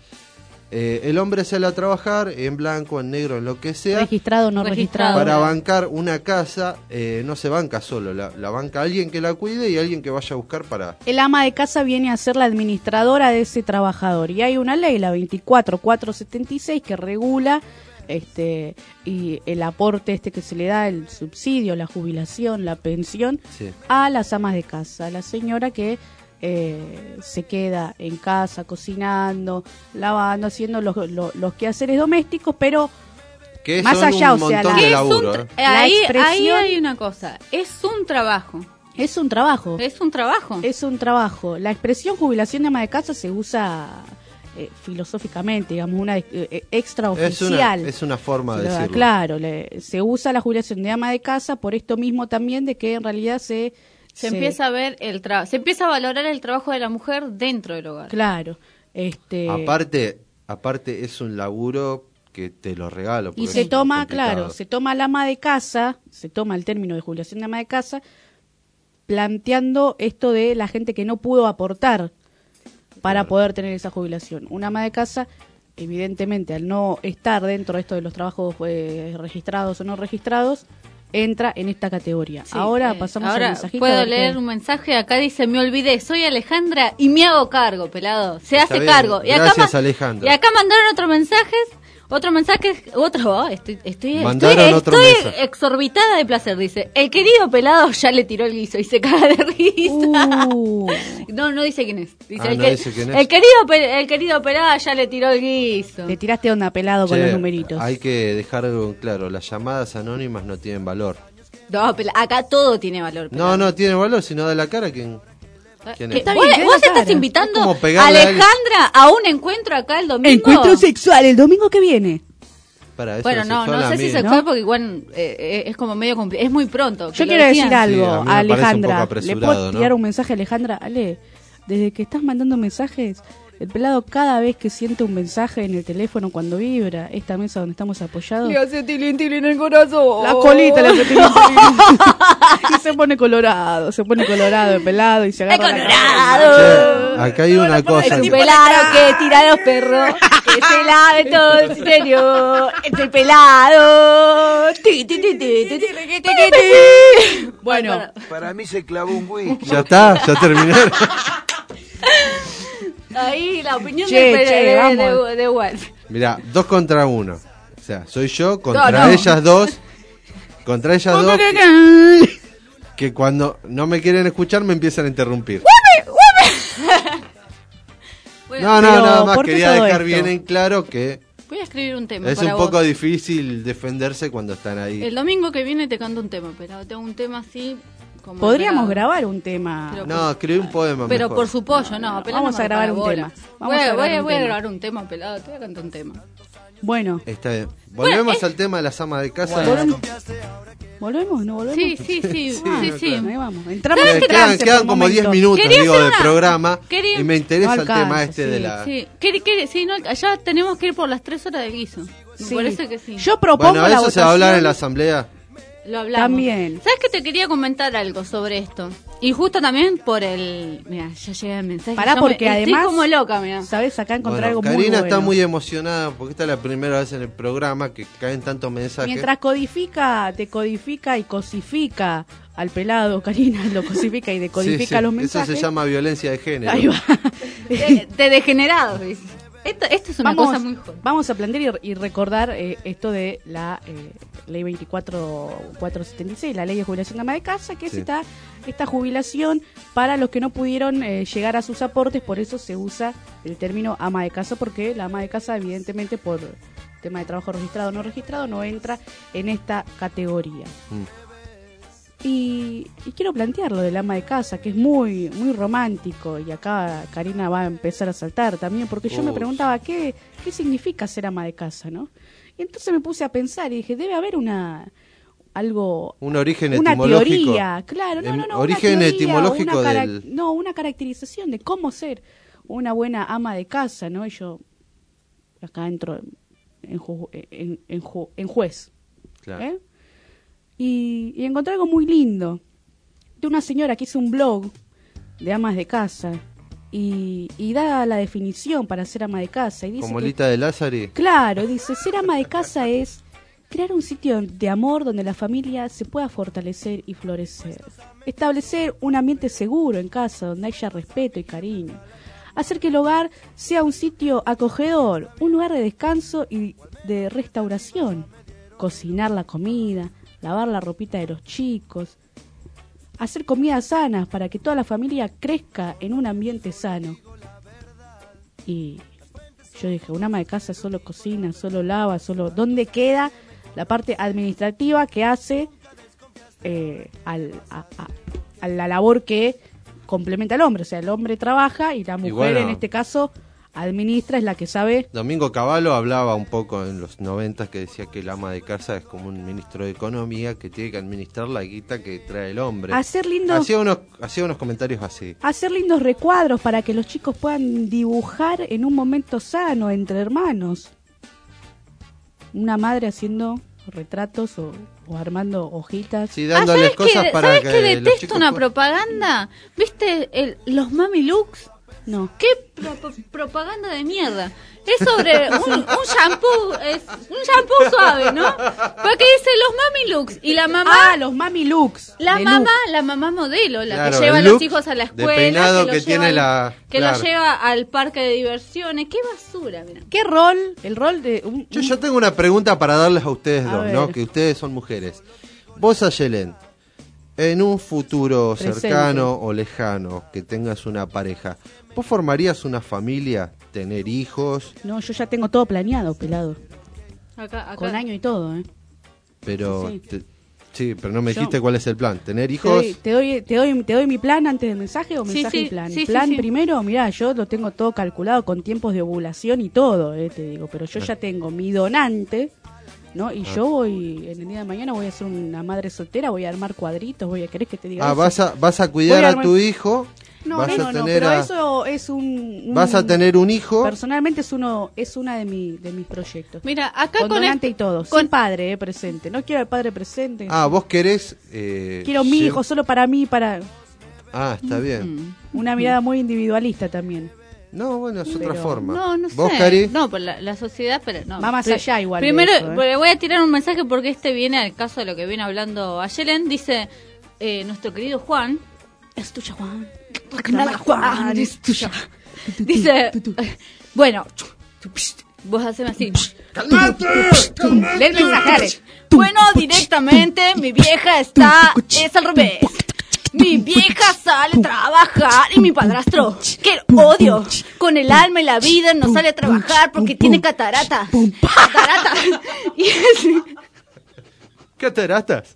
el hombre sale a trabajar en blanco, en negro, en lo que sea. registrado o no registrado. Para bancar una casa, no se banca solo, la banca alguien que la cuide y alguien que vaya a buscar para... El ama de casa viene a ser la administradora de ese trabajador y hay una ley, la 24476, que regula y el aporte que se le da, el subsidio, la jubilación, la pensión Sí. a las amas de casa, a la señora que se queda en casa cocinando, lavando, haciendo los quehaceres domésticos, pero Que más son allá, un o sea, montón la- de es laburo, un ¿eh? la Ahí expresión- hay una cosa. Es un trabajo. es un trabajo. Es un trabajo. Es un trabajo. La expresión jubilación de ama de casa se usa filosóficamente, digamos, una extraoficial. Es una forma de decirlo. Claro, se usa la jubilación de ama de casa por esto mismo también de que en realidad se empieza a ver se empieza a valorar el trabajo de la mujer dentro del hogar. Claro. Aparte es un laburo que te lo regalo. Y porque se es toma, complicado. claro, se toma la ama de casa, se toma el término de jubilación de ama de casa, planteando esto de la gente que no pudo aportar para poder tener esa jubilación. Una ama de casa, evidentemente, al no estar dentro de esto de los trabajos registrados o no registrados, entra en esta categoría. Sí, ahora pasamos al mensajito. Puedo a ver leer qué- un mensaje. Acá dice: me olvidé, soy Alejandra y me hago cargo, pelado. Se Está hace bien, cargo. gracias, Alejandra. Y acá mandaron otro mensaje. Estoy Mandaron otro mensaje. exorbitada de placer. Dice: el querido pelado ya le tiró el guiso y se caga de risa. No dice quién es. Dice, No dice quién es. el querido pelado ya le tiró el guiso. Le tiraste onda pelado con Che, los numeritos. hay que dejar algo claro, las llamadas anónimas no tienen valor. No, acá todo tiene valor. pelado. No tiene valor, si no da la cara, ¿quién ¿Qué? es? ¿Vos estás invitando Es como a pegarle a Alejandra a un encuentro acá el domingo? Encuentro sexual el domingo que viene. Para eso Bueno, no sexual a sé si mí- sexual porque igual es como medio complicado. Es muy pronto. que Yo lo quiero decir decían. algo Sí, a mí me a parece un poco Alejandra. ¿Le apresurado, puedo ¿no? tirar un mensaje a Alejandra? Ale, desde que estás mandando mensajes, el pelado cada vez que siente un mensaje en el teléfono cuando vibra esta mesa donde estamos apoyados, Le hace tilín tilín en el corazón. la colita le hace tilín, tilín. Y se pone colorado el pelado y se agarra la cabeza. Che, acá hay una cosa. Es un pelado que tira a los perros, que se lave todo en serio. Este pelado. Ti, ti, ti, ti, ti, ti, ti, ti, ti. Bueno, Para mí se clavó un whisky. Ya está, ya terminaron. Ahí la opinión Che, vamos. de Walt. Mirá, 2 contra 1. O sea, soy yo contra No. ellas dos. Contra ellas dos. que cuando no me quieren escuchar me empiezan a interrumpir. Bueno, No, Pero, nada más ¿por qué quería todo dejar esto? bien en claro que voy a escribir un tema es para un poco vos. difícil defenderse cuando están ahí. El domingo que viene te canto un tema, pero tengo un tema así como Podríamos pelado. grabar un tema. Pero No, escribí un poema Pero mejor. por su pollo, no, pelado Vamos no a grabar me un para tema. bola. Vamos a grabar un Voy a tema. grabar un tema, pelado, te voy a cantar un tema. Bueno, Está bien. Volvemos Bueno, al tema de las amas de casa. ¿volvemos? ¿No volvemos? Sí, sí, sí, sí, sí. Ahí vamos. Entramos ¿Sabes en qué? trance Quedan por como 10 momentos. minutos, Quería digo, hacer del una- programa quería- y me interesa No el tema alcanza, este sí, de la... Sí, sí, no, allá tenemos que ir por las 3 horas de guiso. Me Sí. parece que sí. Yo propongo Bueno, la eso se va a hablar en la votación. asamblea. Lo hablamos. También. ¿Sabes que te quería comentar algo sobre esto? Y justo también por el... Mira, ya llega el mensaje. Pará, Yo porque además, estoy como loca, mira. ¿sabes? Acá encontré Bueno, algo muy Karina bueno. está muy emocionada porque esta es la primera vez en el programa que caen tantos mensajes. Mientras codifica, te codifica y cosifica al pelado, Karina, lo cosifica y decodifica Sí, sí, los mensajes. Eso se llama violencia de género. Ahí va. De degenerados, dice. Esto es una cosa muy joven. Vamos a plantear y recordar esto de la ley 24.476, la ley de jubilación de ama de casa, que Sí. es esta jubilación para los que no pudieron llegar a sus aportes, por eso se usa el término ama de casa, porque la ama de casa evidentemente por tema de trabajo registrado o no registrado no entra en esta categoría. Y quiero plantear lo del ama de casa, que es muy muy romántico, y acá Karina va a empezar a saltar también, porque yo me preguntaba qué significa ser ama de casa, ¿no? Y entonces me puse a pensar y dije, debe haber un origen etimológico. teoría, claro, no, Origen una teoría, etimológico una caracterización de cómo ser una buena ama de casa, ¿no? Y yo acá entro en juez. Claro. ¿Eh? Y encontré algo muy lindo de una señora que hizo un blog de amas de casa y da la definición para ser ama de casa y dice Como que, Lita de Lázari. claro, dice, ser ama de casa es crear un sitio de amor donde la familia se pueda fortalecer y florecer, establecer un ambiente seguro en casa donde haya respeto y cariño, hacer que el hogar sea un sitio acogedor, un lugar de descanso y de restauración, cocinar la comida, lavar la ropita de los chicos, hacer comidas sanas para que toda la familia crezca en un ambiente sano. Y yo dije, un ama de casa solo cocina, solo lava, solo... ¿Dónde queda la parte administrativa que hace a la labor que complementa al hombre? O sea, el hombre trabaja y la mujer, bueno, en este caso, administra, es la que sabe... Domingo Cavallo hablaba un poco en los 90 que decía que el ama de casa es como un ministro de Economía que tiene que administrar la guita que trae el hombre. Hacer lindos... Hacía unos comentarios así. Hacer lindos recuadros para que los chicos puedan dibujar en un momento sano entre hermanos. Una madre haciendo retratos o armando hojitas. Sí, dándoles cosas para ¿sabes que que los detesto chicos una puedan- propaganda? ¿Viste los Mami Lux? No. ¿Qué propaganda de mierda? Es sobre un shampoo, es un shampoo suave, ¿no? Porque dice los Mami Lux y la mamá... Ah, los Mami Lux. La de mamá modelo, la Claro, que lleva a el los look hijos a la de escuela, peinado que, que los tiene lleva, la- que claro. los lleva al parque de diversiones. ¡Qué basura! Mira. ¿Qué rol? El rol de... Yo tengo una pregunta para darles a ustedes A dos, ver. ¿no? Que ustedes son mujeres. Vos, Ayelen, en un futuro Presente. cercano o lejano que tengas una pareja, ¿vos formarías una familia, tener hijos? No, yo ya tengo todo planeado, pelado. Acá. Con año y todo, ¿eh? Pero Sí. sí, pero no me Yo- dijiste cuál es el plan. ¿Tener hijos? Te doy mi plan antes del mensaje o Sí, mensaje sí, y plan. sí, Plan sí. primero, mirá, yo lo tengo todo calculado con tiempos de ovulación y todo, te digo. Pero yo ya tengo mi donante, ¿no? Y yo voy, en el día de mañana voy a ser una madre soltera, voy a armar cuadritos, ¿querés que te diga eso? Vas a cuidar Voy a a tu hijo. No, vas a no, tener pero a- eso es un... Vas a tener un hijo. Personalmente es una de mis proyectos. Mira, acá con con donante el- y todo, con- sin padre presente. No quiero al padre presente. Vos querés... Quiero mi hijo solo para mí, para... está bien. Una mirada muy individualista también. No, bueno, es otra Pero- forma. No ¿Vos, sé. Cari? No, por la sociedad, pero no. Va más allá igual de Primero, eso, ¿eh? le voy a tirar un mensaje porque este viene al caso de lo que viene hablando Ayelen. Dice, nuestro querido Juan, es tuya, Juan. Nada, Juan, es tuya. Dice, bueno, vos haceme así. Lee el mensaje, dale. Bueno, directamente, mi vieja es al revés. Mi vieja sale a trabajar y mi padrastro, que lo odio, con el alma y la vida no sale a trabajar porque tiene catarata. Catarata. Y ¿Cataratas?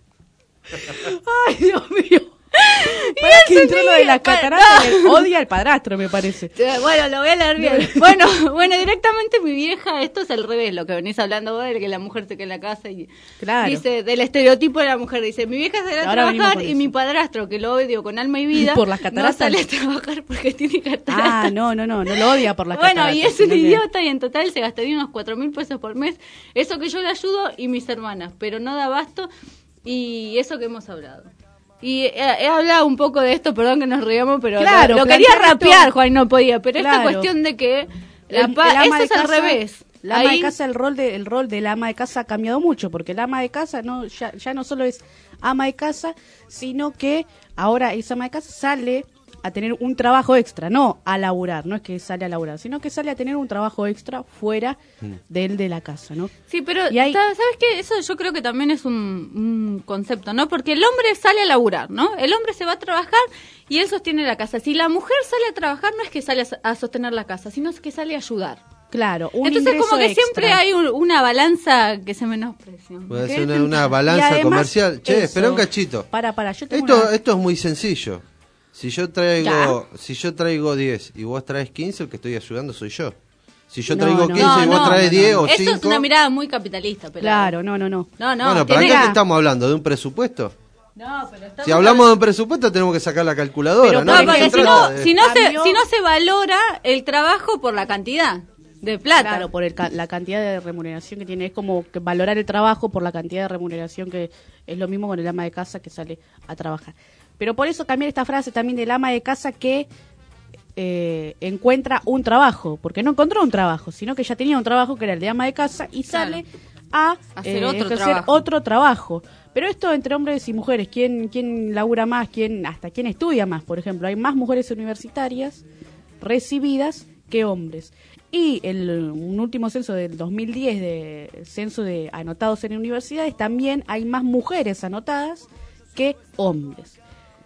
Ay, Dios mío. Para que entró lo de la catarata, odia al padrastro, me parece. Bueno, lo voy a leer bien. Bueno, directamente mi vieja, esto es al revés, lo que venís hablando vos, de que la mujer se queda en la casa y claro. Dice, del estereotipo de la mujer, dice, mi vieja sale a trabajar y mi padrastro, que lo odio con alma y vida, por las cataratas, no sale a trabajar porque tiene cataratas. No lo odia por las cataratas. Bueno, y es un idiota y en total se gastaría unos 4.000 pesos por mes, eso que yo le ayudo y mis hermanas, pero no da abasto y eso que hemos hablado. Y he hablado un poco de esto, perdón que nos reíamos, pero claro, lo quería rapear, Juan, no podía, pero esta cuestión de que esto es al revés. La ama de casa, el rol del ama de casa ha cambiado mucho, porque el ama de casa ya no solo es ama de casa, sino que ahora esa ama de casa sale a tener un trabajo extra, no a laburar, no es que sale a laburar, sino que sale a tener un trabajo extra fuera del de la casa, ¿no? Sí, pero ¿sabes qué? Eso yo creo que también es un concepto, ¿no? Porque el hombre sale a laburar, ¿no? El hombre se va a trabajar y él sostiene la casa. Si la mujer sale a trabajar, no es que sale a sostener la casa, sino es que sale a ayudar. Claro, entonces como que extra. Siempre hay una balanza que se menosprecia. Puede ser una balanza además, comercial. Che, espera un cachito. Yo tengo esto es muy sencillo. Si yo traigo 10 y vos traes 15, el que estoy ayudando soy yo. Si yo traigo 15 y vos traes 10 o 5... Eso es una mirada muy capitalista. Claro, no. Bueno, ¿para qué estamos hablando? ¿De un presupuesto? No, pero si hablamos de un presupuesto tenemos que sacar la calculadora. Pero porque si no se valora el trabajo por la cantidad de plata. Claro, por la cantidad de remuneración que tiene. Es como que valorar el trabajo por la cantidad de remuneración, que es lo mismo con el ama de casa que sale a trabajar. Pero por eso cambiar esta frase también del ama de casa que encuentra un trabajo, porque no encontró un trabajo, sino que ya tenía un trabajo que era el de ama de casa y sale a hacer otro trabajo. Pero esto entre hombres y mujeres, ¿quién labura más? ¿Quién estudia más? Por ejemplo, hay más mujeres universitarias recibidas que hombres. Y un último censo del 2010, de censo de anotados en universidades, también hay más mujeres anotadas que hombres.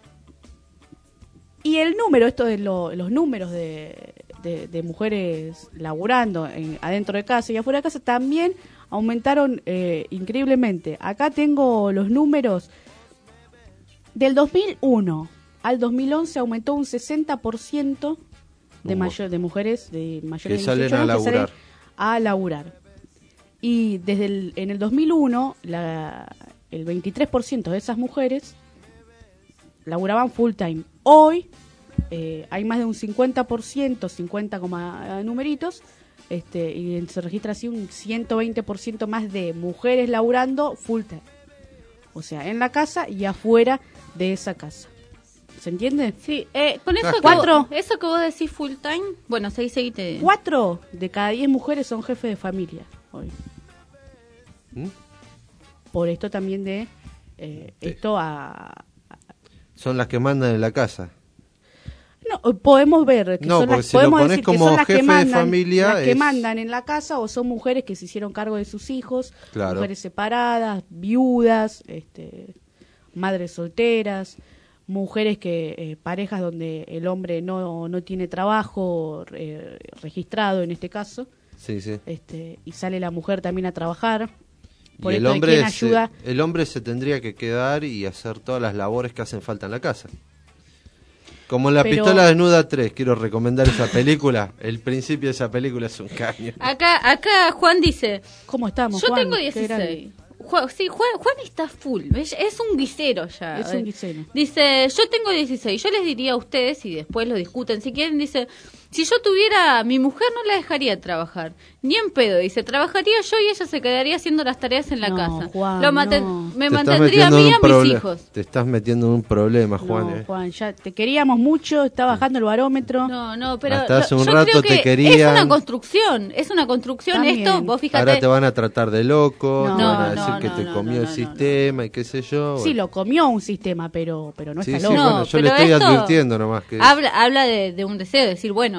Y el número, esto de los números de mujeres laburando adentro de casa y afuera de casa, también aumentaron increíblemente. Acá tengo los números. Del 2001 al 2011 aumentó un 60% de mujeres de mayores de 18 años que salen a laburar. Y en el 2001, el 23% de esas mujeres laburaban full time. Hoy hay más de un 50%, 50 numeritos, y se registra así un 120% más de mujeres laburando full time. O sea, en la casa y afuera de esa casa. ¿Se entiende? Sí, con eso eso que vos decís full time, bueno, seguite. 4 de cada 10 mujeres son jefes de familia hoy. Por esto también de esto son las que mandan en la casa. No, podemos ver que son las, si podemos lo decir como que son las jefe que mandan, de familia las que mandan en la casa, o son mujeres que se hicieron cargo de sus hijos, claro. Mujeres separadas, viudas, madres solteras, mujeres que parejas donde el hombre no tiene trabajo registrado en este caso. Sí. Y sale la mujer también a trabajar. Por y el hombre el hombre se tendría que quedar y hacer todas las labores que hacen falta en la casa. Como en La Pistola Desnuda 3, quiero recomendar esa película. El principio de esa película es un caño. Acá Juan dice, ¿cómo estamos, yo Juan? tengo 16. Juan está full, ¿ves? Es un guisero ya. Es un guisero. Dice, yo tengo 16. Yo les diría a ustedes, y después lo discuten si quieren, dice, si yo tuviera, mi mujer no la dejaría trabajar, ni en pedo, dice, trabajaría yo y ella se quedaría haciendo las tareas en la casa. Juan, me mantendría a mí y a mis hijos. Te estás metiendo en un problema, Juan. No, Juan, ya te queríamos mucho, está bajando el barómetro. No, pero hasta hace un yo rato creo que te querían. es una construcción También. esto, vos fíjate. Ahora te van a tratar de loco, te van a decir que te comió el no. sistema y qué sé yo. Sí, lo comió un sistema, pero no está loco. Bueno, yo le estoy advirtiendo nomás que... Habla de un deseo, de decir, bueno,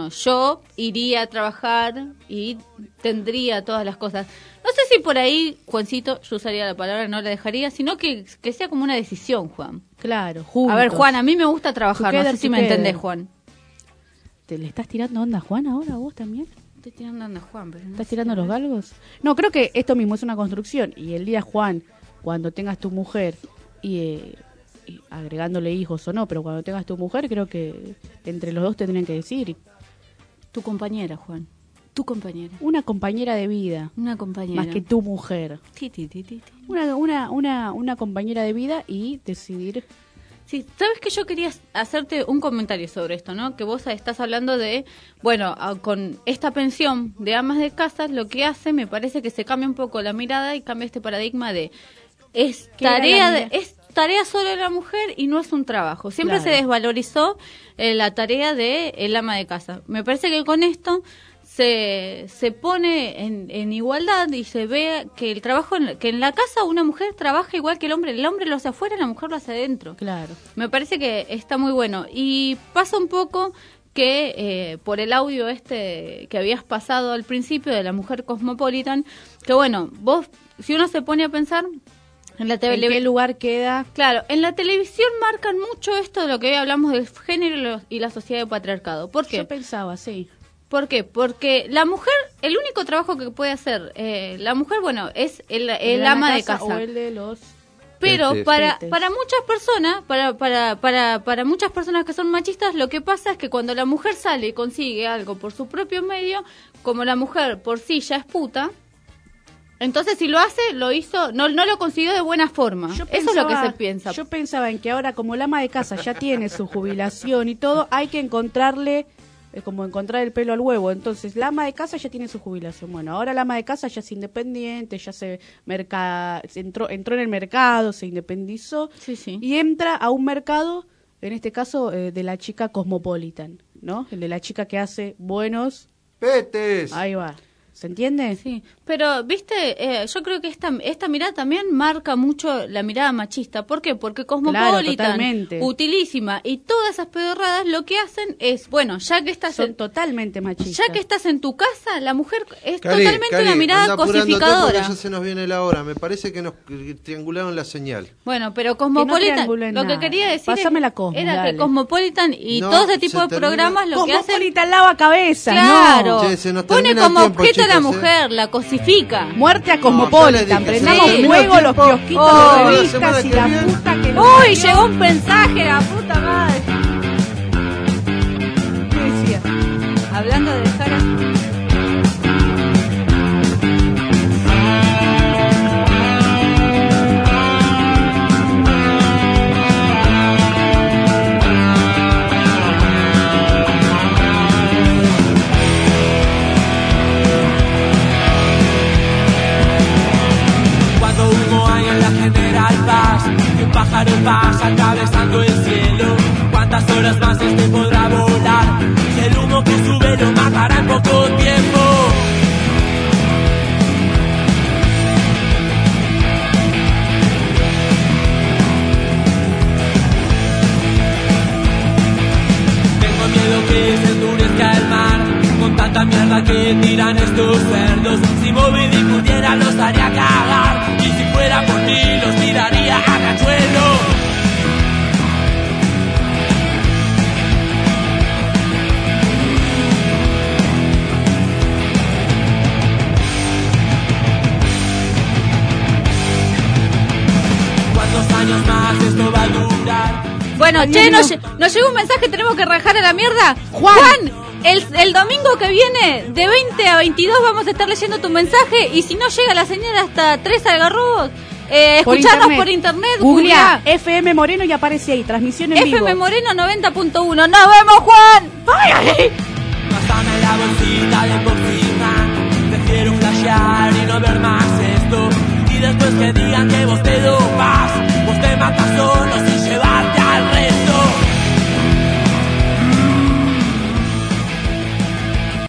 bueno, yo iría a trabajar y tendría todas las cosas. No sé si por ahí, Juancito, yo usaría la palabra, no la dejaría, sino que sea como una decisión, Juan. Claro, juntos. A ver, Juan, a mí me gusta trabajar, no sé si me entendés, Juan. ¿Te le estás tirando onda a Juan ahora, vos también? Estoy tirando onda a Juan, pero no ¿Estás sé, tirando los galgos? No, creo que esto mismo es una construcción. Y el día, Juan, cuando tengas tu mujer y agregándole hijos o no, pero cuando tengas tu mujer, creo que entre los dos tendrían que decir. Tu compañera, Juan. Tu compañera. Una compañera de vida. Una compañera. Más que tu mujer. Una compañera de vida y decidir. Sí, sabes que yo quería hacerte un comentario sobre esto, ¿no? Que vos estás hablando de, bueno, con esta pensión de amas de casa, lo que hace, me parece que se cambia un poco la mirada y cambia este paradigma de es tarea solo de la mujer y no es un trabajo. Siempre se desvalorizó la tarea de el ama de casa. Me parece que con esto se pone en igualdad y se ve que el trabajo que en la casa una mujer trabaja igual que el hombre lo hace afuera, la mujer lo hace adentro. Claro. Me parece que está muy bueno y pasa un poco que por el audio que habías pasado al principio de la mujer cosmopolitan, que bueno, vos si uno se pone a pensar en la ¿En qué lugar queda? Claro, en la televisión marcan mucho esto de lo que hoy hablamos del género y la sociedad de patriarcado. ¿Por qué? Yo pensaba, sí. ¿Por qué? Porque la mujer, el único trabajo que puede hacer la mujer, bueno, es el ama de casa. O el de los... Pero para muchas personas, para muchas personas que son machistas, lo que pasa es que cuando la mujer sale y consigue algo por su propio medio, como la mujer por sí ya es puta, entonces si lo hace, lo hizo, no lo consiguió de buena forma. Eso es lo que se piensa. Yo pensaba en que ahora como la ama de casa ya tiene su jubilación y todo, hay que encontrarle... Es como encontrar el pelo al huevo. Entonces, la ama de casa ya tiene su jubilación. Bueno, ahora la ama de casa ya es independiente, ya entró en el mercado, se independizó y entra a un mercado, en este caso, de la chica cosmopolitan, ¿no? El de la chica que hace buenos... ¡Petes! Ahí va. ¿Se entiende? Sí, pero, viste, yo creo que esta mirada también marca mucho la mirada machista. ¿Por qué? Porque Cosmopolitan, Utilísima y todas esas pedorradas lo que hacen es, bueno, ya que estás... Son totalmente machistas. Ya que estás en tu casa, la mujer es totalmente una mirada cosificadora. Ya se nos viene la hora, me parece que nos triangularon la señal. Bueno, pero Cosmopolitan, lo que quería decir era que Cosmopolitan y todo ese tipo de programas lo que hacen... Cosmopolitan lava cabeza, claro, Che, se nos pone termina como el tiempo, objeto a la chicos, mujer, la cosifica. Muerte a Cosmopolitan, prendamos fuego los kiosquitos de revistas y la puta que... ¡Uy, llegó un mensaje, la puta madre! ¿Qué decía? Hablando de dejar... pájaro pasa atravesando el cielo. ¿Cuántas horas más este podrá volar? Si el humo que sube lo matará en poco tiempo. Tengo miedo que se endurezca el mar con tanta mierda que tiran estos cerdos. Si Moby Dick pudiera los haría cagar, y si fuera por ti los tiraría a cachuelo. ¿Cuántos años más esto va a durar? Bueno, che, nos llegó un mensaje, tenemos que rajar a la mierda. Juan, el domingo que viene, de 20 a 22, vamos a estar leyendo tu mensaje. Y si no llega la señal hasta 3 algarrobos, escuchanos por internet. Googlea FM Moreno y aparece ahí, transmisión en vivo. FM Moreno 90.1. ¡Nos vemos, Juan! ¡Ay, ay! Pásame la bolsita de por